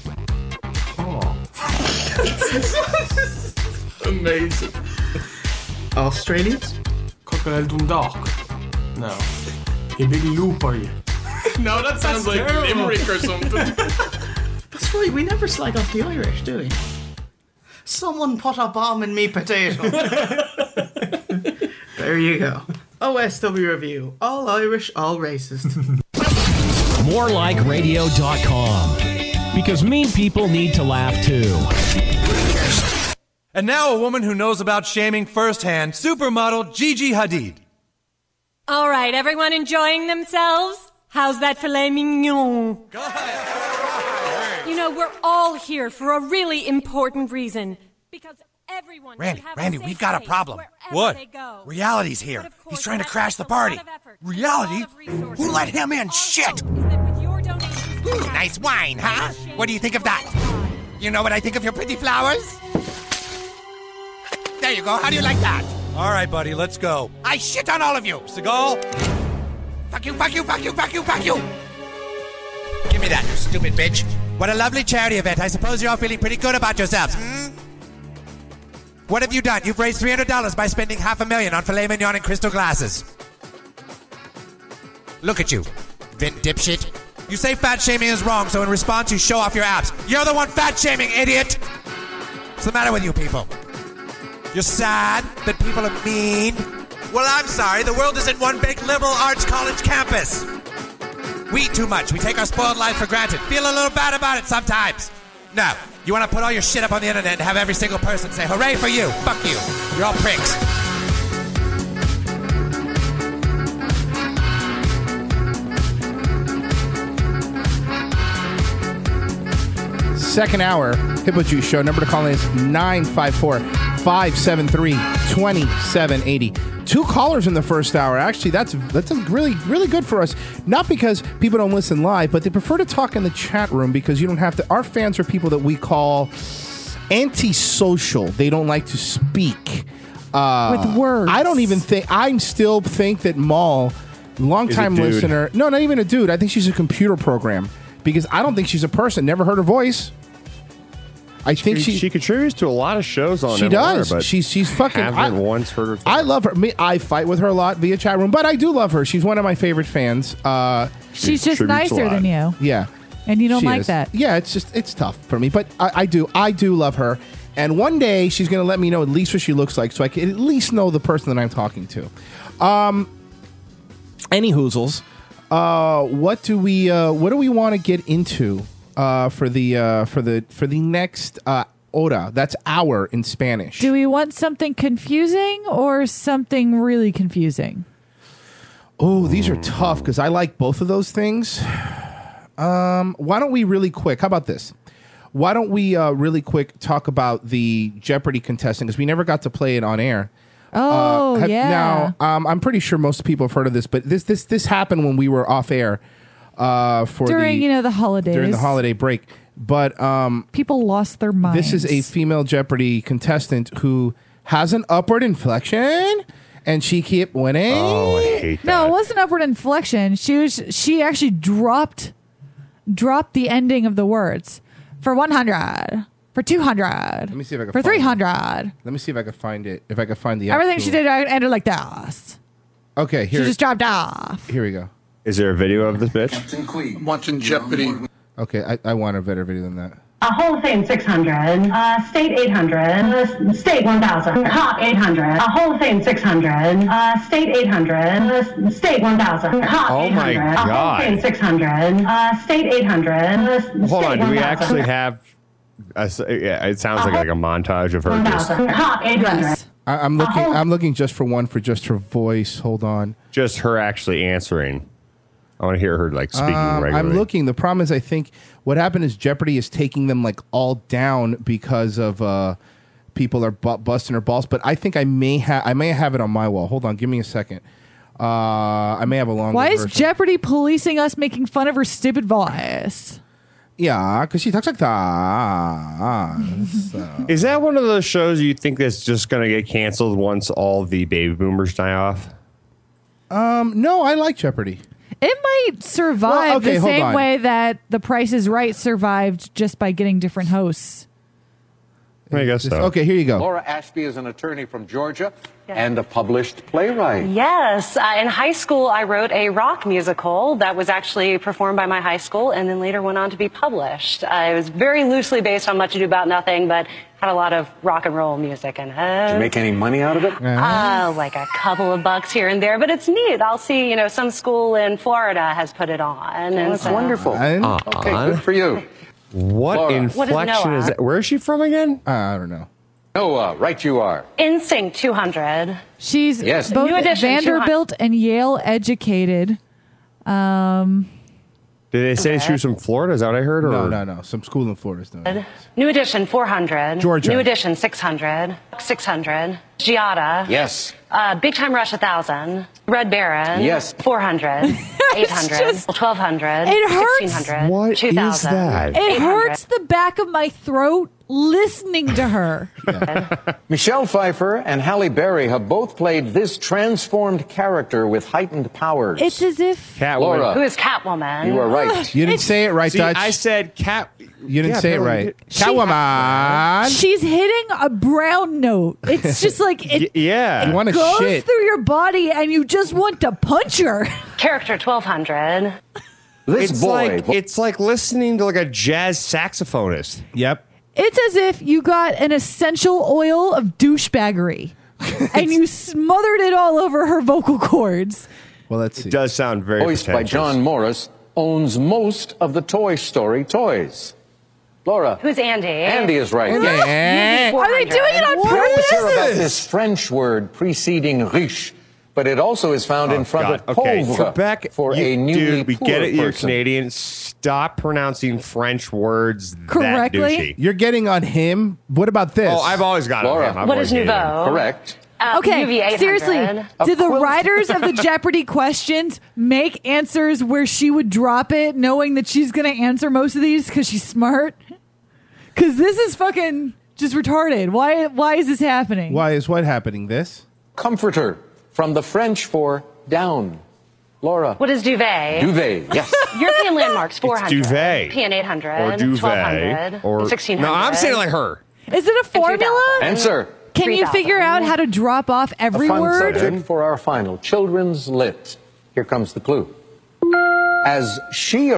Amazing. Australians? Crocodile Dundalk. No. A big loop are you? No, that sounds like terrible. Limerick or something. That's right, we never slag off the Irish, do we? Someone put a bomb in me potato. There you go. O S W Review. All Irish, all racist. more like radio dot com. Because mean people need to laugh too. And now a woman who knows about shaming firsthand, supermodel Gigi Hadid. All right, everyone enjoying themselves? How's that filet mignon? You know, we're all here for a really important reason. Because everyone Randy, should have Randy, a safe we've got a space problem. wherever What? they go. Reality's here. He's trying to crash the party. Reality? Who let him in? Shit! Ooh, nice wine, huh? What do you think of that? You know what I think of your pretty flowers? There you go. How do you like that? All right, buddy, let's go. I shit on all of you. Seagal. Fuck you, fuck you, fuck you, fuck you, fuck you. Give me that, you stupid bitch. What a lovely charity event. I suppose you're all feeling pretty good about yourselves, hmm? What have you done? You've raised three hundred dollars by spending half a million on filet mignon and crystal glasses. Look at you, Vin dipshit. You say fat shaming is wrong, so in response you show off your abs. You're the one fat shaming, idiot! What's the matter with you people? You're sad that people are mean? Well, I'm sorry. The world isn't one big liberal arts college campus. We eat too much. We take our spoiled life for granted. Feel a little bad about it sometimes. No. You want to put all your shit up on the internet and have every single person say, hooray for you. Fuck you. You're all pricks. Second hour, Hippo Juice Show. Number to call in is nine five four, five seven three, two seven eight zero. Two callers in the first hour. Actually, that's that's really, really good for us. Not because people don't listen live, but they prefer to talk in the chat room because you don't have to. Our fans are people that we call antisocial. They don't like to speak. Uh, With words. I don't even think, I still think that Maul, longtime Is a dude. listener. No, not even a dude. I think she's a computer program because I don't think she's a person. Never heard her voice. I think she, she she contributes to a lot of shows on she M L R, does. but She's she's fucking. haven't I, once heard her. Talk. I love her. Me, I fight with her a lot via chat room, but I do love her. She's one of my favorite fans. Uh, She's just nicer than you. Yeah, And you don't she like is. that. Yeah, it's just it's tough for me, but I, I do I do love her. And one day she's gonna let me know at least what she looks like, so I can at least know the person that I'm talking to. Um, any hoozles. Uh, what do we uh, what do we want to get into uh, for the uh, for the for the next uh, hora? That's hour in Spanish. Do we want something confusing or something really confusing? Oh, these are tough because I like both of those things. Um, why don't we really quick? How about this? Why don't we uh, really quick talk about the Jeopardy contestant because we never got to play it on air. Oh Uh, have- yeah. Now, um, I'm pretty sure most people have heard of this, but this this this happened when we were off air uh, for During the, you know the holidays. during the holiday break. But um, people lost their minds. this is a female Jeopardy contestant who has an upward inflection, and she kept winning. Oh, I hate No, it wasn't upward inflection. She was she actually dropped dropped the ending of the words for one hundred, for two hundred. Let me see if I can for find it. three hundred. Let me see if I can find it. If I can find the Everything actual- she did ended like this. Okay, here. She just dropped off. Here we go. Is there a video of this bitch? I'm watching Jeopardy. Okay, I, I want a better video than that. Uh, Hall of Fame six hundred, uh, State eight hundred, uh, State one thousand, Cop eight hundred, uh, Hall of Fame six hundred, uh, State eight hundred, uh, State one thousand, Cop Oh eight my hundred, uh, Hall of God. Fame six hundred, uh, State eight hundred, uh, Hold State on. Do we one thousand, actually have? A, s- yeah, it sounds like like a montage of her just. Cop eight hundred. I, I'm looking. I'm looking just for one for just her voice. Hold on. Just her actually answering. I want to hear her like speaking Um, regularly. I'm looking. The problem is, I think what happened is Jeopardy is taking them like all down because of uh, people are bu- busting her balls. But I think I may have. I may have it on my wall. Hold on. Give me a second. Uh, I may have a longer Why is version. Jeopardy policing us making fun of her stupid voice? Yeah, because she talks like that. So. Is that one of those shows you think that's just going to get canceled once all the baby boomers die off? Um, no, I like Jeopardy. It might survive Well, okay, the hold same on. way that The Price is Right survived just by getting different hosts. I guess so. Okay, here you go. Laura Ashby is an attorney from Georgia and a published playwright. Yes. Uh, in high school, I wrote a rock musical that was actually performed by my high school and then later went on to be published. Uh, it was very loosely based on Much Ado About Nothing, but had a lot of rock and roll music in it. Did you make any money out of it? Uh, like a couple of bucks here and there, but it's neat. I'll see, you know, some school in Florida has put it on. and that's so- wonderful. Okay, good for you. What Laura. inflection What is Noah? is that? Where is she from again? Uh, I don't know. Noah, right you are. NSYNC two hundred. She's Yes. both New Edition Vanderbilt and Yale educated. Um, Did they say she was from Florida? Is that what I heard? Or? No, no, no. Some school in Florida is doing it. New Edition four hundred. Georgia. New Edition six hundred. six hundred. Giada. Yes. Uh, Big Time Rush one thousand. Red Baron. Yes. four hundred. eight hundred. just- twelve hundred. It hurts. sixteen hundred. What two thousand. is that? it hurts the back of my throat listening to her. Michelle Pfeiffer and Halle Berry have both played this transformed character with heightened powers. It's as if Laura, Who is Catwoman? you are right. You didn't say it right, See, Dutch. I said cat. you didn't Yeah, say it apparently right. you Catwoman. she's hitting a brown note. It's just like it Y- yeah. You want to goes shit. through your body and you just want to punch her. Character twelve hundred. This It's boy. like it's like listening to like a jazz saxophonist. Yep. It's as if you got an essential oil of douchebaggery and you smothered it all over her vocal cords. Well, let's see. It does sound very voiced by pretentious. John Morris, owns most of the Toy Story toys. Laura. Who's Andy? Andy is right. Andy. Yes. Are they doing it on We always hear about purpose? this French word preceding riche, but it also is found in Oh, front God. of Okay, pauvre Quebec, for you- a newly dude, we poor get it. You're person. Canadian. Stop pronouncing French words Correctly? that douchey. You're getting on him. What about this? Oh, I've always got Laura. it. I've What always is hated him. nouveau? Correct. Uh, U V eight Okay, hundred. seriously, A did the quilt. writers of the Jeopardy questions make answers where she would drop it knowing that she's going to answer most of these because she's smart? Because this is fucking just retarded. Why, why is this happening? Why is what happening? This? Comforter, from the French for down. Laura. What is duvet? Duvet, yes. European landmarks four hundred. duvet. P N eight hundred. Or duvet. twelve hundred. Or sixteen hundred. no, I'm saying it like her. Is it a formula? Answer. Can you three thousand. figure out how to drop off every A fun word? subject for our final. Children's lit. Here comes the clue. As she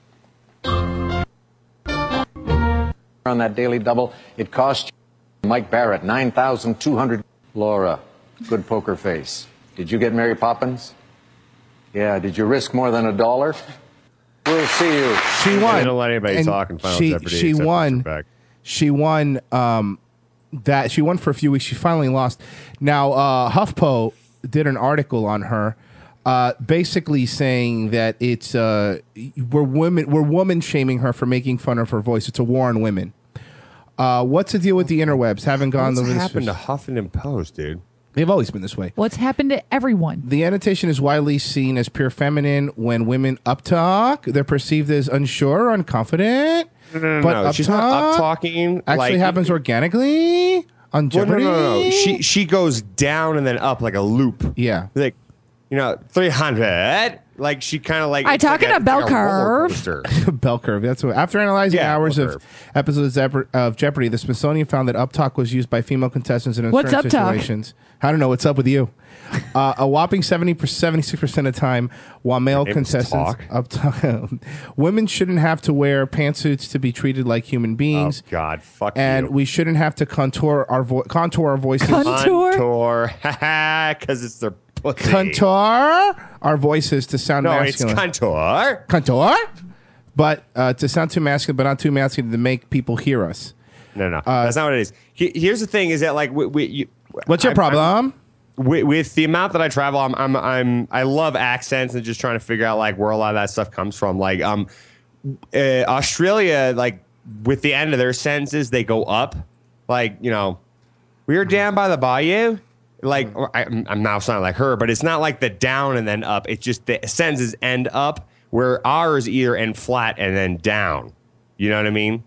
on that daily double, it cost Mike Barrett nine thousand two hundred. Laura, good poker face. Did you get Mary Poppins? Yeah. Did you risk more than a dollar? We'll see you. She won. They don't let anybody And talk in Final she, Jeopardy. She except won. Mister Beck. She won. Um, that she won for a few weeks. She finally lost. Now, uh, HuffPo did an article on her. Uh, uh, basically saying that it's uh, we're women we're woman shaming her for making fun of her voice. It's a war on women. Uh, what's the deal with the interwebs? Haven't gone What's over this. happened to Huffington Post, dude? They've always been this way. What's happened to everyone? The annotation is widely seen as pure feminine. When women uptalk, they're perceived as unsure or unconfident. No, no, no, but no. She's not up talking. Actually like, happens organically on Well, no, Jeopardy. no, no, no. She she goes down and then up like a loop. Yeah, like you know, three hundred. Like she kind of like. I it's like talking a, a bell like a roller curve. coaster. Bell curve. That's what. After analyzing Yeah, hours bell of curve. episodes of of Jeopardy, the Smithsonian found that uptalk was used by female contestants in What's certain uptalk? situations. I don't know what's up with you. Uh, a whopping seventy seventy-six percent of the time, while male My name is contestants uptalk, women shouldn't have to wear pantsuits to be treated like human beings. Oh God, fuck and you. we shouldn't have to contour our vo- contour our voices. Contour, because it's their pussy. Contour our voices to sound No, it's masculine. contour. Contour, but uh, to sound too masculine, but not too masculine to make people hear us. No, no, Uh, that's not what it is. He, here's the thing: is that like, we, we, you, What's your I'm- problem? I'm- with, with the amount that I travel, I'm, I'm, I'm, I love accents and just trying to figure out like where a lot of that stuff comes from. Like, um, uh, Australia, like with the end of their sentences, they go up. Like, you know, we were down by the bayou. Like, or I, I'm now sounding like her, but it's not like the down and then up. It's just the sentences end up where ours either end flat and then down. You know what I mean?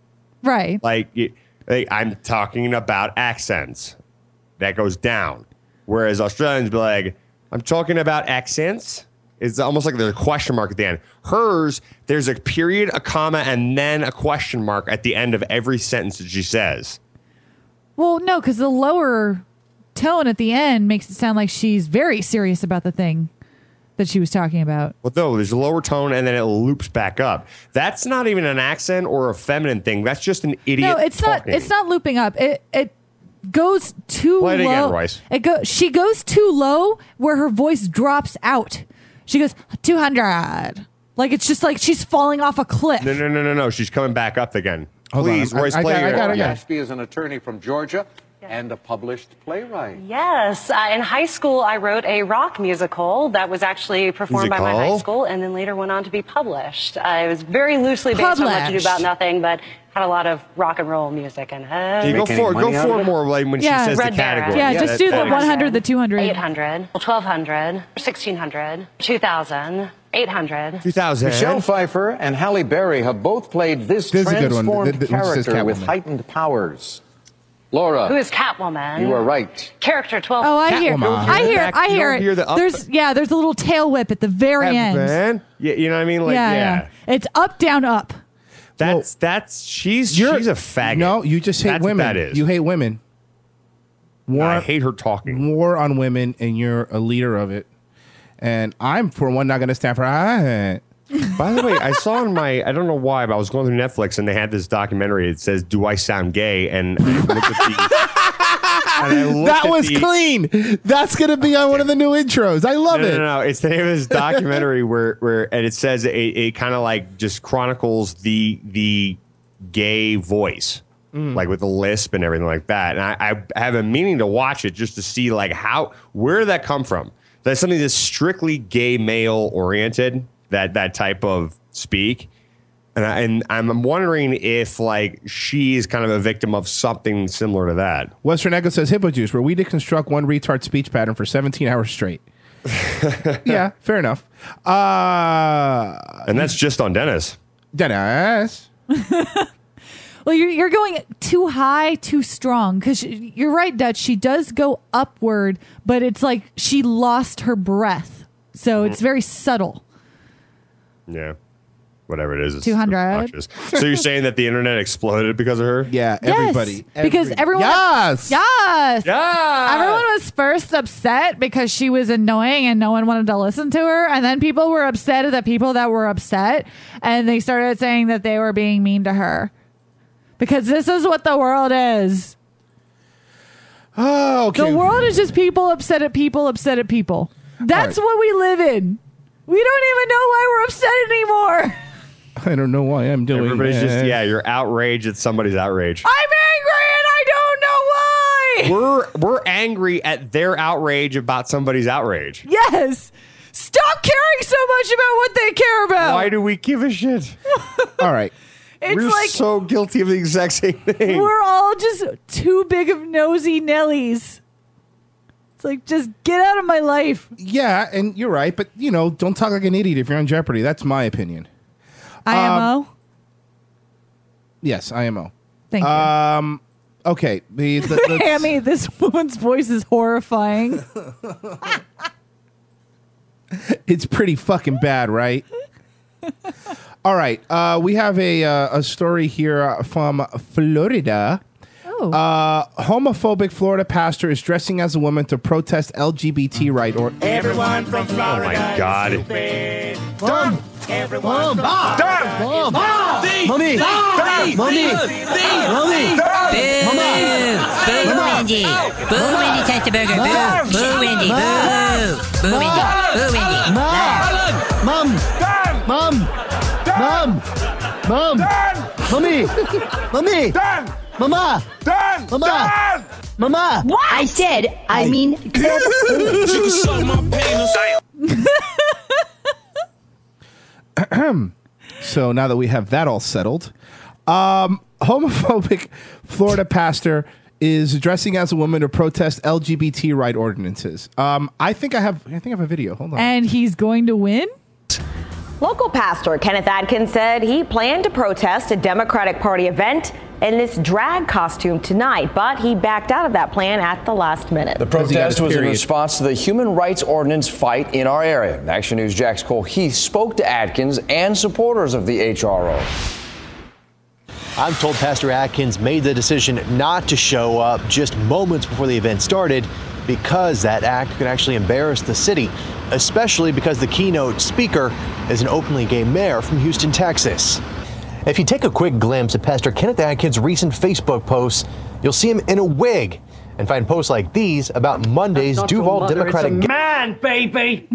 Right. Like, it- like I'm talking about accents. That goes down. Whereas Australians be like, I'm talking about accents. It's almost like there's a question mark at the end. Hers, there's a period, a comma, and then a question mark at the end of every sentence that she says. Well, no, because the lower tone at the end makes it sound like she's very serious about the thing that she was talking about. Well, no, there's a lower tone and then it loops back up. That's not even an accent or a feminine thing. That's just an idiot. No, it's talking. not. It's not looping up. It it goes too Play it low. again, Royce. It go. She goes too low where her voice drops out. She goes two hundred. Like it's just like she's falling off a cliff. No, no, no, no, no. She's coming back up again. Hold on. Please, I- Royce, I play got- I your- got it, Laura Ashby is an attorney from Georgia and a published playwright. Yes, uh, in high school I wrote a rock musical that was actually performed by my high Musical? school and then later went on to be published. Uh, it was very loosely based on Much Ado Published. About Nothing, but had a lot of rock and roll music in it. Can you go Make any for money go out of for it? more like when Yeah, she says Red the Baron. category. Yeah, just that- do the that- one hundred, the two hundred. eight hundred, twelve hundred, sixteen hundred, two thousand, eight hundred. two thousand. Michelle Pfeiffer and Halle Berry have both played this, This is a good one. transformed Th- th- when she says character with Catwoman. heightened powers. Laura, Who is Catwoman? you are right. Character twelve. Oh, I hear. Catwoman. I hear. Back- I you hear don't it. hear the up- There's yeah. There's a little tail whip at the very end. Man. Yeah, you know what I mean? Like, yeah, yeah. yeah. It's up, down, up. That's that's she's You're- she's a faggot. No, you just hate That's what women. that is. You hate women. War, I hate her talking. war on women, and you're a leader of it. And I'm, for one, not going to stand for that. By the way, I saw in my I don't know why, but I was going through Netflix and they had this documentary. It says, "Do I sound gay?" And I looked at the, and I looked That at was the- clean. That's going to be on one of the new intros. I love No, it. no, no, no. It's the name of this documentary where, where, and it says it, it kind of like just chronicles the the gay voice, like with the lisp and everything like that. And I, I have a meaning to watch it just to see like how where did that come from? That's something that's strictly gay male oriented. That that type of speak. And, I, and I'm wondering if like she is kind of a victim of something similar to that. Western Echo says Hippo Juice, where we deconstruct one retard speech pattern for seventeen hours straight. Yeah, fair enough. Uh, And that's just on Dennis. Dennis. Well, you're you're going too high, too strong. Because you're right, Dutch. She does go upward, but it's like she lost her breath, so it's very subtle. Yeah. Whatever it is. It's two hundred. obnoxious. So you're saying that the internet exploded because of her? Yeah, Yes, because everyone. Yes. Yes. Yes. Everyone was first upset because she was annoying and no one wanted to listen to her. And then people were upset at the people that were upset. And they started saying that they were being mean to her. Because this is what the world is. Oh, okay. The world is just people upset at people upset at people. That's All right. what we live in. We don't even know why we're upset anymore. I don't know why I'm doing Everybody's that. just, yeah, you're outraged at somebody's outrage. I'm angry and I don't know why. We're we're angry at their outrage about somebody's outrage. Yes. Stop caring so much about what they care about. Why do we give a shit? All right. It's We're like so guilty of the exact same thing. we're all just too big of nosy Nellies. It's like, just get out of my life. Yeah, and you're right, but you know, don't talk like an idiot if you're on Jeopardy. That's my opinion. I M O? Um, yes, I M O. Thank you. Um, okay. The, the, the Hammy, this woman's voice is horrifying. It's pretty fucking bad, right? All right. Uh, we have a uh, a story here uh, from Florida. Oh. Uh, homophobic Florida pastor is dressing as a woman to protest L G B T right or Everyone from Florida. Oh my God. Mom. Everyone. Mom. Mom. Mom. Mommy. Mommy. Mommy. Mommy. Boo, Wendy. Boo, Wendy Testerburger. Boo, boo, Wendy. Boo. Boo, Wendy. Boo, Wendy. Mom. Mom. Mom. Mom. Mommy. Mommy. Mama. Mama. Mama. What? I said, I mean. So now that we have that all settled, um, homophobic Florida pastor is dressing as a woman to protest L G B T right ordinances. Um, I think I have. I think I have a video. Hold on. And he's going to win? Local pastor Kenneth Adkins said he planned to protest a Democratic Party event in this drag costume tonight, but he backed out of that plan at the last minute. The protest was in response to the human rights ordinance fight in our area. Action News' Jax Cole Heath spoke to Adkins and supporters of the H R O. I'm told Pastor Adkins made the decision not to show up just moments before the event started because that act could actually embarrass the city, especially because the keynote speaker is an openly gay mayor from Houston, Texas. If you take a quick glimpse at Pastor Kenneth Adkins' recent Facebook posts, you'll see him in a wig and find posts like these about Monday's Duval Democratic Man, baby.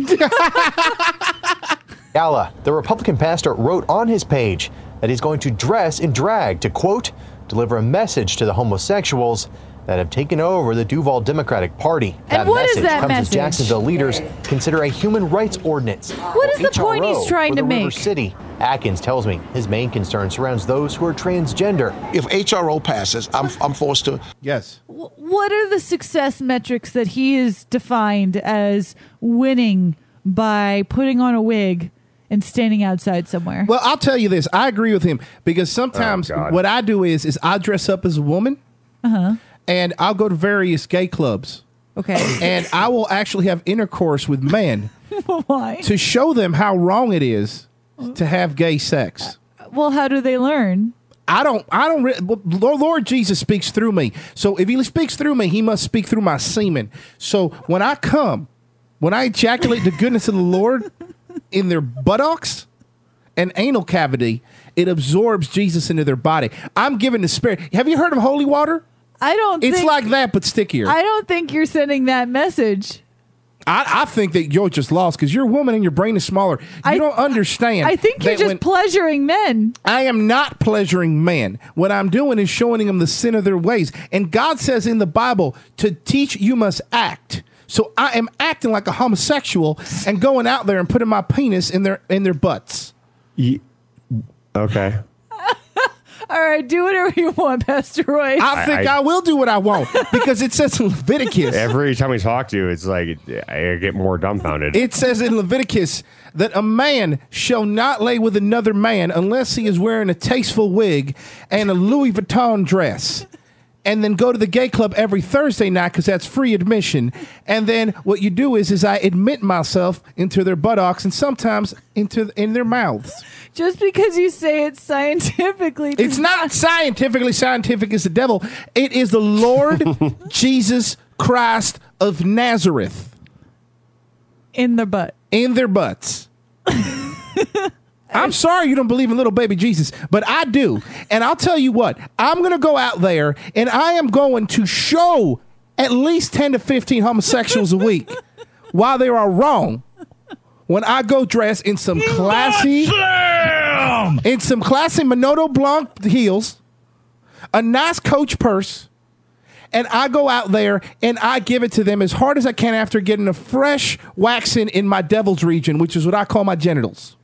Gala. The Republican pastor wrote on his page that he's going to dress in drag to, quote, deliver a message to the homosexuals that have taken over the Duval Democratic Party. And that what message is that comes message? as Jacksonville leaders consider a human rights ordinance. What is the point he's trying to for the River make? City. Atkins tells me his main concern surrounds those who are transgender. If H R O passes, I'm, I'm forced to. Yes. What are the success metrics that he is defined as winning by putting on a wig and standing outside somewhere? Well, I'll tell you this. I agree with him because sometimes Oh, God. what I do is is I dress up as a woman Uh-huh. and I'll go to various gay clubs. Okay. And I will actually have intercourse with men Why? to show them how wrong it is to have gay sex. Well, how do they learn? I don't, I don't, re- well, Lord Lord Jesus speaks through me. So if he speaks through me, he must speak through my semen. So when I come, when I ejaculate the goodness of the Lord in their buttocks and anal cavity, it absorbs Jesus into their body. I'm giving the Spirit. Have you heard of holy water? I don't It's think, like that, but stickier. I don't think you're sending that message. I, I think that you're just lost because you're a woman and your brain is smaller. You I- don't understand. I think you're that just when- pleasuring men. I am not pleasuring men. What I'm doing is showing them the sin of their ways. And God says in the Bible, to teach you must act. So I am acting like a homosexual and going out there and putting my penis in their in their butts. Okay. All right, do whatever you want, Pastor Roy. I think I, I- will do what I want because it says in Leviticus. Every time we talk to you, it's like I get more dumbfounded. It says in Leviticus that a man shall not lay with another man unless he is wearing a tasteful wig and a Louis Vuitton dress. And then go to the gay club every Thursday night because that's free admission. And then what you do is, is I admit myself into their buttocks and sometimes into in their mouths. Just because you say it scientifically. It's not scientifically scientific as the devil. It is the Lord Jesus Christ of Nazareth. In their butt. In their butts. I'm sorry you don't believe in little baby Jesus, but I do. And I'll tell you what, I'm going to go out there and I am going to show at least ten to fifteen homosexuals a week why they are wrong when I go dress in some classy, in some classy Manolo Blanc heels, a nice Coach purse, and I go out there and I give it to them as hard as I can after getting a fresh waxing in my devil's region, which is what I call my genitals.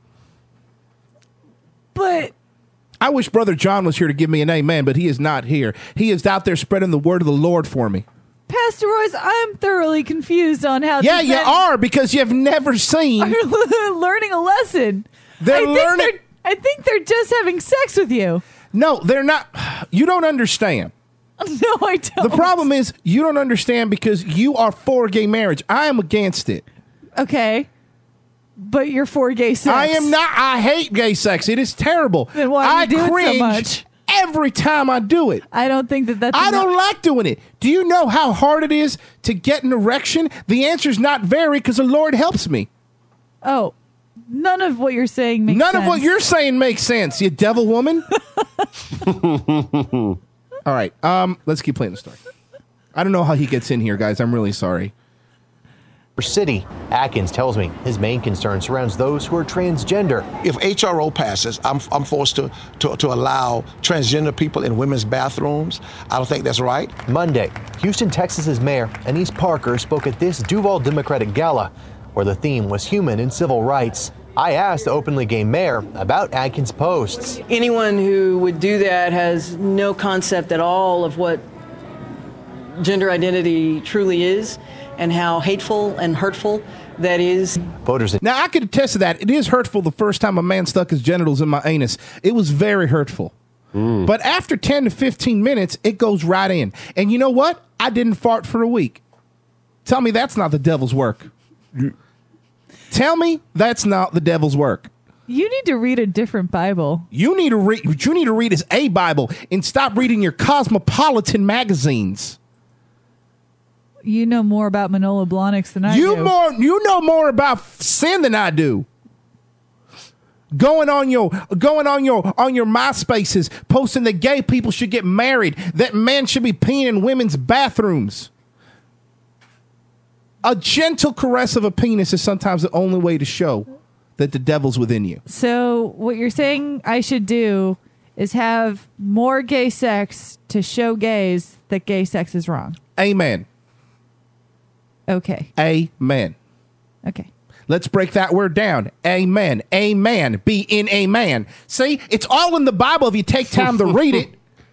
But I wish Brother John was here to give me an amen, but he is not here. He is out there spreading the word of the Lord for me. Pastor Royce, I'm thoroughly confused on how. Yeah, these you men are, because you've never seen. are learning a lesson. They're I think learning. They're, I think they're just having sex with you. No, they're not. You don't understand. No, I don't. The problem is you don't understand because you are for gay marriage. I am against it. Okay. But you're for gay sex. I am not. I hate gay sex. It is terrible. Then why I do you do cringe it so much? every time I do it. I don't think that that's. I enough. don't like doing it. Do you know how hard it is to get an erection? The answer is not very, because the Lord helps me. Oh, none of what you're saying makes None sense. of what you're saying makes sense, you devil woman. All right, um, let's keep playing the story. I don't know how he gets in here, guys. I'm really sorry. City, Atkins tells me his main concern surrounds those who are transgender. If H R O passes, I'm, I'm forced to, to, to allow transgender people in women's bathrooms. I don't think that's right. Monday, Houston, Texas's mayor, Anise Parker, spoke at this Duval Democratic Gala, where the theme was human and civil rights. I asked the openly gay mayor about Atkins' posts. Anyone who would do that has no concept at all of what gender identity truly is and how hateful and hurtful that is. Voters. Now, I can attest to that. It is hurtful the first time a man stuck his genitals in my anus. It was very hurtful. Mm. But after ten to fifteen minutes, it goes right in. And you know what? I didn't fart for a week. Tell me that's not the devil's work. Tell me that's not the devil's work. You need to read a different Bible. You need to read. What you need to read is a Bible and stop reading your cosmopolitan magazines. You know more about Manolo Blahniks than I you do. more. You know more about sin than I do. Going on your going on your on your MySpaces, posting that gay people should get married, that men should be peeing in women's bathrooms. A gentle caress of a penis is sometimes the only way to show that the devil's within you. So what you're saying I should do is have more gay sex to show gays that gay sex is wrong. Amen. Okay. Amen. Okay. Let's break that word down. Amen. Amen. Be in a man. See, it's all in the Bible if you take time to read it.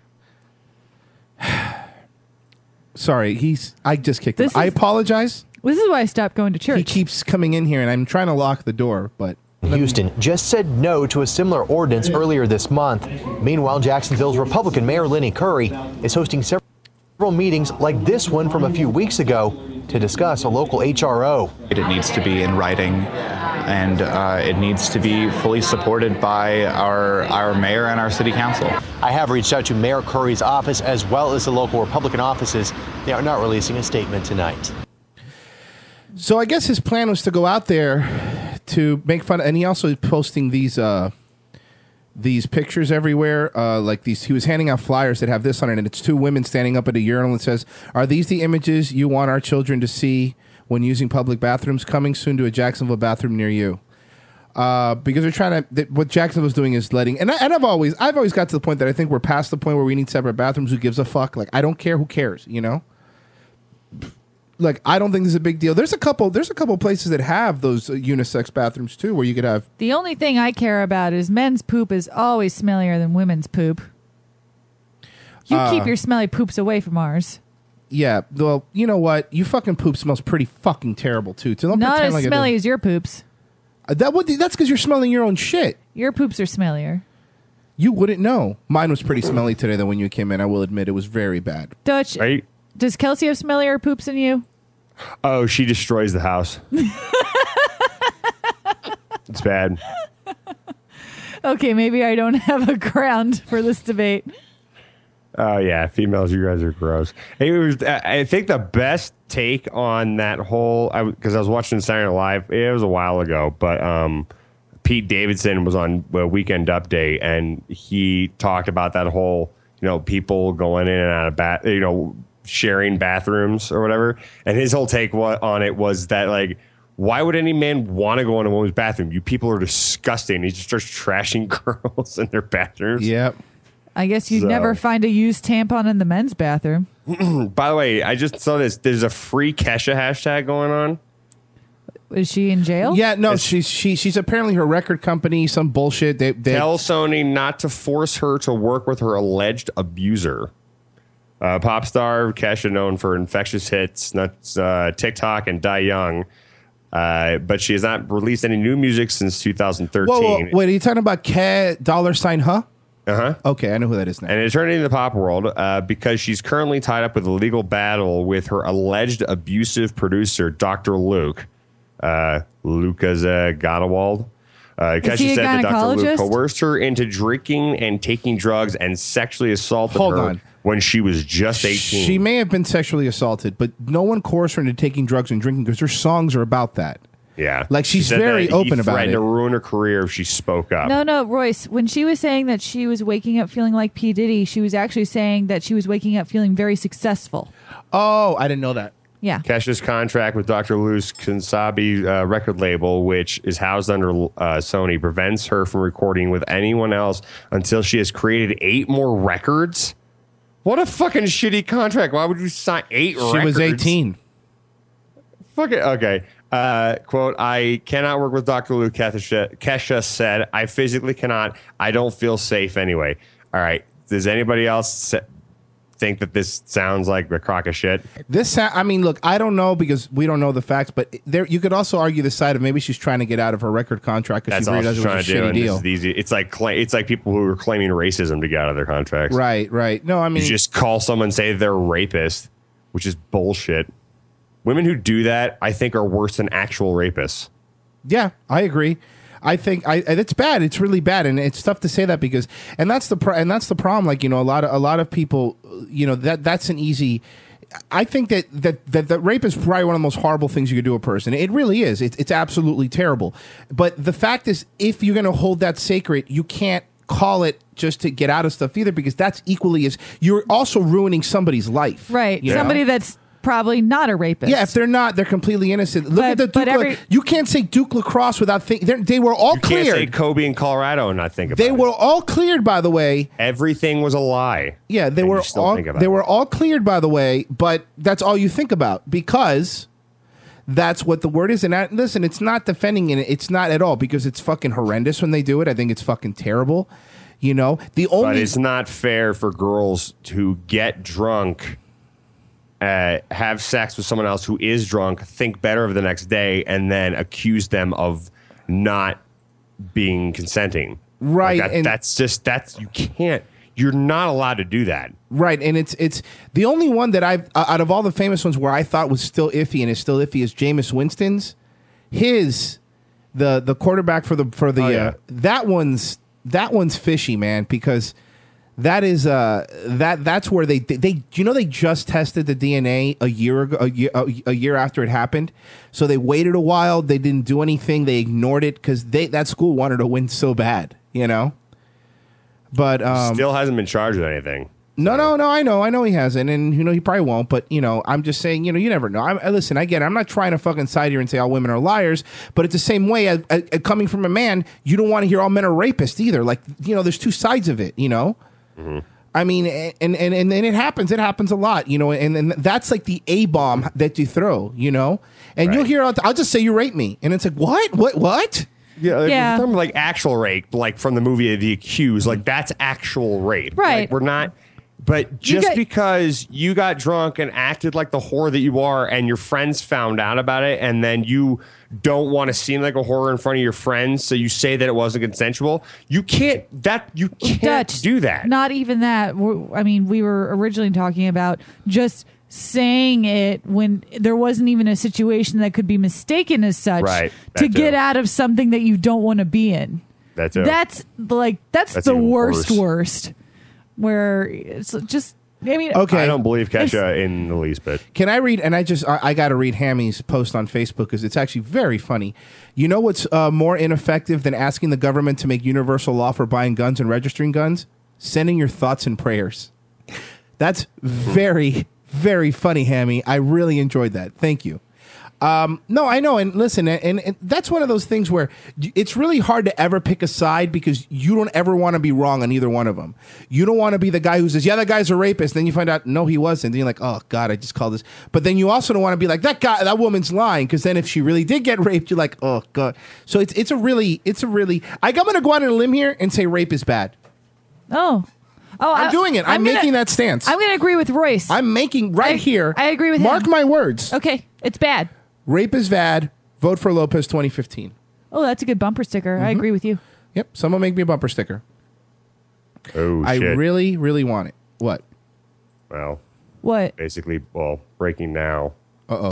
Sorry, he's. I just kicked him. This I is- apologize. This is why I stopped going to church. He keeps coming in here, and I'm trying to lock the door, but. Houston just said no to a similar ordinance earlier this month. Meanwhile, Jacksonville's Republican Mayor Lenny Curry is hosting several meetings like this one from a few weeks ago to discuss a local H R O. It needs to be in writing, and uh, it needs to be fully supported by our, our mayor and our city council. I have reached out to Mayor Curry's office as well as the local Republican offices. They are not releasing a statement tonight. So I guess his plan was to go out there to make fun, and he also is posting these uh, these pictures everywhere. Uh, like these, he was handing out flyers that have this on it, and it's two women standing up at a urinal and says, "Are these the images you want our children to see when using public bathrooms? Coming soon to a Jacksonville bathroom near you." Uh, because they're trying to. They, what Jacksonville's doing is letting, and I, and I've always, I've always got to the point that I think we're past the point where we need separate bathrooms. Who gives a fuck? Like, I don't care. Who cares? You know. Like, I don't think this is a big deal. There's a couple. There's a couple places that have those uh, unisex bathrooms too, where you could have. The only thing I care about is men's poop is always smellier than women's poop. You Uh, keep your smelly poops away from ours. Yeah. Well, you know what? You fucking poop smells pretty fucking terrible too. So don't Not pretend as like it smelly doesn't- as your poops. Uh, that would. That's because you're smelling your own shit. Your poops are smellier. You wouldn't know. Mine was pretty smelly today. Though when you came in, I will admit it was very bad. Dutch, Right? does Kelsey have smellier poops than you? Oh, she destroys the house. It's bad. Okay, maybe I don't have a ground for this debate. Oh yeah, females, you guys are gross. It was. I think the best take on that whole, because I, I was watching Saturday Night Live. It was a while ago, but um, Pete Davidson was on a Weekend Update, and he talked about that whole, you know, people going in and out of bath, you know, sharing bathrooms or whatever. And his whole take wa- on it was that, like, why would any man want to go in a woman's bathroom? You people are disgusting. He just starts trashing girls in their bathrooms. Yep. I guess you'd So- never find a used tampon in the men's bathroom. By the way, I just saw this. There's a free Kesha hashtag going on. Is she in jail? Yeah, no, she's she she's apparently her record company, some bullshit. They, they Tell Sony not to force her to work with her alleged abuser. Uh, pop star Kesha, known for infectious hits, nuts, uh, TikTok, and Die Young. Uh, but she has not released any new music since two thousand thirteen. Whoa, whoa, wait, are you talking about K dollar sign huh? Uh-huh. Okay, I know who that is now. An eternity in the pop world uh, because she's currently tied up with a legal battle with her alleged abusive producer, Doctor Luke. Uh, Lucas uh, Gottewald. Uh, Is he a Kesha said that Doctor Luke gynecologist? coerced her into drinking and taking drugs and sexually assaulted Hold her on. when she was just eighteen. She may have been sexually assaulted, but no one coerced her into taking drugs and drinking because her songs are about that. yeah. Like, she's She said very that open he about threatened it. to ruin her career if she spoke up. No, no, Royce. When she was saying that she was waking up feeling like P. Diddy, she was actually saying that she was waking up feeling very successful. Oh, I didn't know that. Yeah. Kesha's contract with Doctor Luke's Kansabi uh, record label, which is housed under uh, Sony, prevents her from recording with anyone else until she has created eight more records. What a fucking shitty contract. Why would you sign eight She records? was eighteen. Fuck it. Okay. Uh, quote, I cannot work with Doctor Luke, Kesha, Kesha said. I physically cannot. I don't feel safe anyway. All right. Does anybody else sa- think that this sounds like a crock of shit? This, sa- I mean, look, I don't know because we don't know the facts, but there you could also argue the side of maybe she's trying to get out of her record contract because That's she all realized she's it trying was to a do. shitty And this deal. is easy. It's like cla- it's like people who are claiming racism to get out of their contracts. Right, right. No, I mean, You just call someone, say they're a rapist, which is bullshit. Women who do that, I think, are worse than actual rapists. yeah, I agree. I think I, it's bad. It's really bad, and it's tough to say that because, and that's the pro- and that's the problem. Like you know, a lot of a lot of people, you know, that that's an easy. I think that that that, that rape is probably one of the most horrible things you could do to a person. It really is. It's it's absolutely terrible. But the fact is, if you're going to hold that sacred, you can't call it just to get out of stuff either because that's equally as you're also ruining somebody's life. Right. you know? Somebody that's probably not a rapist. Yeah, if they're not, they're completely innocent. Look But- at the but Duke. La- every- you can't say Duke Lacrosse without thinking. They were all You cleared. can't say Kobe in Colorado and not think about They it. were all cleared, by the way. Everything was a lie. Yeah, they And were you still all think about they it. were all cleared, by the way. But that's all you think about because that's what the word is. And I, listen, it's not defending it. It's not at all because it's fucking horrendous when they do it. I think it's fucking terrible. You know, the only But it's not fair for girls to get drunk, uh, have sex with someone else who is drunk, think better of the next day, and then accuse them of not being consenting. Right, Like that- and- that's just that's you can't. You're not allowed to do that. Right, and it's it's the only one that I've uh, out of all the famous ones where I thought was still iffy and is still iffy is Jameis Winston's. His the the quarterback for the for the Oh, yeah. uh, that one's that one's fishy, man, because that is uh that that's where they they, they you know they just tested the D N A a year ago a year a, a year after it happened, so they waited a while. They didn't do anything. They ignored it because they that school wanted to win so bad, you know. But um, Still hasn't been charged with anything. no, no, no. I know, I know he hasn't, and you know he probably won't. But you know, I'm just saying, you know, you never know. I'm, I, listen, I get it. I'm not trying to fucking side here and say all women are liars, but it's the same way. As, as, as coming from a man, you don't want to hear all men are rapists either. Like you know, there's two sides of it. You know, I mean, and and and, and it happens. It happens a lot. You know, and, and that's like the A bomb that you throw. You know, and you'll hear, I'll just say you raped me, and it's like what, what, what? Yeah, like, Yeah. we're talking like actual rape, like from the movie The Accused, like that's actual rape. Right. Like, we're not. But just got- because you got drunk and acted like the whore that you are, and your friends found out about it, and then you don't want to seem like a whore in front of your friends, so you say that it wasn't consensual. You can't. That you can't Dutch, do that. Not even that. We're- I mean, we were originally talking about just saying it when there wasn't even a situation that could be mistaken as such Right, that to get too. out of something that you don't want to be in. That too. That's like that's, That's the even worst worse. worst. Where it's just I mean Okay. I don't believe it's- Kesha in the least bit. Can I read? And I just I, I got to read Hammy's post on Facebook because it's actually very funny. You know what's uh, more ineffective than asking the government to make universal law for buying guns and registering guns? Sending your thoughts and prayers. That's very very funny, Hammy. I really enjoyed that. Thank you. Um, no, I know, and listen, and, and that's one of those things where it's really hard to ever pick a side because you don't ever want to be wrong on either one of them. You don't want to be the guy who says, "Yeah, that guy's a rapist," then you find out no, he wasn't. Then you're like, "Oh God, I just called this." But then you also don't want to be like that guy, that woman's lying, because then if she really did get raped, you're like, "Oh God." So it's it's a really it's a really. I, I'm going to go out on a limb here and say rape is bad. Oh. Oh, I'm I, doing it. I'm, I'm gonna, making that stance. I'm going to agree with Royce. I'm making right I, here. I agree with Mark him. my words. Okay, it's bad. Rape is bad. Vote for Lopez twenty fifteen. Oh, that's a good bumper sticker. Mm-hmm. I agree with you. Yep. Someone make me a bumper sticker. Oh, I shit. really, really want it. What? Well, what? Basically, well, breaking now. Uh-oh.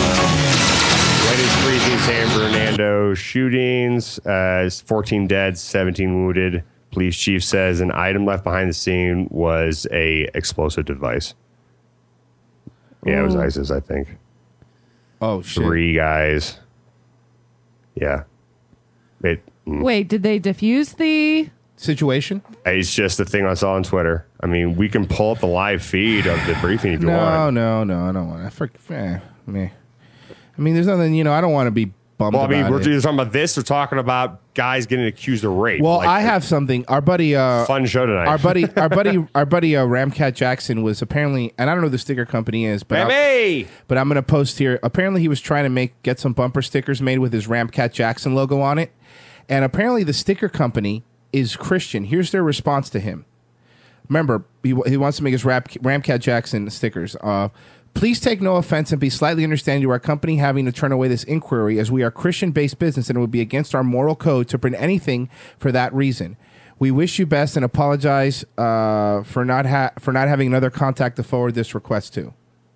Latest freezing San Fernando shootings. Uh, fourteen dead, seventeen wounded. Police chief says an item left behind the scene was a explosive device. Yeah, it was Ooh. ISIS, I think. Oh, shit. Three guys. Yeah. It, mm. Wait, did they defuse the situation? It's just the thing I saw on Twitter. I mean, we can pull up the live feed of the briefing if you No, want. no, no, I don't want to. I for, eh, meh. I mean, there's nothing, you know, I don't want to be bummed Well, I mean, about we're it. either talking about this or talking about guys getting accused of rape. Well, Like, I have something. Our buddy, uh, fun show tonight. Our buddy, our buddy, our buddy, uh, Ramcat Jackson was apparently, and I don't know who the sticker company is, but Baby! I'm, but I'm going to post here. Apparently, he was trying to make get some bumper stickers made with his Ramcat Jackson logo on it, and apparently, the sticker company is Christian. Here's their response to him. Remember, he, he wants to make his Rap, Ramcat Jackson stickers. Uh, Please take no offense and be slightly understanding to our company having to turn away this inquiry, as we are Christian-based business and it would be against our moral code to print anything for that reason. We wish you best and apologize uh, for not ha- for not having another contact to forward this request to.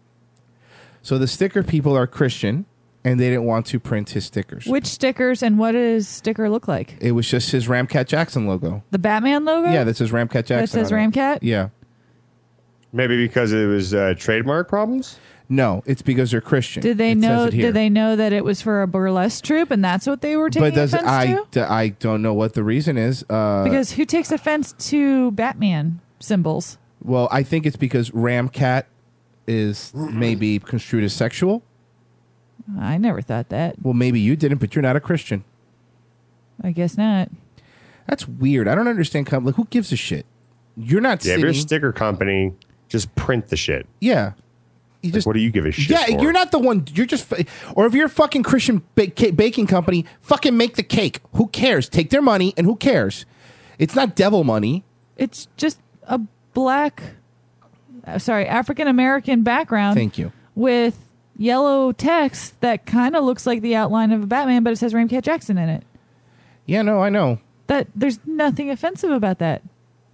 So the sticker people are Christian, and they didn't want to print his stickers. which stickers and what does sticker look like? It was just his Ramcat Jackson logo. The Batman logo? Yeah, that says Ramcat Jackson. That says on it. Ramcat? Yeah. Maybe because it was uh, trademark problems? No, it's because they're Christian. Did they It says know? it here. Did they know that it was for a burlesque troupe, and that's what they were taking But does offense I, to? d- I don't know what the reason is. Uh, Because who takes offense to Batman symbols? well, I think it's because Ramcat is maybe construed as sexual. I never thought that. Well, maybe you didn't, but you're not a Christian. I guess not. That's weird. I don't understand. com- Like, who gives a shit? You're not Yeah, if sitting. you're a sticker company, just print the shit. Yeah. You Like, just what do you give a shit Yeah, for? you're not the one. You're just, or if you're a fucking Christian ba- ca- baking company, fucking make the cake. Who cares? Take their money, and who cares? It's not devil money. It's just a black, uh, sorry, African American background. Thank you. With yellow text that kind of looks like the outline of a Batman, but it says Ramcat Jackson in it. Yeah, no, I know. That there's nothing offensive about that.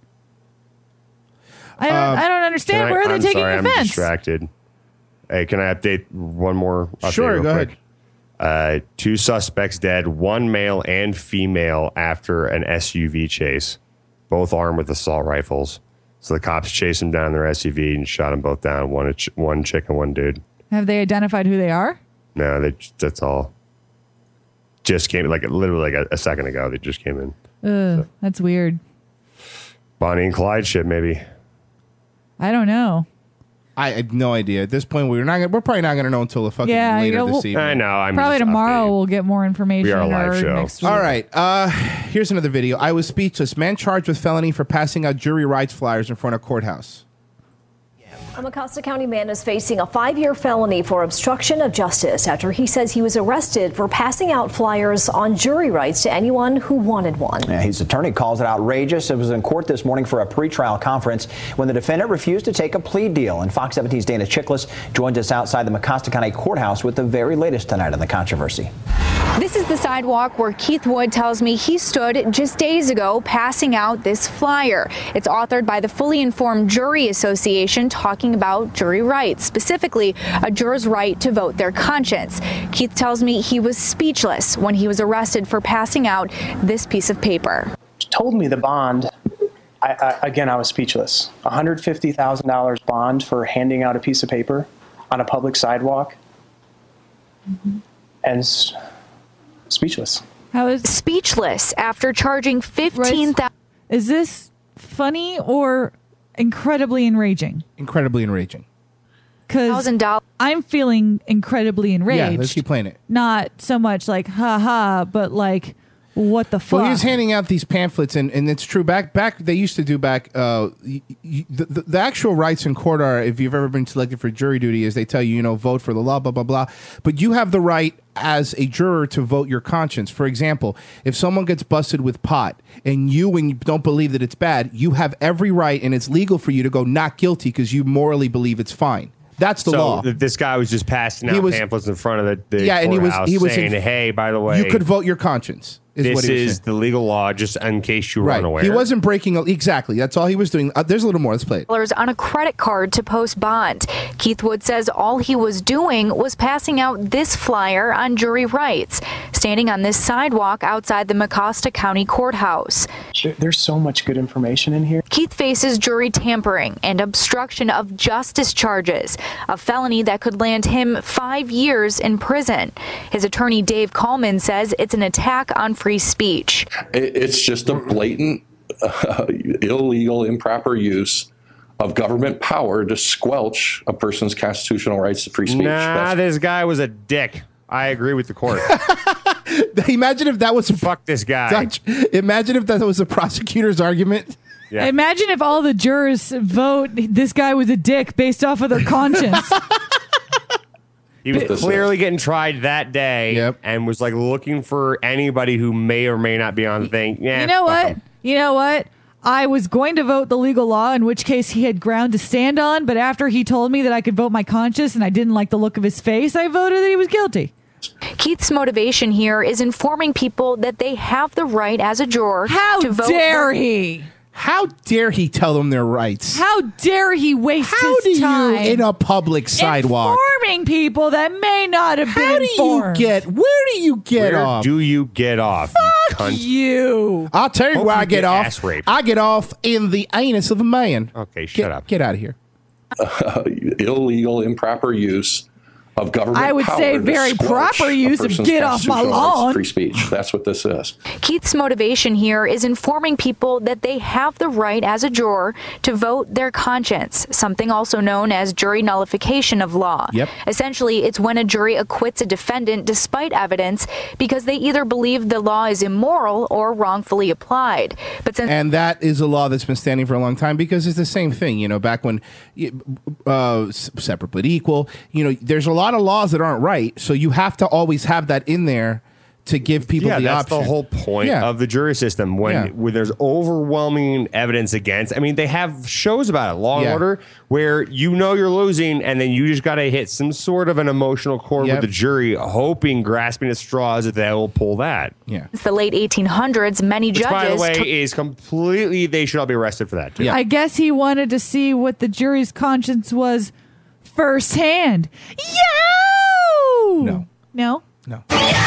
I don't. Um, I don't understand. Can I- Where are they I'm taking sorry, I'm offense? distracted. Hey, can I update one more? Update Sure, real go quick? Uh, two suspects dead, one male and female after an S U V chase, both armed with assault rifles. So the cops chased them down in their S U V and shot them both down. One, a ch- one chick and one dude. Have they identified who they are? No, they, that's all. Just came like literally like a, a second ago. They just came in. Ugh, that's weird. Bonnie and Clyde shit, maybe. I don't know. I have no idea. At this point, we're not. Gonna, we're probably not going to know until the fucking Yeah, later you know, this we'll- evening. I know. I'm Probably just tomorrow we'll get more information. We are a live or show. Next week. All right. Uh, here's another video. I was speechless. Man charged with felony for passing out jury rights flyers in front of courthouse. A Mecosta County man is facing a five-year felony for obstruction of justice after he says he was arrested for passing out flyers on jury rights to anyone who wanted one. Yeah, his attorney calls it outrageous. It was in court this morning for a pretrial conference when the defendant refused to take a plea deal. And Fox seventeen's Dana Chiklis joins us outside the Mecosta County Courthouse with the very latest tonight on the controversy. This is the sidewalk where Keith Wood tells me he stood just days ago passing out this flyer. It's authored by the Fully Informed Jury Association, talking about jury rights, specifically a juror's right to vote their conscience. Keith tells me he was speechless when he was arrested for passing out this piece of paper. Told me the bond. I, I, again, I was speechless. one hundred fifty thousand dollars bond for handing out a piece of paper on a public sidewalk. Mm-hmm. And s- speechless. How is speechless after charging fifteen thousand? Is this funny or incredibly enraging? Incredibly enraging. Because I'm feeling incredibly enraged. Yeah, let's keep playing it. Not so much like, ha ha, but like, what the fuck? Well, he was handing out these pamphlets, and, and it's true. Back, back, they used to do back. Uh, y- y- the, the, the actual rights in court are, if you've ever been selected for jury duty, is they tell you, you know, vote for the law, blah blah blah. But you have the right as a juror to vote your conscience. For example, if someone gets busted with pot, and you and you don't believe that it's bad, you have every right, and it's legal for you to go not guilty because you morally believe it's fine. That's the so law. th- this guy was just passing He out was- pamphlets in front of the, the Yeah, and he was- courthouse he was saying, in- hey, by the way, You could vote your conscience. Is this what he was is saying. the legal law, just in case you were Right. unaware. He wasn't breaking a, exactly. That's all he was doing. Uh, there's a little more. Let's play it. dollars on a credit card to post bond. Keith Wood says all he was doing was passing out this flyer on jury rights, standing on this sidewalk outside the Mecosta County Courthouse. There- There's so much good information in here. Keith faces jury tampering and obstruction of justice charges, a felony that could land him five years in prison. His attorney Dave Coleman says it's an attack on free speech. It- It's just a blatant, uh, illegal, improper use of government power to squelch a person's constitutional rights to free speech. Nah, That's- this guy was a dick. I agree with the court. Imagine if that was fuck this guy. Dutch, imagine if that was the prosecutor's argument. Yeah. Imagine if all the jurors vote this guy was a dick based off of their conscience. He was clearly getting tried that day and was like looking for anybody who may or may not be on the thing. Yeah, you know fuck what? him. You know what? I was going to vote the legal law, in which case he had ground to stand on, but after he told me that I could vote my conscience and I didn't like the look of his face, I voted that he was guilty. Keith's motivation here is informing people that they have the right as a juror How to vote. dare he? How dare he tell them their rights? How dare he waste How his do time you, in a public sidewalk, informing people that may not have been how do you informed? get? Where do you get Where off? do you get off? you Fuck cunt? you. I'll tell you Hope where you I get, get off. ass raped. I get off in the anus of a man. Okay, shut Get, up. get out of here. uh, illegal, improper use of government I would power say to very squelch proper a use of person's get off my constitutional rights to lawn. free speech. That's what this is. Keith's motivation here is informing people that they have the right as a juror to vote their conscience, something also known as jury nullification of law. Yep. Essentially, it's when a jury acquits a defendant despite evidence because they either believe the law is immoral or wrongfully applied. But since And that is a law that's been standing for a long time because it's the same thing. You know, back when uh, s- separate but equal, you know, there's a lot of laws that aren't right. So you have to always have that in there to give people Yeah, the that's option. the whole point Yeah. of the jury system. When, Yeah. when there's overwhelming evidence against, I mean, they have shows about it, Law and Yeah. Order, where you know you're losing, and then you just got to hit some sort of an emotional chord Yep. with the jury, hoping, grasping at straws that they will pull that. Yeah. since the late eighteen hundreds, many Which, judges by the way, took is completely, they should all be arrested for that, too. I guess he wanted to see what the jury's conscience was firsthand. Yo! No. No? No.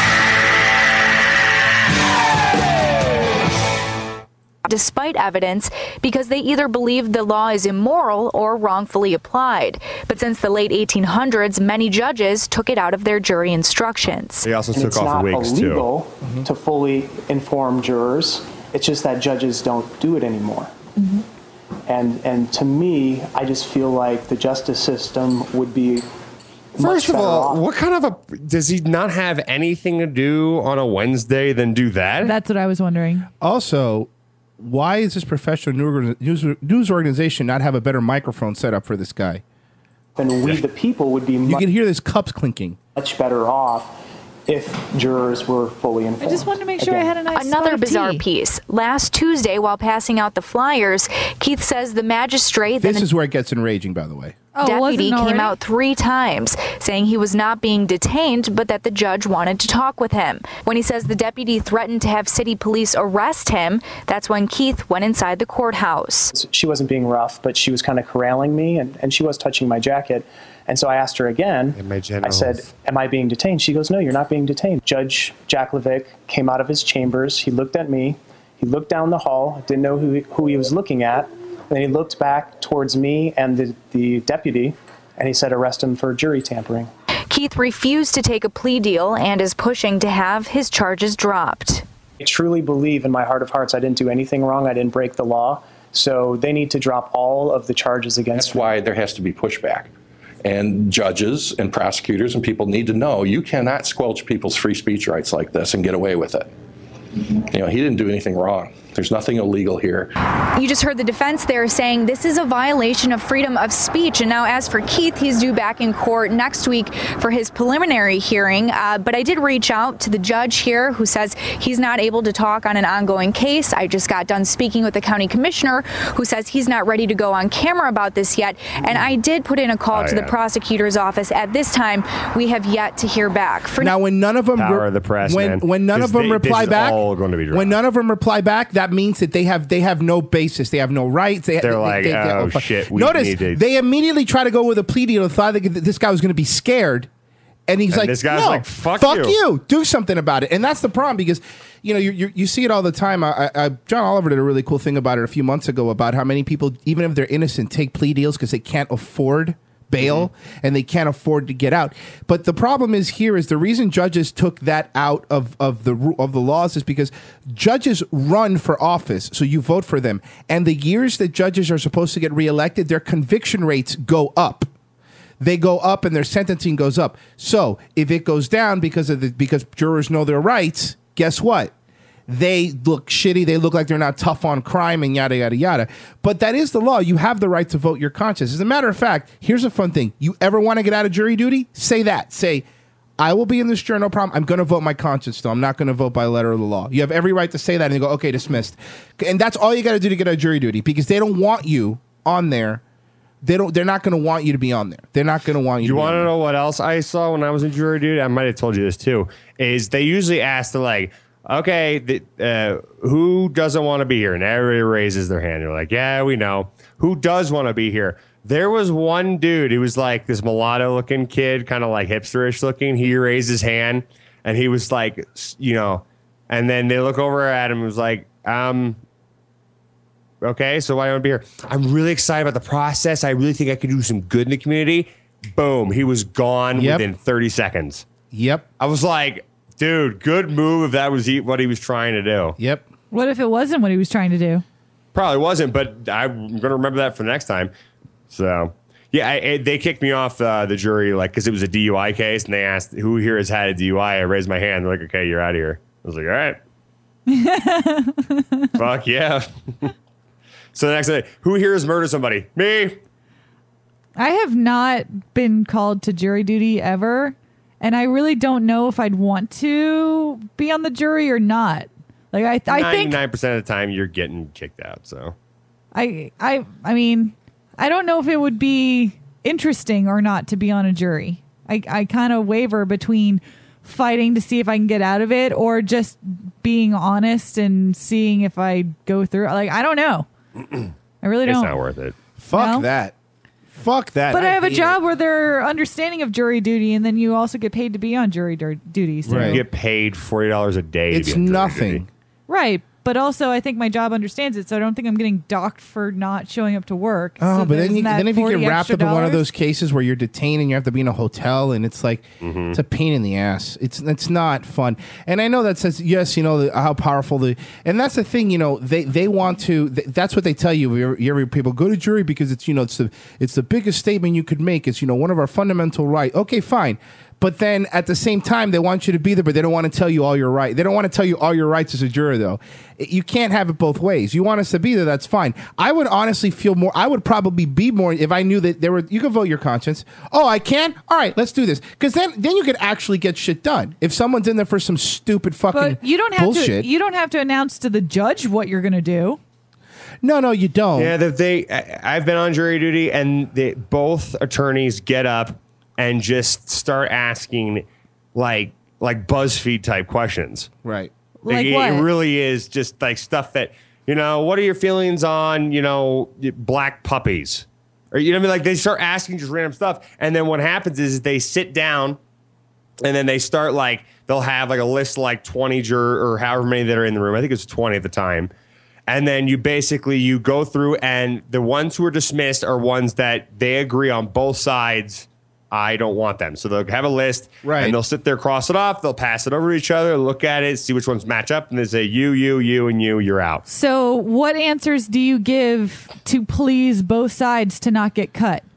despite evidence because they either believe the law is immoral or wrongfully applied. But since the late eighteen hundreds, many judges took it out of their jury instructions. They also And took it's off not wigs, illegal too. to fully inform jurors. It's just that judges don't do it anymore. And and to me, I just feel like the justice system would be First of better all, off. what kind of a does he not have anything to do on a Wednesday than do that? That's what I was wondering. Also, why is this professional news news- news organization not have a better microphone set up for this guy? Then we, the people, would be You much, can hear this cups clinking. much better off if jurors were fully informed. I just wanted to make sure I had a nice Another spot of bizarre tea. piece. Last Tuesday, while passing out the flyers, Keith says the magistrate This that is where it gets enraging, by the way. Oh, deputy wasn't came already? out three times saying he was not being detained, but that the judge wanted to talk with him. When he says the deputy threatened to have city police arrest him, that's when Keith went inside the courthouse. She wasn't being rough, but she was kind of corralling me, and, and she was touching my jacket. And so I asked her again. And my I genitals. said, am I being detained? She goes, no, you're not being detained. Judge Jack Levick came out of his chambers. He looked at me. He looked down the hall, didn't know who, who he was looking at. Then he looked back towards me and the, the deputy, and he said, arrest him for jury tampering. Keith refused to take a plea deal and is pushing to have his charges dropped. I truly believe in my heart of hearts I didn't do anything wrong. I didn't break the law. So they need to drop all of the charges against That's why there has to be pushback. And judges and prosecutors and people need to know you cannot squelch people's free speech rights like this and get away with it. You know, he didn't do anything wrong. There's nothing illegal here. You just heard the defense there saying this is a violation of freedom of speech. And now as for Keith, he's due back in court next week for his preliminary hearing. Uh, but I did reach out to the judge here who says he's not able to talk on an ongoing case. I just got done speaking with the county commissioner who says he's not ready to go on camera about this yet. And I did put in a call Oh, to yeah. the prosecutor's office. At this time, we have yet to hear back. For Now, when none of them Power of the press, when man. when none This- of them they- this reply is back, all going to be when none of them reply back, that means that they have they have no basis, they have no rights. They, They're they- like, they- they- oh, fuck. shit, we Notice need to- they immediately try to go with a plea deal. Thought that this guy was going to be scared, and he's And like, this guy's no, like, fuck you. you. do something about it. And that's the problem because you know you you, you see it all the time. I, I, John Oliver did a really cool thing about it a few months ago about how many people, even if they're innocent, take plea deals because they can't afford bail Mm-hmm. and they can't afford to get out. But the problem is here is the reason judges took that out of, of the ru- of the laws is because judges run for office, so you vote for them. And the years that judges are supposed to get reelected, their conviction rates go up. They go up and their sentencing goes up. So if it goes down because of the because jurors know their rights, guess what? They look shitty. They look like they're not tough on crime and yada, yada, yada. But that is the law. You have the right to vote your conscience. As a matter of fact, here's a fun thing. You ever want to get out of jury duty? Say that. Say, I will be in this jury, no problem. I'm going to vote my conscience, though. I'm not going to vote by letter of the law. You have every right to say that and you go, okay, dismissed. And that's all you got to do to get out of jury duty because they don't want you on there. They don't. They're not going to want you to be on there. They're not going to want you. You to be want on to know what else I saw when I was in jury duty? I might have told you this too. Is they usually ask the like, okay, the, uh, who doesn't want to be here? And everybody raises their hand. They're like, yeah, we know. Who does want to be here? There was one dude. He was like this mulatto-looking kid, kind of like hipsterish looking. He raised his hand, and he was like, you know, and then they look over at him and was like, um, okay, so why do you want to be here? I'm really excited about the process. I really think I could do some good in the community. Boom, he was gone Yep. within thirty seconds. Yep. I was like, dude, good move if that was he, what he was trying to do. Yep. What if it wasn't what he was trying to do? Probably wasn't, but I'm going to remember that for the next time. So, yeah, I, I, they kicked me off uh, the jury like because it was a D U I case, and they asked who here has had a D U I. I raised my hand. They're like, okay, you're out of here. I was like, all right. Fuck yeah. So the next day, who here has murdered somebody? Me. I have not been called to jury duty ever, and I really don't know if I'd want to be on the jury or not. Like I, I think ninety-nine percent of the time you're getting kicked out. So I, I, I mean, I don't know if it would be interesting or not to be on a jury. I, I kind of waver between fighting to see if I can get out of it or just being honest and seeing if I go through. Like I don't know. I really it's don't. not worth it. Fuck No? that. Fuck that. But I, have a hate job where they're understanding of jury duty, and then you also get paid to be on jury dur- duty. So. Right. You get paid forty dollars a day. It's to be on jury nothing. duty. Right. But also, I think my job understands it, so I don't think I'm getting docked for not showing up to work. Oh, So but then isn't you, that then if you forty get wrapped extra up in one of dollars? those cases where you're detained and you have to be in a hotel and it's like Mm-hmm. it's a pain in the ass. It's it's not fun. And I know that says yes, you know the, how powerful the and that's the thing. You know they they want to. Th- that's what they tell you. You hear, you hear people go to jury because it's you know it's the it's the biggest statement you could make. It's you know one of our fundamental rights. Okay, fine. But then at the same time, they want you to be there, but they don't want to tell you all your rights. They don't want to tell you all your rights as a juror, though. You can't have it both ways. You want us to be there, that's fine. I would honestly feel more, I would probably be more if I knew that there were, you could vote your conscience. Oh, I can? All right, let's do this. Because then, then you could actually get shit done. If someone's in there for some stupid fucking But you don't have bullshit. to. You don't have to announce to the judge what you're going to do. No, no, you don't. Yeah, that they. I, I've been on jury duty, and they, both attorneys get up and just start asking, like, like BuzzFeed type questions. Right. Like it, what? it really is just like stuff that you know. What are your feelings on you know black puppies? Or you know what I mean? Like they start asking just random stuff, and then what happens is they sit down, and then they start like they'll have like a list of like twenty juror or however many that are in the room. I think it's twenty at the time. And then you basically you go through, and the ones who are dismissed are ones that they agree on both sides. I don't want them. So they'll have a list, Right. and they'll sit there, cross it off. They'll pass it over to each other, look at it, see which ones match up, and they say you, you, you, and you. You're out. So, what answers do you give to please both sides to not get cut?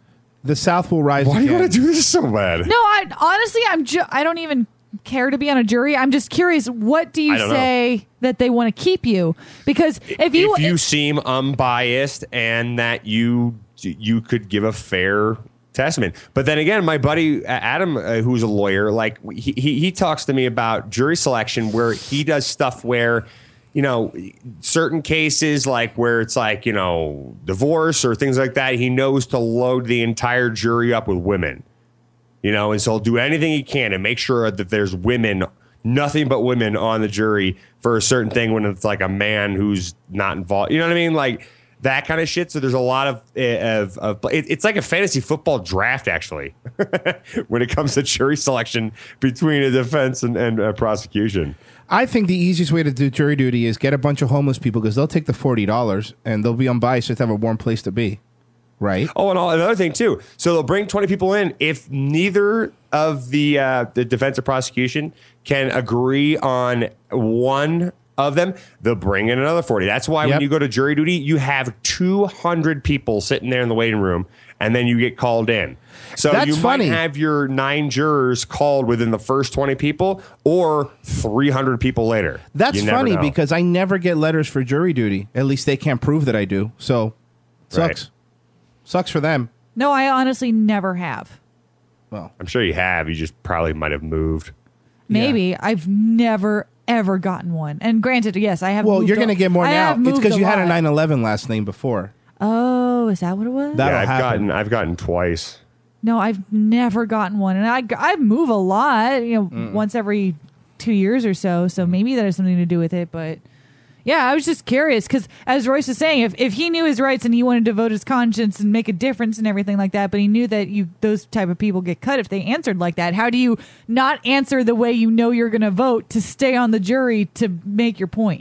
The South will rise. Why do you again. want to do this so bad? No, I honestly, I'm. Ju- I don't even care to be on a jury. I'm just curious. What do you I don't say know. that they want to keep you? Because if you if you seem unbiased and that you you could give a fair testament. But then again, my buddy Adam, uh, who's a lawyer, like he, he he talks to me about jury selection, where he does stuff where, you know, certain cases like where it's like, you know, divorce or things like that, he knows to load the entire jury up with women, you know, and so he'll do anything he can to make sure that there's women, nothing but women on the jury for a certain thing when it's like a man who's not involved. You know what I mean? Like that kind of shit. So there's a lot of, of, of it, it's like a fantasy football draft, actually, when it comes to jury selection between a defense and, and a prosecution. I think the easiest way to do jury duty is get a bunch of homeless people because they'll take the forty dollars and they'll be unbiased, just have a warm place to be. Right. Oh, and all, another thing, too. So they'll bring twenty people in. If neither of the, uh, the defense or prosecution can agree on one of them, they'll bring in another forty. That's why Yep. when you go to jury duty, you have two hundred people sitting there in the waiting room, and then you get called in. So That's you funny. might have your nine jurors called within the first twenty people or three hundred people later. That's You never funny know. because I never get letters for jury duty. At least they can't prove that I do. So sucks. Right. Sucks for them. no, I honestly never have. Well, I'm sure you have. You just probably might have moved. Maybe I've never ever gotten one. And granted, yes, I have. Well, moved you're a- going to get more I now. have It's moved because you had a lot. nine eleven last name before. Oh, is that what it was? That'll yeah, I've happen. gotten I've gotten twice. No, I've never gotten one, and I I move a lot, you know, Mm. once every two years or so. So maybe that has something to do with it. But yeah, I was just curious because, as Royce was saying, if if he knew his rights and he wanted to vote his conscience and make a difference and everything like that, but he knew that you those type of people get cut if they answered like that. How do you not answer the way you know you're going to vote to stay on the jury to make your point?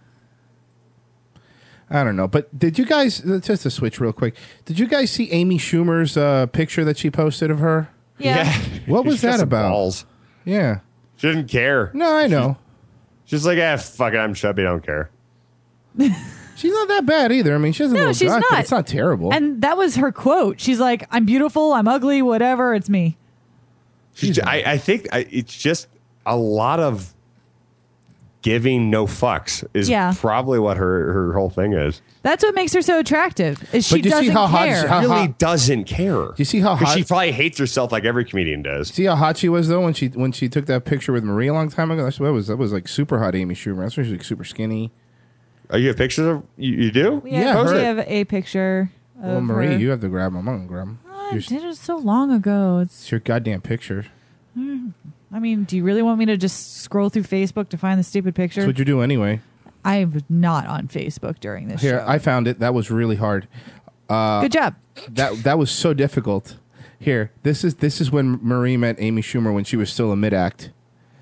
I don't know. But did you guys, just to switch real quick, did you guys see Amy Schumer's uh, picture that she posted of her? Yeah. What was She's got that some about? balls. Yeah. She didn't care. No, I know. She's like, ah, fuck it, I'm chubby, I don't care. She's not that bad either. I mean, she has a No, little she's gut, but not. it's not terrible. And that was her quote. She's like, "I'm beautiful. I'm ugly. Whatever. It's me." She's, I, I think I, it's just a lot of giving no fucks is Yeah. probably what her, her whole thing is. That's what makes her so attractive. Is she But you see doesn't how hot- care. how- really doesn't care. Do you see how 'Cause hot she probably hates herself like every comedian does. See how hot she was though when she when she took that picture with Marie a long time ago. That's that was that was like super hot, Amy Schumer. That's when she was like super skinny. Oh, you have pictures of you, you do? We have, Yeah, we her- have a picture. Of Well, Marie, her. you have to grab them. I'm gonna grab them. I did it so long ago. It's. It's your goddamn picture. I mean, do you really want me to just scroll through Facebook to find the stupid picture? That's what you do anyway. I'm not on Facebook during this Here, show. I found it. That was really hard. Uh, Good job. That that was so difficult. Here, this is this is when Marie met Amy Schumer when she was still a mid act.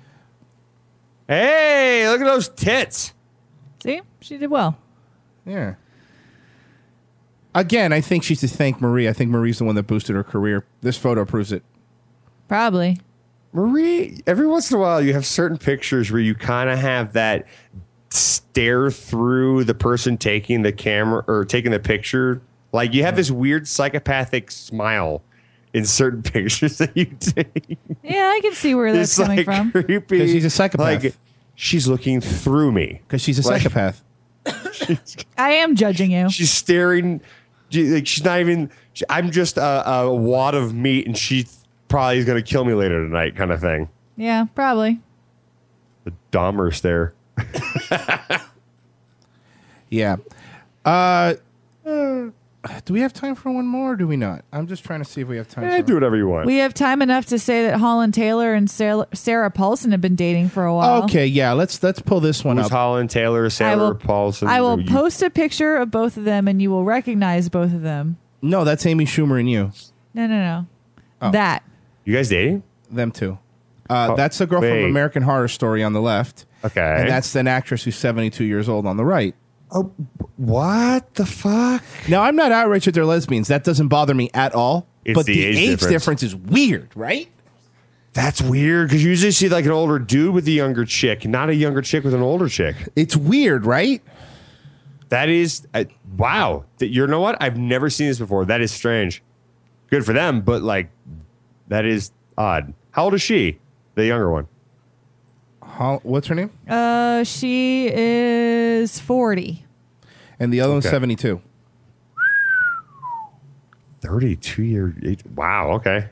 Hey, look at those tits. See, she did well. Yeah. Again, I think she's to thank Marie. I think Marie's the one that boosted her career. This photo proves it. Probably. Marie, every once in a while you have certain pictures where you kind of have that stare through the person taking the camera or taking the picture. Like you have this weird psychopathic smile in certain pictures that you take. Yeah, I can see where that's It's coming like from. creepy. 'Cause she's a psychopath. Like she's looking through me. Because she's a Like- psychopath. I am judging you. She's staring. she- Like she's not even. She, I'm just a, a wad of meat, and she probably is going to kill me later tonight, kind of thing. Yeah, probably. The Dahmer stare. Yeah. Uh, do we have time for one more or do we not? I'm just trying to see if we have time Eh, for do whatever you want. We have time enough to say that Holland Taylor and Sarah, Sarah Paulson have been dating for a while. Okay, yeah, let's let's pull this one Who's up. Holland Taylor, Sarah I will, Paulson? I will You- post a picture of both of them, and you will recognize both of them. No, that's Amy Schumer and you. No, no, no. Oh. That. You guys dating? Them two. Uh, Oh, that's the girl wait. from American Horror Story on the left. Okay. And that's an actress who's seventy-two years old on the right. Oh, what the fuck? Now, I'm not outraged that they're lesbians. That doesn't bother me at all. It's but the the, age age, difference. difference. is weird, right? That's weird because you usually see like an older dude with a younger chick, not a younger chick with an older chick. It's weird, right? That is uh, wow. That you know what? I've never seen this before. That is strange. good for them, but like that is odd. How old is she? The younger one. How, what's her name? Uh, she is forty. And the other one's Okay. seventy-two. thirty-two year. Wow. Okay.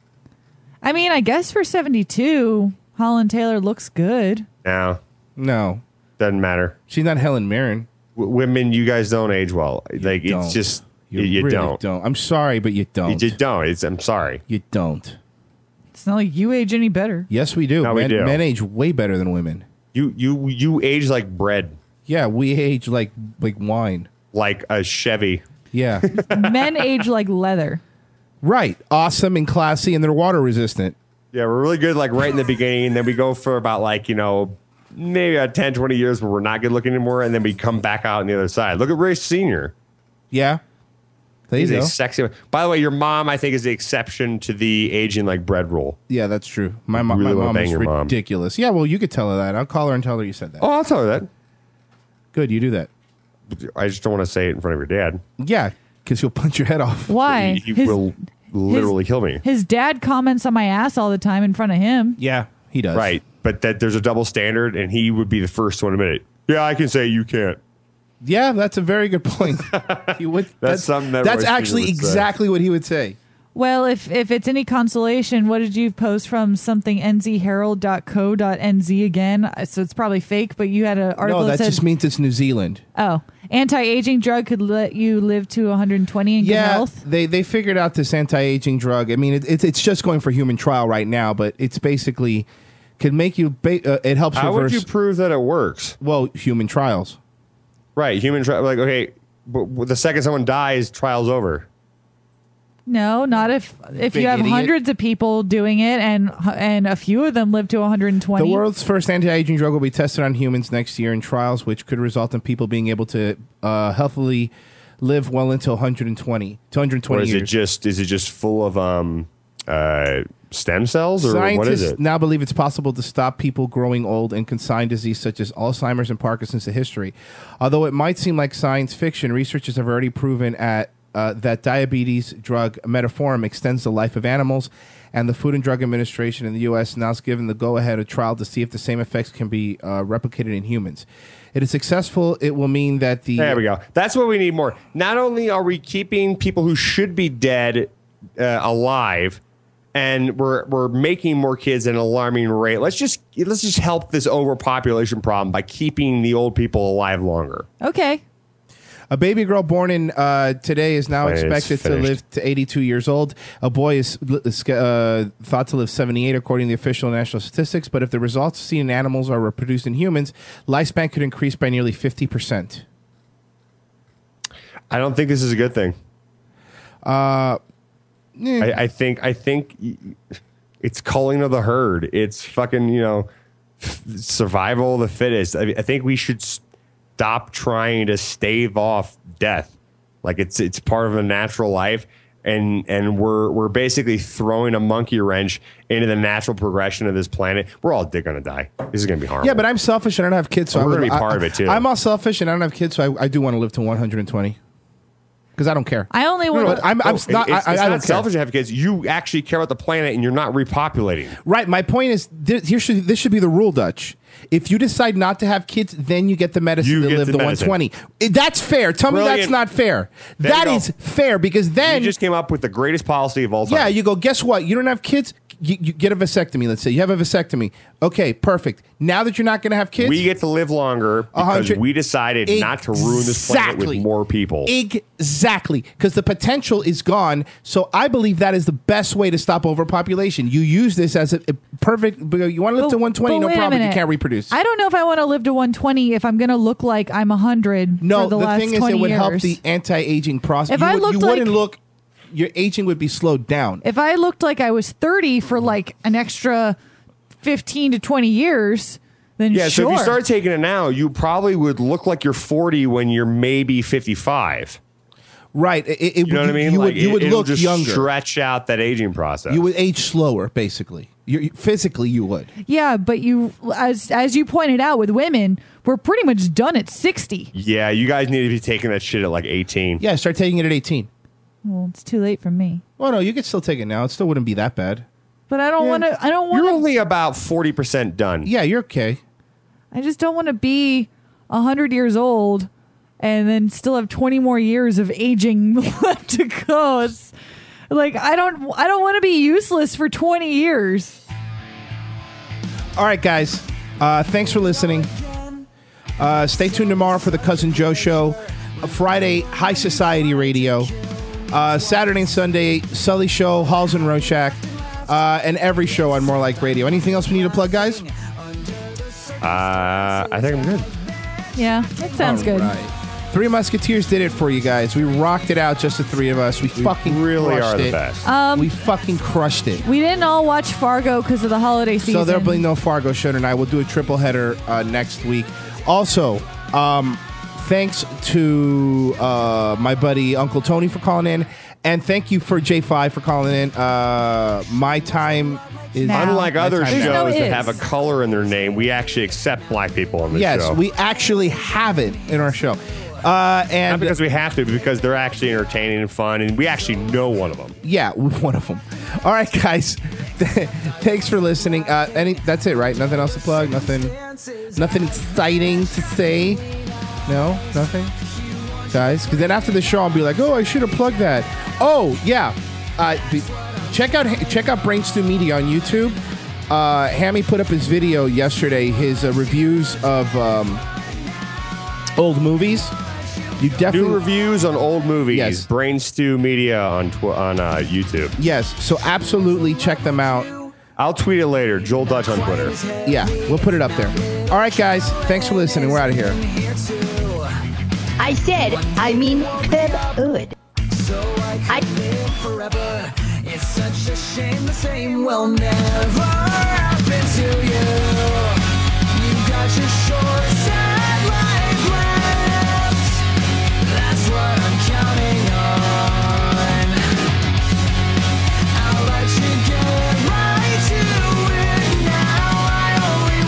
I mean, I guess for seventy-two, Holland Taylor looks good. No. No. Doesn't matter. She's not Helen Mirren. W- women, you guys don't age well. Like don't. it's just You, you, you really don't. don't. I'm sorry, but you don't. You just don't. It's, I'm sorry. You don't. It's not like you age any better. Yes, we do. No, we men, do. men age way better than women. You you you age like bread, Yeah, we age like like wine. like a Chevy. Yeah. Men age like leather. Right. Awesome and classy, and they're water resistant. Yeah, we're really good like right in the beginning, and then we go for about like, you know, maybe about ten, twenty years where we're not good looking anymore, and then we come back out on the other side. Look at Ray Senior Yeah. There He's you a go. sexy. By the way, your mom, I think, is the exception to the aging like bread rule. Yeah, that's true. My, mo- Really my wanna mom bang is your mom. ridiculous. Yeah, well, you could tell her that. I'll call her and tell her you said that. Oh, I'll tell her that. Good, you do that. I just don't want to say it in front of your dad. Yeah, because he'll punch your head off. Why? He, he His- will literally kill me. His dad comments on my ass all the time in front of him. Yeah, he does. Right, but that there's a double standard, and he would be the first one to admit it. Yeah, I can say you can't. Yeah, that's a very good point. He would, that's, something that That's Roy Senior actually would say. exactly what he would say. Well, if if it's any consolation, what did you post from something n z herald dot co dot n z again? So it's probably fake, but you had an article No, that that said, just means it's New Zealand. oh, anti-aging drug could let you live to one hundred twenty in good Yeah, health. they they figured out this anti-aging drug. I mean, it, it, it's just going for human trial right now, but it's basically can make you. Ba- uh, it helps How reverse. would you prove that it works? Well, human trials. Right, human trial. Like, okay, but the second someone dies, trial's over. No, not if if Big you have idiot. hundreds of people doing it and and a few of them live to one hundred twenty. The world's first anti-aging drug will be tested on humans next year in trials, which could result in people being able to uh, healthily live well into one hundred twenty, two hundred twenty Or is years. it just is it just full of um uh stem cells, or Scientists what is it? now believe it's possible to stop people growing old and consign disease such as Alzheimer's and Parkinson's to history. Although it might seem like science fiction, researchers have already proven at uh, that diabetes drug metformin extends the life of animals, and the Food and Drug Administration in the U S now has given the go-ahead a trial to see if the same effects can be uh, replicated in humans. It is successful. It will mean that the There we go. That's what we need more. Not only are we keeping people who should be dead uh, alive, and we're we're making more kids at an alarming rate. Let's just let's just help this overpopulation problem by keeping the old people alive longer. Okay. A baby girl born in uh, today is now It's expected to finished. live to eighty-two years old. A boy is uh, thought to live seventy-eight, according to the official national statistics. But if the results seen in animals are reproduced in humans, lifespan could increase by nearly fifty percent. I don't think this is a good thing. Uh, I, I think I think it's culling of the herd. It's fucking you know f- survival of the fittest. I, I think we should stop trying to stave off death. Like it's it's part of a natural life, and and we're we're basically throwing a monkey wrench into the natural progression of this planet. We're all going to die. This is going to be horrible. Yeah, but I'm selfish and I don't have kids, so We're I gonna would- be part I- of it, too. I'm all selfish and I don't have kids, so I, I do want to live to one hundred twenty because I don't care. I only want. But I'm, I'm No, not. It's, I, it's I not don't care. selfish to have kids. You actually care about the planet, and you're not repopulating. Right. My point is, this, here should, this should be the rule, Dutch. If you decide not to have kids, then you get the medicine You to get live the the medicine. one twenty. Eh, That's fair. Tell me that's Brilliant. not fair. There That you go. is fair because then You just came up with the greatest policy of all time. yeah, you go. Guess what? You don't have kids. You, you get a vasectomy. Let's say you have a vasectomy. Okay, perfect. Now that you're not going to have kids, We get to live longer because hundred- we decided not to ruin this planet Exactly. with more people. Exactly, because the potential is gone. So I believe that is the best way to stop overpopulation. You use this as a, a perfect. You want to live to one twenty, But no wait a problem. You minute. can't reproduce. I don't know if I want to live to one twenty if I'm going to look like I'm one hundred No, for the, the, last thing is, twenty it would years. help the anti-aging process. If you I would, looked you like- wouldn't look. Your aging would be slowed down. If I looked like I was thirty for like an extra fifteen to twenty years, then yeah, sure. so if you start taking it now, you probably would look like you're forty when you're maybe fifty-five. Right. It, it, You know what I mean? You Like, would, you it- would it'll look just younger. stretch out that aging process. You would age slower, basically. You you- physically, you would. Yeah, but you, as as you pointed out with women, we're pretty much done at sixty. yeah, you guys need to be taking that shit at like eighteen. Yeah, start taking it at eighteen. Well, it's too late for me. Well, no, you could still take it now. It still wouldn't be that bad. But I don't want to. I don't want. You're only about forty percent done. Yeah, you're okay. I just don't want to be a hundred years old and then still have twenty more years of aging left to go. It's like I don't. I don't want to be useless for twenty years. All right, guys. Uh, thanks for listening. Uh, stay tuned tomorrow for the Cousin Joe Show. Uh, Friday, High Society Radio. Uh, Saturday and Sunday, Sully Show, Halls and Rorschach. Uh, and every show on More Like Radio. Anything else we need to plug, guys? Uh, I think I'm good. Yeah, that sounds good. Right. Three Musketeers did it for you guys. We rocked it out, just the three of us. We, we fucking really crushed are the it. best. Um, we fucking crushed it. We didn't all watch Fargo because of the holiday season. So there'll be no Fargo show tonight. We'll do a triple header uh, next week. Also, um, thanks to uh, my buddy Uncle Tony for calling in. And thank you for J five for calling in. Uh, my time is... Now. Unlike my other time shows now. that have a color in their name, we actually accept black people on the yes, show. Yes, we actually have it in our show. Uh, and Not because we have to, but because they're actually entertaining and fun, and we actually know one of them. Yeah, one of them. All right, guys. Thanks for listening. Uh, any? That's it, right? Nothing else to plug? Nothing Nothing exciting to say? No? Nothing? Guys? Because then after the show, I'll be like, oh, I should have plugged that. Oh, yeah. Uh, the, check out check out Brainstew Media on YouTube. Uh, Hammy put up his video yesterday, his uh, reviews of um, old movies. You definitely do reviews on old movies. Yes. Brainstew Media on tw- on uh, YouTube. Yes, so absolutely check them out. I'll tweet it later. Joel Dutch on Twitter. Yeah, we'll put it up there. All right, guys. Thanks for listening. We're out of here. I said, I mean, good. I forever. It's such a shame the same will never happen to you. You got your short sad life left. That's what I'm counting on. I'll let you get right to it now. I only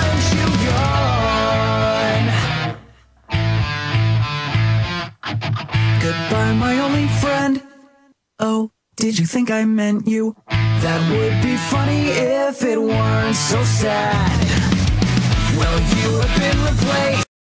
want you gone. Goodbye, my only friend. Oh, did you think I meant you? That would be funny if it weren't so sad. Well, you have been replaced.